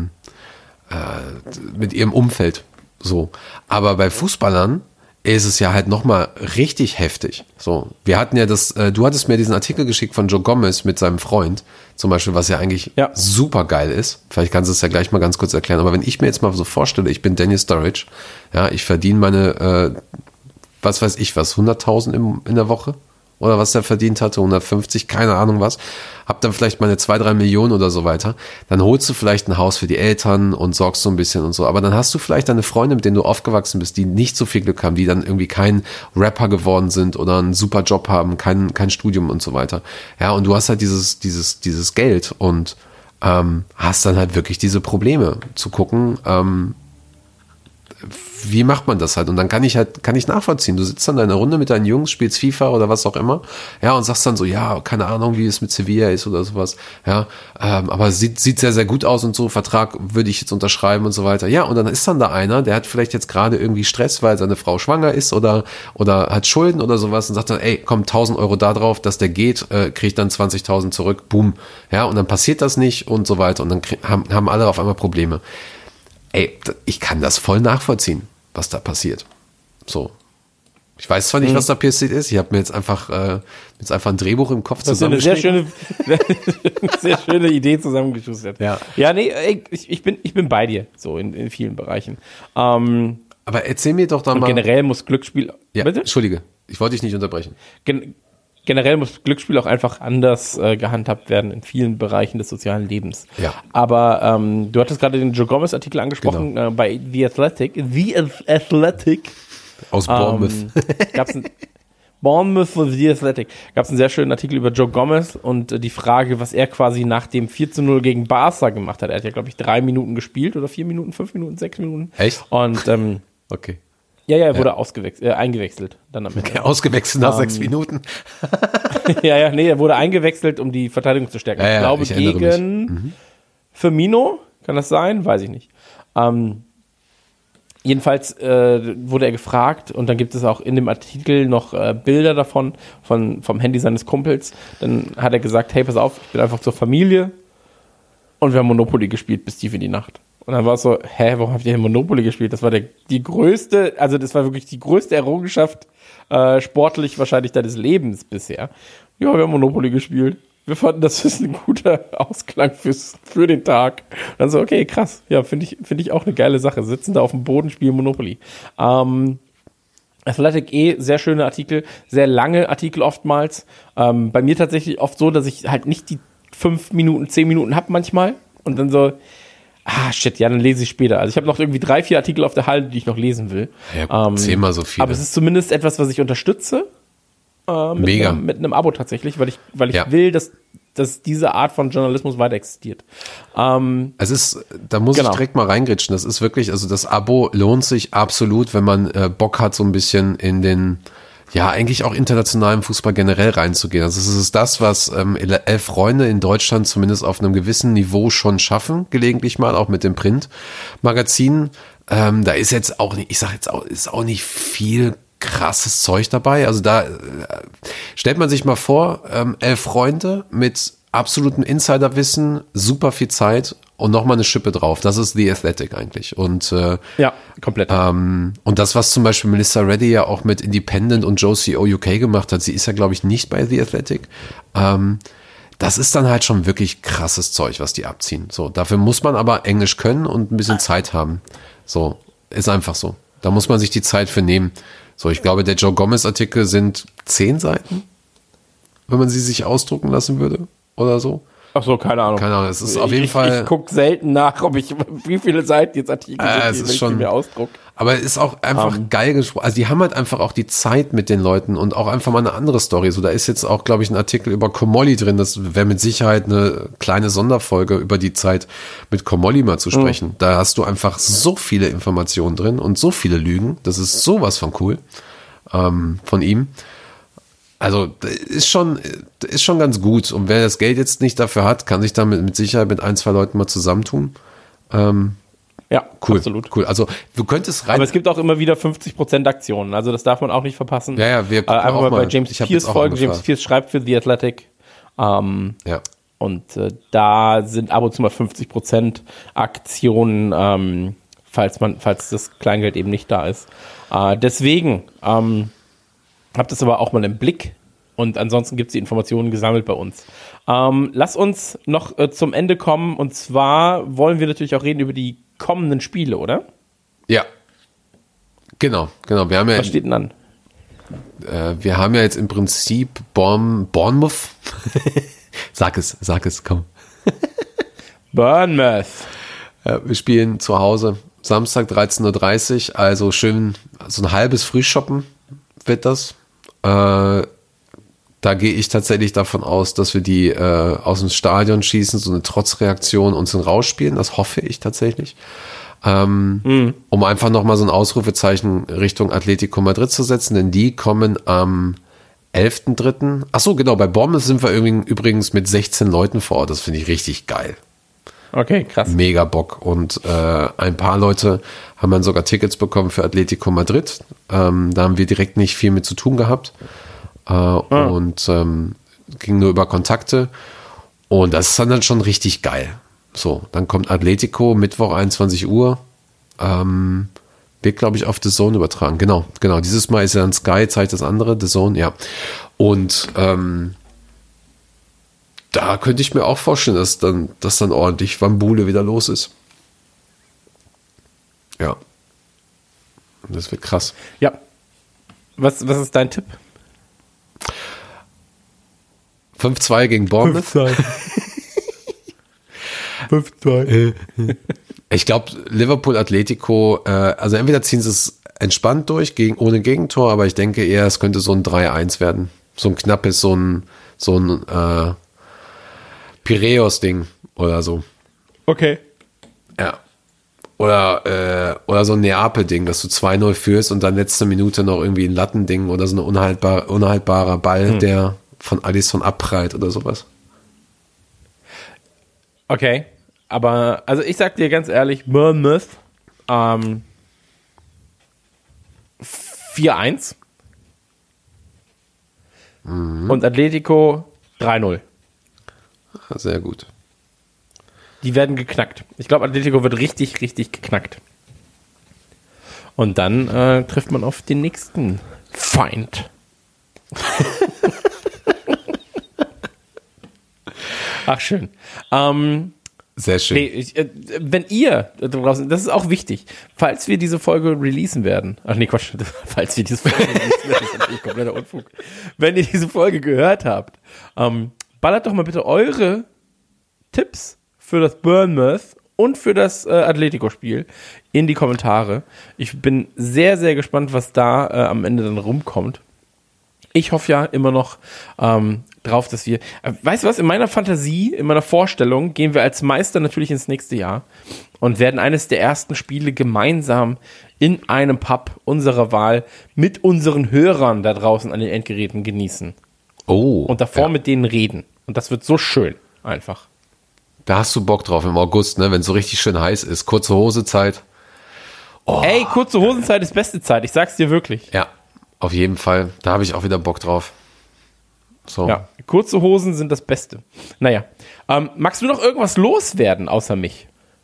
Speaker 6: mit ihrem Umfeld. So, aber bei Fußballern ist es ja halt nochmal richtig heftig. So, wir hatten ja du hattest mir diesen Artikel geschickt von Joe Gomez mit seinem Freund, zum Beispiel, was ja eigentlich super geil ist. Vielleicht kannst du es ja gleich mal ganz kurz erklären. Aber wenn ich mir jetzt mal so vorstelle, ich bin Daniel Sturridge, ja, ich verdiene meine, was weiß ich was, 100.000 in der Woche oder was der verdient hatte, 150, keine Ahnung was, hab dann vielleicht meine 2-3 Millionen oder so weiter, dann holst du vielleicht ein Haus für die Eltern und sorgst so ein bisschen und so, aber dann hast du vielleicht eine Freundin, mit denen du aufgewachsen bist, die nicht so viel Glück haben, die dann irgendwie kein Rapper geworden sind oder einen super Job haben, kein Studium und so weiter. Ja, und du hast halt dieses Geld und hast dann halt wirklich diese Probleme zu gucken, wie macht man das halt? Und dann kann ich nachvollziehen. Du sitzt dann in einer Runde mit deinen Jungs, spielst FIFA oder was auch immer, ja, und sagst dann so, ja, keine Ahnung, wie es mit Sevilla ist oder sowas, ja, aber sieht sehr, sehr gut aus und so, Vertrag würde ich jetzt unterschreiben und so weiter. Ja, und dann ist dann da einer, der hat vielleicht jetzt gerade irgendwie Stress, weil seine Frau schwanger ist oder hat Schulden oder sowas und sagt dann, ey, komm, 1.000 Euro da drauf, dass der geht, krieg ich dann 20.000 zurück, boom, ja, und dann passiert das nicht und so weiter und dann haben alle auf einmal Probleme. Ey, ich kann das voll nachvollziehen, was da passiert. So. Ich weiß zwar nicht, was da passiert ist. Ich habe mir jetzt einfach ein Drehbuch im Kopf zusammengeschrieben.
Speaker 2: Das ist eine sehr schöne Idee zusammengeschustert. Ja, nee, ey, ich bin bei dir, so in vielen Bereichen.
Speaker 6: Aber erzähl mir doch mal.
Speaker 2: Generell muss Glücksspiel.
Speaker 6: Ja, bitte? Entschuldige, ich wollte dich nicht unterbrechen.
Speaker 2: Generell muss Glücksspiel auch einfach anders gehandhabt werden in vielen Bereichen des sozialen Lebens.
Speaker 6: Ja.
Speaker 2: Aber du hattest gerade den Joe Gomez-Artikel angesprochen,
Speaker 6: genau.
Speaker 2: Bei The Athletic.
Speaker 6: Aus Bournemouth.
Speaker 2: Bournemouth und The Athletic. Gab es einen sehr schönen Artikel über Joe Gomez und die Frage, was er quasi nach dem 4:0 gegen Barca gemacht hat. Er hat ja, glaube ich, 3 Minuten gespielt oder 4 Minuten, 5 Minuten, 6 Minuten.
Speaker 6: Echt?
Speaker 2: Und
Speaker 6: okay.
Speaker 2: Ja, er wurde eingewechselt. Dann am Ende.
Speaker 6: Okay, ausgewechselt nach 6 Minuten.
Speaker 2: Er wurde eingewechselt, um die Verteidigung zu stärken. Ich glaube, gegen Firmino, kann das sein? Weiß ich nicht. Jedenfalls wurde er gefragt und dann gibt es auch in dem Artikel noch Bilder davon, vom Handy seines Kumpels. Dann hat er gesagt, hey, pass auf, ich bin einfach zur Familie und wir haben Monopoly gespielt bis tief in die Nacht. Und dann war es so, warum habt ihr denn Monopoly gespielt? Das war das war wirklich die größte Errungenschaft, sportlich wahrscheinlich deines Lebens bisher. Ja, wir haben Monopoly gespielt. Wir fanden, das ist ein guter Ausklang für den Tag. Und dann so, okay, krass. Ja, finde ich auch eine geile Sache. Sitzen da auf dem Boden, spielen Monopoly. Athletic sehr schöne Artikel, sehr lange Artikel oftmals. Bei mir tatsächlich oft so, dass ich halt nicht die 5 Minuten, 10 Minuten habe manchmal. Und dann so, dann lese ich später. Also ich habe noch irgendwie 3-4 Artikel auf der Halde, die ich noch lesen will.
Speaker 6: Ja, 10-mal so viele.
Speaker 2: Aber es ist zumindest etwas, was ich unterstütze.
Speaker 6: Mega.
Speaker 2: Mit einem Abo tatsächlich, weil ich will, dass diese Art von Journalismus weiter existiert.
Speaker 6: Da muss ich direkt mal reingritschen. Das ist wirklich, also das Abo lohnt sich absolut, wenn man Bock hat, so ein bisschen in den, ja, eigentlich auch internationalen Fußball generell reinzugehen. Also es ist das, was 11 Freunde in Deutschland zumindest auf einem gewissen Niveau schon schaffen, gelegentlich mal, auch mit dem Printmagazin. Da ist jetzt auch nicht, ist auch nicht viel krasses Zeug dabei. Also da stellt man sich mal vor, 11 Freunde mit absolutem Insiderwissen, super viel Zeit und nochmal eine Schippe drauf. Das ist The Athletic eigentlich. Und
Speaker 2: ja, komplett.
Speaker 6: Und das, was zum Beispiel Melissa Reddy ja auch mit Independent und Josie UK gemacht hat, sie ist ja, glaube ich, nicht bei The Athletic. Das ist dann halt schon wirklich krasses Zeug, was die abziehen. So, dafür muss man aber Englisch können und ein bisschen Zeit haben. So, ist einfach so. Da muss man sich die Zeit für nehmen. So, ich glaube, der Joe Gomez-Artikel sind 10 Seiten, wenn man sie sich ausdrucken lassen würde oder so.
Speaker 2: Ach so, keine Ahnung.
Speaker 6: Es ist auf jeden Fall.
Speaker 2: Ich gucke selten nach, wie viele Seiten jetzt Artikel sind, die mir ausdruck.
Speaker 6: Aber es ist auch einfach geil gesprochen. Also die haben halt einfach auch die Zeit mit den Leuten und auch einfach mal eine andere Story. So, da ist jetzt auch, glaube ich, ein Artikel über Komolli drin. Das wäre mit Sicherheit eine kleine Sonderfolge über die Zeit mit Komolli mal zu sprechen. Da hast du einfach so viele Informationen drin und so viele Lügen. Das ist sowas von cool von ihm. Also ist schon ganz gut. Und wer das Geld jetzt nicht dafür hat, kann sich damit mit Sicherheit mit 1-2 Leuten mal zusammentun.
Speaker 2: Ja,
Speaker 6: cool,
Speaker 2: absolut.
Speaker 6: Cool. Also du könntest rein.
Speaker 2: Aber es gibt auch immer wieder 50% Aktionen. Also das darf man auch nicht verpassen.
Speaker 6: Ja, wir
Speaker 2: einfach mal bei James Pierce folgen. James Pierce schreibt für The Athletic.
Speaker 6: Ja.
Speaker 2: Und da sind ab und zu mal 50% Aktionen, falls das Kleingeld eben nicht da ist. Deswegen habt es aber auch mal im Blick. Und ansonsten gibt es die Informationen gesammelt bei uns. Lass uns noch zum Ende kommen. Und zwar wollen wir natürlich auch reden über die kommenden Spiele, oder?
Speaker 6: Ja. Genau. Wir haben ja
Speaker 2: Was steht denn an?
Speaker 6: Wir haben ja jetzt im Prinzip Bournemouth. Sag es, komm.
Speaker 2: Bournemouth.
Speaker 6: Wir spielen zu Hause Samstag 13:30 Uhr, also schön so ein halbes Frühshoppen wird das. Da gehe ich tatsächlich davon aus, dass wir die aus dem Stadion schießen, so eine Trotzreaktion uns rausspielen. Das hoffe ich tatsächlich. Um einfach nochmal so ein Ausrufezeichen Richtung Atletico Madrid zu setzen, denn die kommen am 11.3. Achso, genau, bei Bournemouth sind wir übrigens mit 16 Leuten vor Ort. Das finde ich richtig geil.
Speaker 2: Okay, krass.
Speaker 6: Mega Bock. Und ein paar Leute haben dann sogar Tickets bekommen für Atletico Madrid. Da haben wir direkt nicht viel mit zu tun gehabt. Und ging nur über Kontakte. Und das ist dann schon richtig geil. So, dann kommt Atletico, Mittwoch 21 Uhr. Wird, glaube ich, auf The Zone übertragen. Genau. Dieses Mal ist ja dann Sky, zeigt das andere, The Zone, ja. Und da könnte ich mir auch vorstellen, dass dann ordentlich Wambule wieder los ist. Ja. Das wird krass.
Speaker 2: Ja. Was ist dein Tipp?
Speaker 6: 5-2 gegen Bournemouth.
Speaker 2: 5-2.
Speaker 6: Ich glaube, Liverpool, Atletico, also entweder ziehen sie es entspannt durch, ohne Gegentor, aber ich denke eher, es könnte so ein 3-1 werden. So ein knappes, so ein Piräus-Ding oder so.
Speaker 2: Okay.
Speaker 6: Ja. Oder so ein Neapel-Ding, dass du 2-0 führst und dann letzte Minute noch irgendwie ein Lattending oder so ein unhaltbarer Ball, der von Alisson abprallt oder sowas.
Speaker 2: Okay. Aber, also ich sag dir ganz ehrlich, Bournemouth 4-1 und Atletico 3-0.
Speaker 6: Sehr gut.
Speaker 2: Die werden geknackt. Ich glaube, Atletico wird richtig, richtig geknackt. Und dann trifft man auf den nächsten Feind. Ach, schön.
Speaker 6: Sehr schön.
Speaker 2: Nee, wenn ihr da draußen, das ist auch wichtig, falls wir diese Folge releasen werden, ach nee, Quatsch, falls wir diese Folge releasen werden, ist natürlich kompletter Unfug. Wenn ihr diese Folge gehört habt, ballert doch mal bitte eure Tipps für das Bournemouth und für das Atletico-Spiel in die Kommentare. Ich bin sehr, sehr gespannt, was da am Ende dann rumkommt. Ich hoffe ja immer noch drauf, dass wir, weißt du was, in meiner Fantasie, in meiner Vorstellung gehen wir als Meister natürlich ins nächste Jahr und werden eines der ersten Spiele gemeinsam in einem Pub unserer Wahl mit unseren Hörern da draußen an den Endgeräten genießen.
Speaker 6: Oh.
Speaker 2: Und davor mit denen reden. Und das wird so schön, einfach.
Speaker 6: Da hast du Bock drauf im August, ne, wenn es so richtig schön heiß ist. Kurze Hosezeit. Oh.
Speaker 2: Ey, kurze Hosenzeit ist beste Zeit, ich sag's dir wirklich.
Speaker 6: Ja, auf jeden Fall. Da habe ich auch wieder Bock drauf. So.
Speaker 2: Ja, kurze Hosen sind das Beste. Naja, magst du noch irgendwas loswerden, außer mich?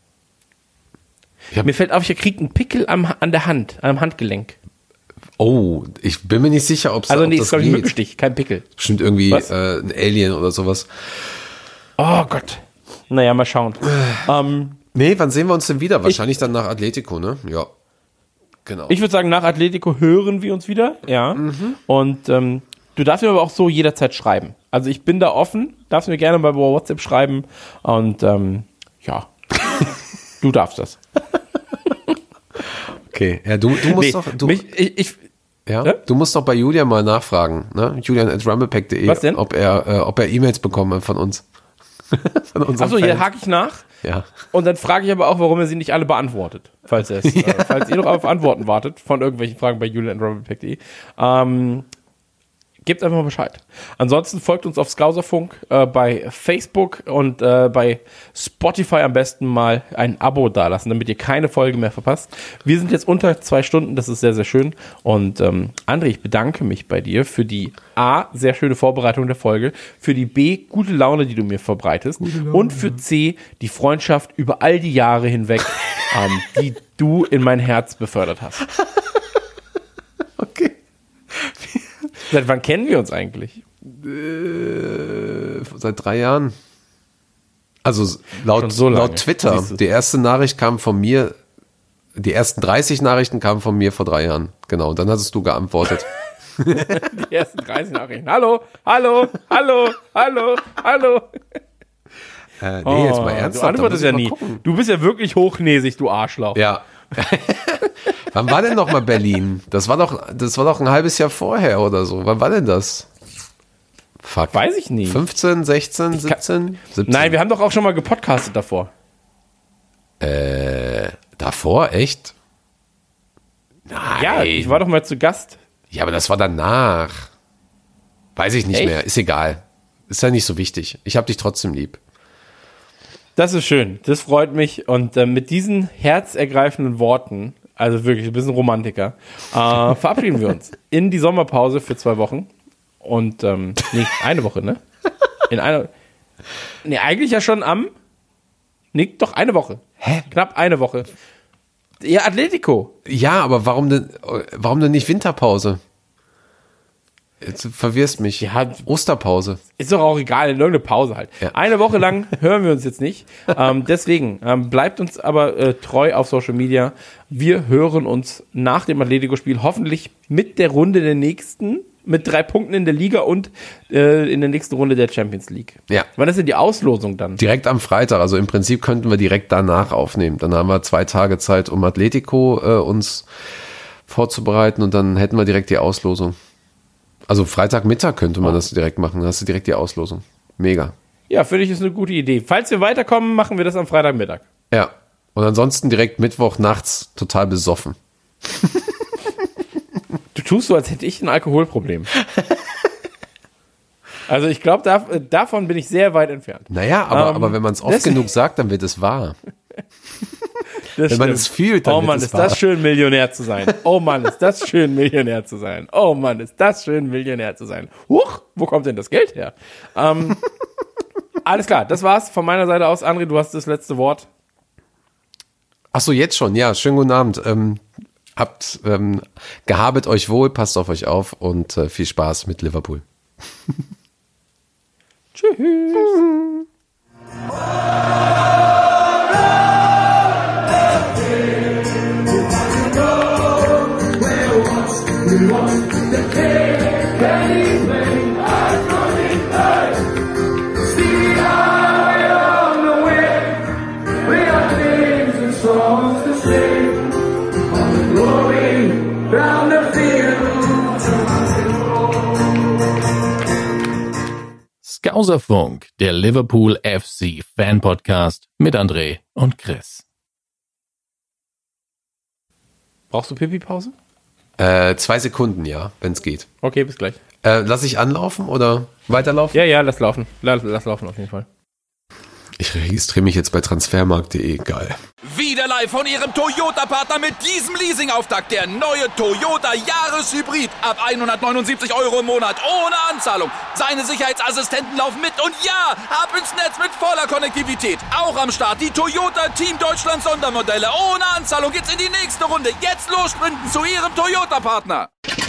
Speaker 2: Mir fällt auf, ich kriege einen Pickel an der Hand, am Handgelenk.
Speaker 6: Oh, ich bin mir nicht sicher, ob es
Speaker 2: Also nee, ist glaube ich ein Mückenstich, kein Pickel.
Speaker 6: Bestimmt irgendwie ein Alien oder sowas.
Speaker 2: Oh Gott. Naja, mal schauen.
Speaker 6: Nee, wann sehen wir uns denn wieder? Wahrscheinlich dann nach Atletico, ne? Ja, genau.
Speaker 2: Ich würde sagen, nach Atletico hören wir uns wieder, ja. Und du darfst mir aber auch so jederzeit schreiben. Also ich bin da offen, darfst mir gerne bei WhatsApp schreiben und ja, du darfst das.
Speaker 6: Okay, ja, du musst doch... Du musst doch bei Julian mal nachfragen, ne? Julian@rumblepack.de,
Speaker 2: was denn?
Speaker 6: ob er E-Mails bekommen hat von uns.
Speaker 2: Achso, hier hake ich nach.
Speaker 6: Ja.
Speaker 2: Und dann frage ich aber auch, warum er sie nicht alle beantwortet. Falls ihr noch auf Antworten wartet von irgendwelchen Fragen bei julian@rumblepack.de. Gebt einfach mal Bescheid. Ansonsten folgt uns auf Skauserfunk bei Facebook und bei Spotify am besten mal ein Abo dalassen, damit ihr keine Folge mehr verpasst. Wir sind jetzt unter 2 Stunden, das ist sehr, sehr schön. Und André, ich bedanke mich bei dir für die A, sehr schöne Vorbereitung der Folge, für die B, gute Laune, die du mir verbreitest und für C, die Freundschaft über all die Jahre hinweg, die du in mein Herz befördert hast.
Speaker 6: Okay.
Speaker 2: Seit wann kennen wir uns eigentlich?
Speaker 6: Seit 3 Jahren. Also laut Twitter. Die erste Nachricht kam von mir, die ersten 30 Nachrichten kamen von mir vor 3 Jahren. Genau, und dann hattest du geantwortet.
Speaker 2: Die ersten 30 Nachrichten. Hallo.
Speaker 6: Nee, jetzt mal ernsthaft.
Speaker 2: Du antwortest ja nie.
Speaker 6: Gucken.
Speaker 2: Du bist ja wirklich hochnäsig, du Arschloch.
Speaker 6: Ja. Wann war denn noch mal Berlin? Das war doch ein halbes Jahr vorher oder so. Wann war denn das? Fuck.
Speaker 2: Weiß ich nicht.
Speaker 6: 15, 16, 17?
Speaker 2: Nein, wir haben doch auch schon mal gepodcastet davor.
Speaker 6: Davor? Echt? Nein.
Speaker 2: Ja, ich war doch mal zu Gast.
Speaker 6: Ja, aber das war danach. Weiß ich nicht
Speaker 2: Echt?
Speaker 6: mehr. Ist egal. Ist ja nicht so wichtig. Ich hab dich trotzdem lieb.
Speaker 2: Das ist schön. Das freut mich. Und mit diesen herzergreifenden Worten, also wirklich ein bisschen Romantiker, verabschieden wir uns in die Sommerpause für 2 Wochen. Und, nee, eine Woche, ne? Eigentlich ja schon doch eine Woche.
Speaker 6: Hä?
Speaker 2: Knapp eine Woche. Ja, Atletico.
Speaker 6: Ja, aber warum denn nicht Winterpause? Jetzt verwirrst mich.
Speaker 2: Ja,
Speaker 6: Osterpause.
Speaker 2: ist doch auch egal, irgendeine Pause halt.
Speaker 6: Ja.
Speaker 2: Eine Woche lang hören wir uns jetzt nicht. Deswegen bleibt uns aber treu auf Social Media. Wir hören uns nach dem Atletico-Spiel hoffentlich mit der Runde der nächsten, mit 3 Punkten in der Liga und in der nächsten Runde der Champions League.
Speaker 6: Ja.
Speaker 2: Wann ist denn die Auslosung dann?
Speaker 6: Direkt am Freitag, also im Prinzip könnten wir direkt danach aufnehmen. Dann haben wir 2 Tage Zeit, um Atletico uns vorzubereiten und dann hätten wir direkt die Auslosung. Also Freitagmittag könnte man das direkt machen, dann hast du direkt die Auslosung. Mega.
Speaker 2: Ja, finde ich, ist eine gute Idee. Falls wir weiterkommen, machen wir das am Freitagmittag.
Speaker 6: Ja. Und ansonsten direkt Mittwoch nachts total besoffen.
Speaker 2: Du tust so, als hätte ich ein Alkoholproblem. Also ich glaube, davon bin ich sehr weit entfernt.
Speaker 6: Naja, aber wenn man es oft genug sagt, dann wird es wahr. Wenn man es fühlt, dann
Speaker 2: oh
Speaker 6: wird
Speaker 2: Mann,
Speaker 6: es
Speaker 2: ist
Speaker 6: wahr.
Speaker 2: das schön, Millionär zu sein. Oh Mann, ist das schön, Millionär zu sein. Oh Mann, ist das schön, Millionär zu sein. Huch, wo kommt denn das Geld her? Alles klar, das war's von meiner Seite aus. André, du hast das letzte Wort.
Speaker 6: Ach so, jetzt schon. Ja, schönen guten Abend. Gehabet euch wohl, passt auf euch auf und viel Spaß mit Liverpool.
Speaker 2: Tschüss.
Speaker 5: Skauserfunk, der Liverpool FC Fan Podcast mit André und Chris.
Speaker 2: Brauchst du Pipi-Pause?
Speaker 6: 2 Sekunden, ja, wenn es geht.
Speaker 2: Okay, bis gleich.
Speaker 6: Lass ich anlaufen oder weiterlaufen?
Speaker 2: Ja, lass laufen. Lass laufen auf jeden Fall.
Speaker 6: Ich registriere mich jetzt bei transfermarkt.de. Geil.
Speaker 1: Wieder live von Ihrem Toyota-Partner mit diesem Leasing-Auftakt. Der neue Toyota Jahreshybrid. Ab 179 € im Monat. Ohne Anzahlung. Seine Sicherheitsassistenten laufen mit. Und ja, ab ins Netz mit voller Konnektivität. Auch am Start die Toyota Team Deutschland Sondermodelle. Ohne Anzahlung geht's in die nächste Runde. Jetzt los sprinten zu Ihrem Toyota-Partner.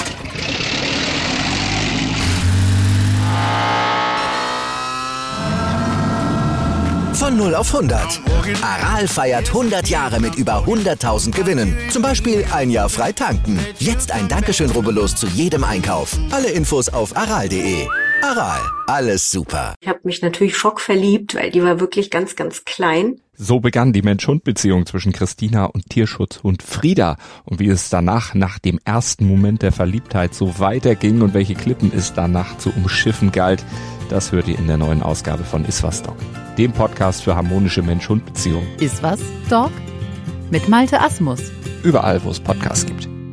Speaker 9: Von 0 auf 100. Aral feiert 100 Jahre mit über 100.000 Gewinnen. Zum Beispiel 1 Jahr frei tanken. Jetzt ein Dankeschön, rubbellos zu jedem Einkauf. Alle Infos auf aral.de. Aral, alles super.
Speaker 10: Ich habe mich natürlich schockverliebt, weil die war wirklich ganz, ganz klein.
Speaker 11: So begann die Mensch-Hund-Beziehung zwischen Christina und Tierschutzhund Frieda. Und wie es danach, nach dem ersten Moment der Verliebtheit, so weiterging und welche Klippen es danach zu umschiffen galt, das hört ihr in der neuen Ausgabe von Iswas Dog, dem Podcast für harmonische Mensch-Hund-Beziehungen.
Speaker 12: Iswas Dog? Mit Malte Asmus.
Speaker 11: Überall, wo es Podcasts gibt.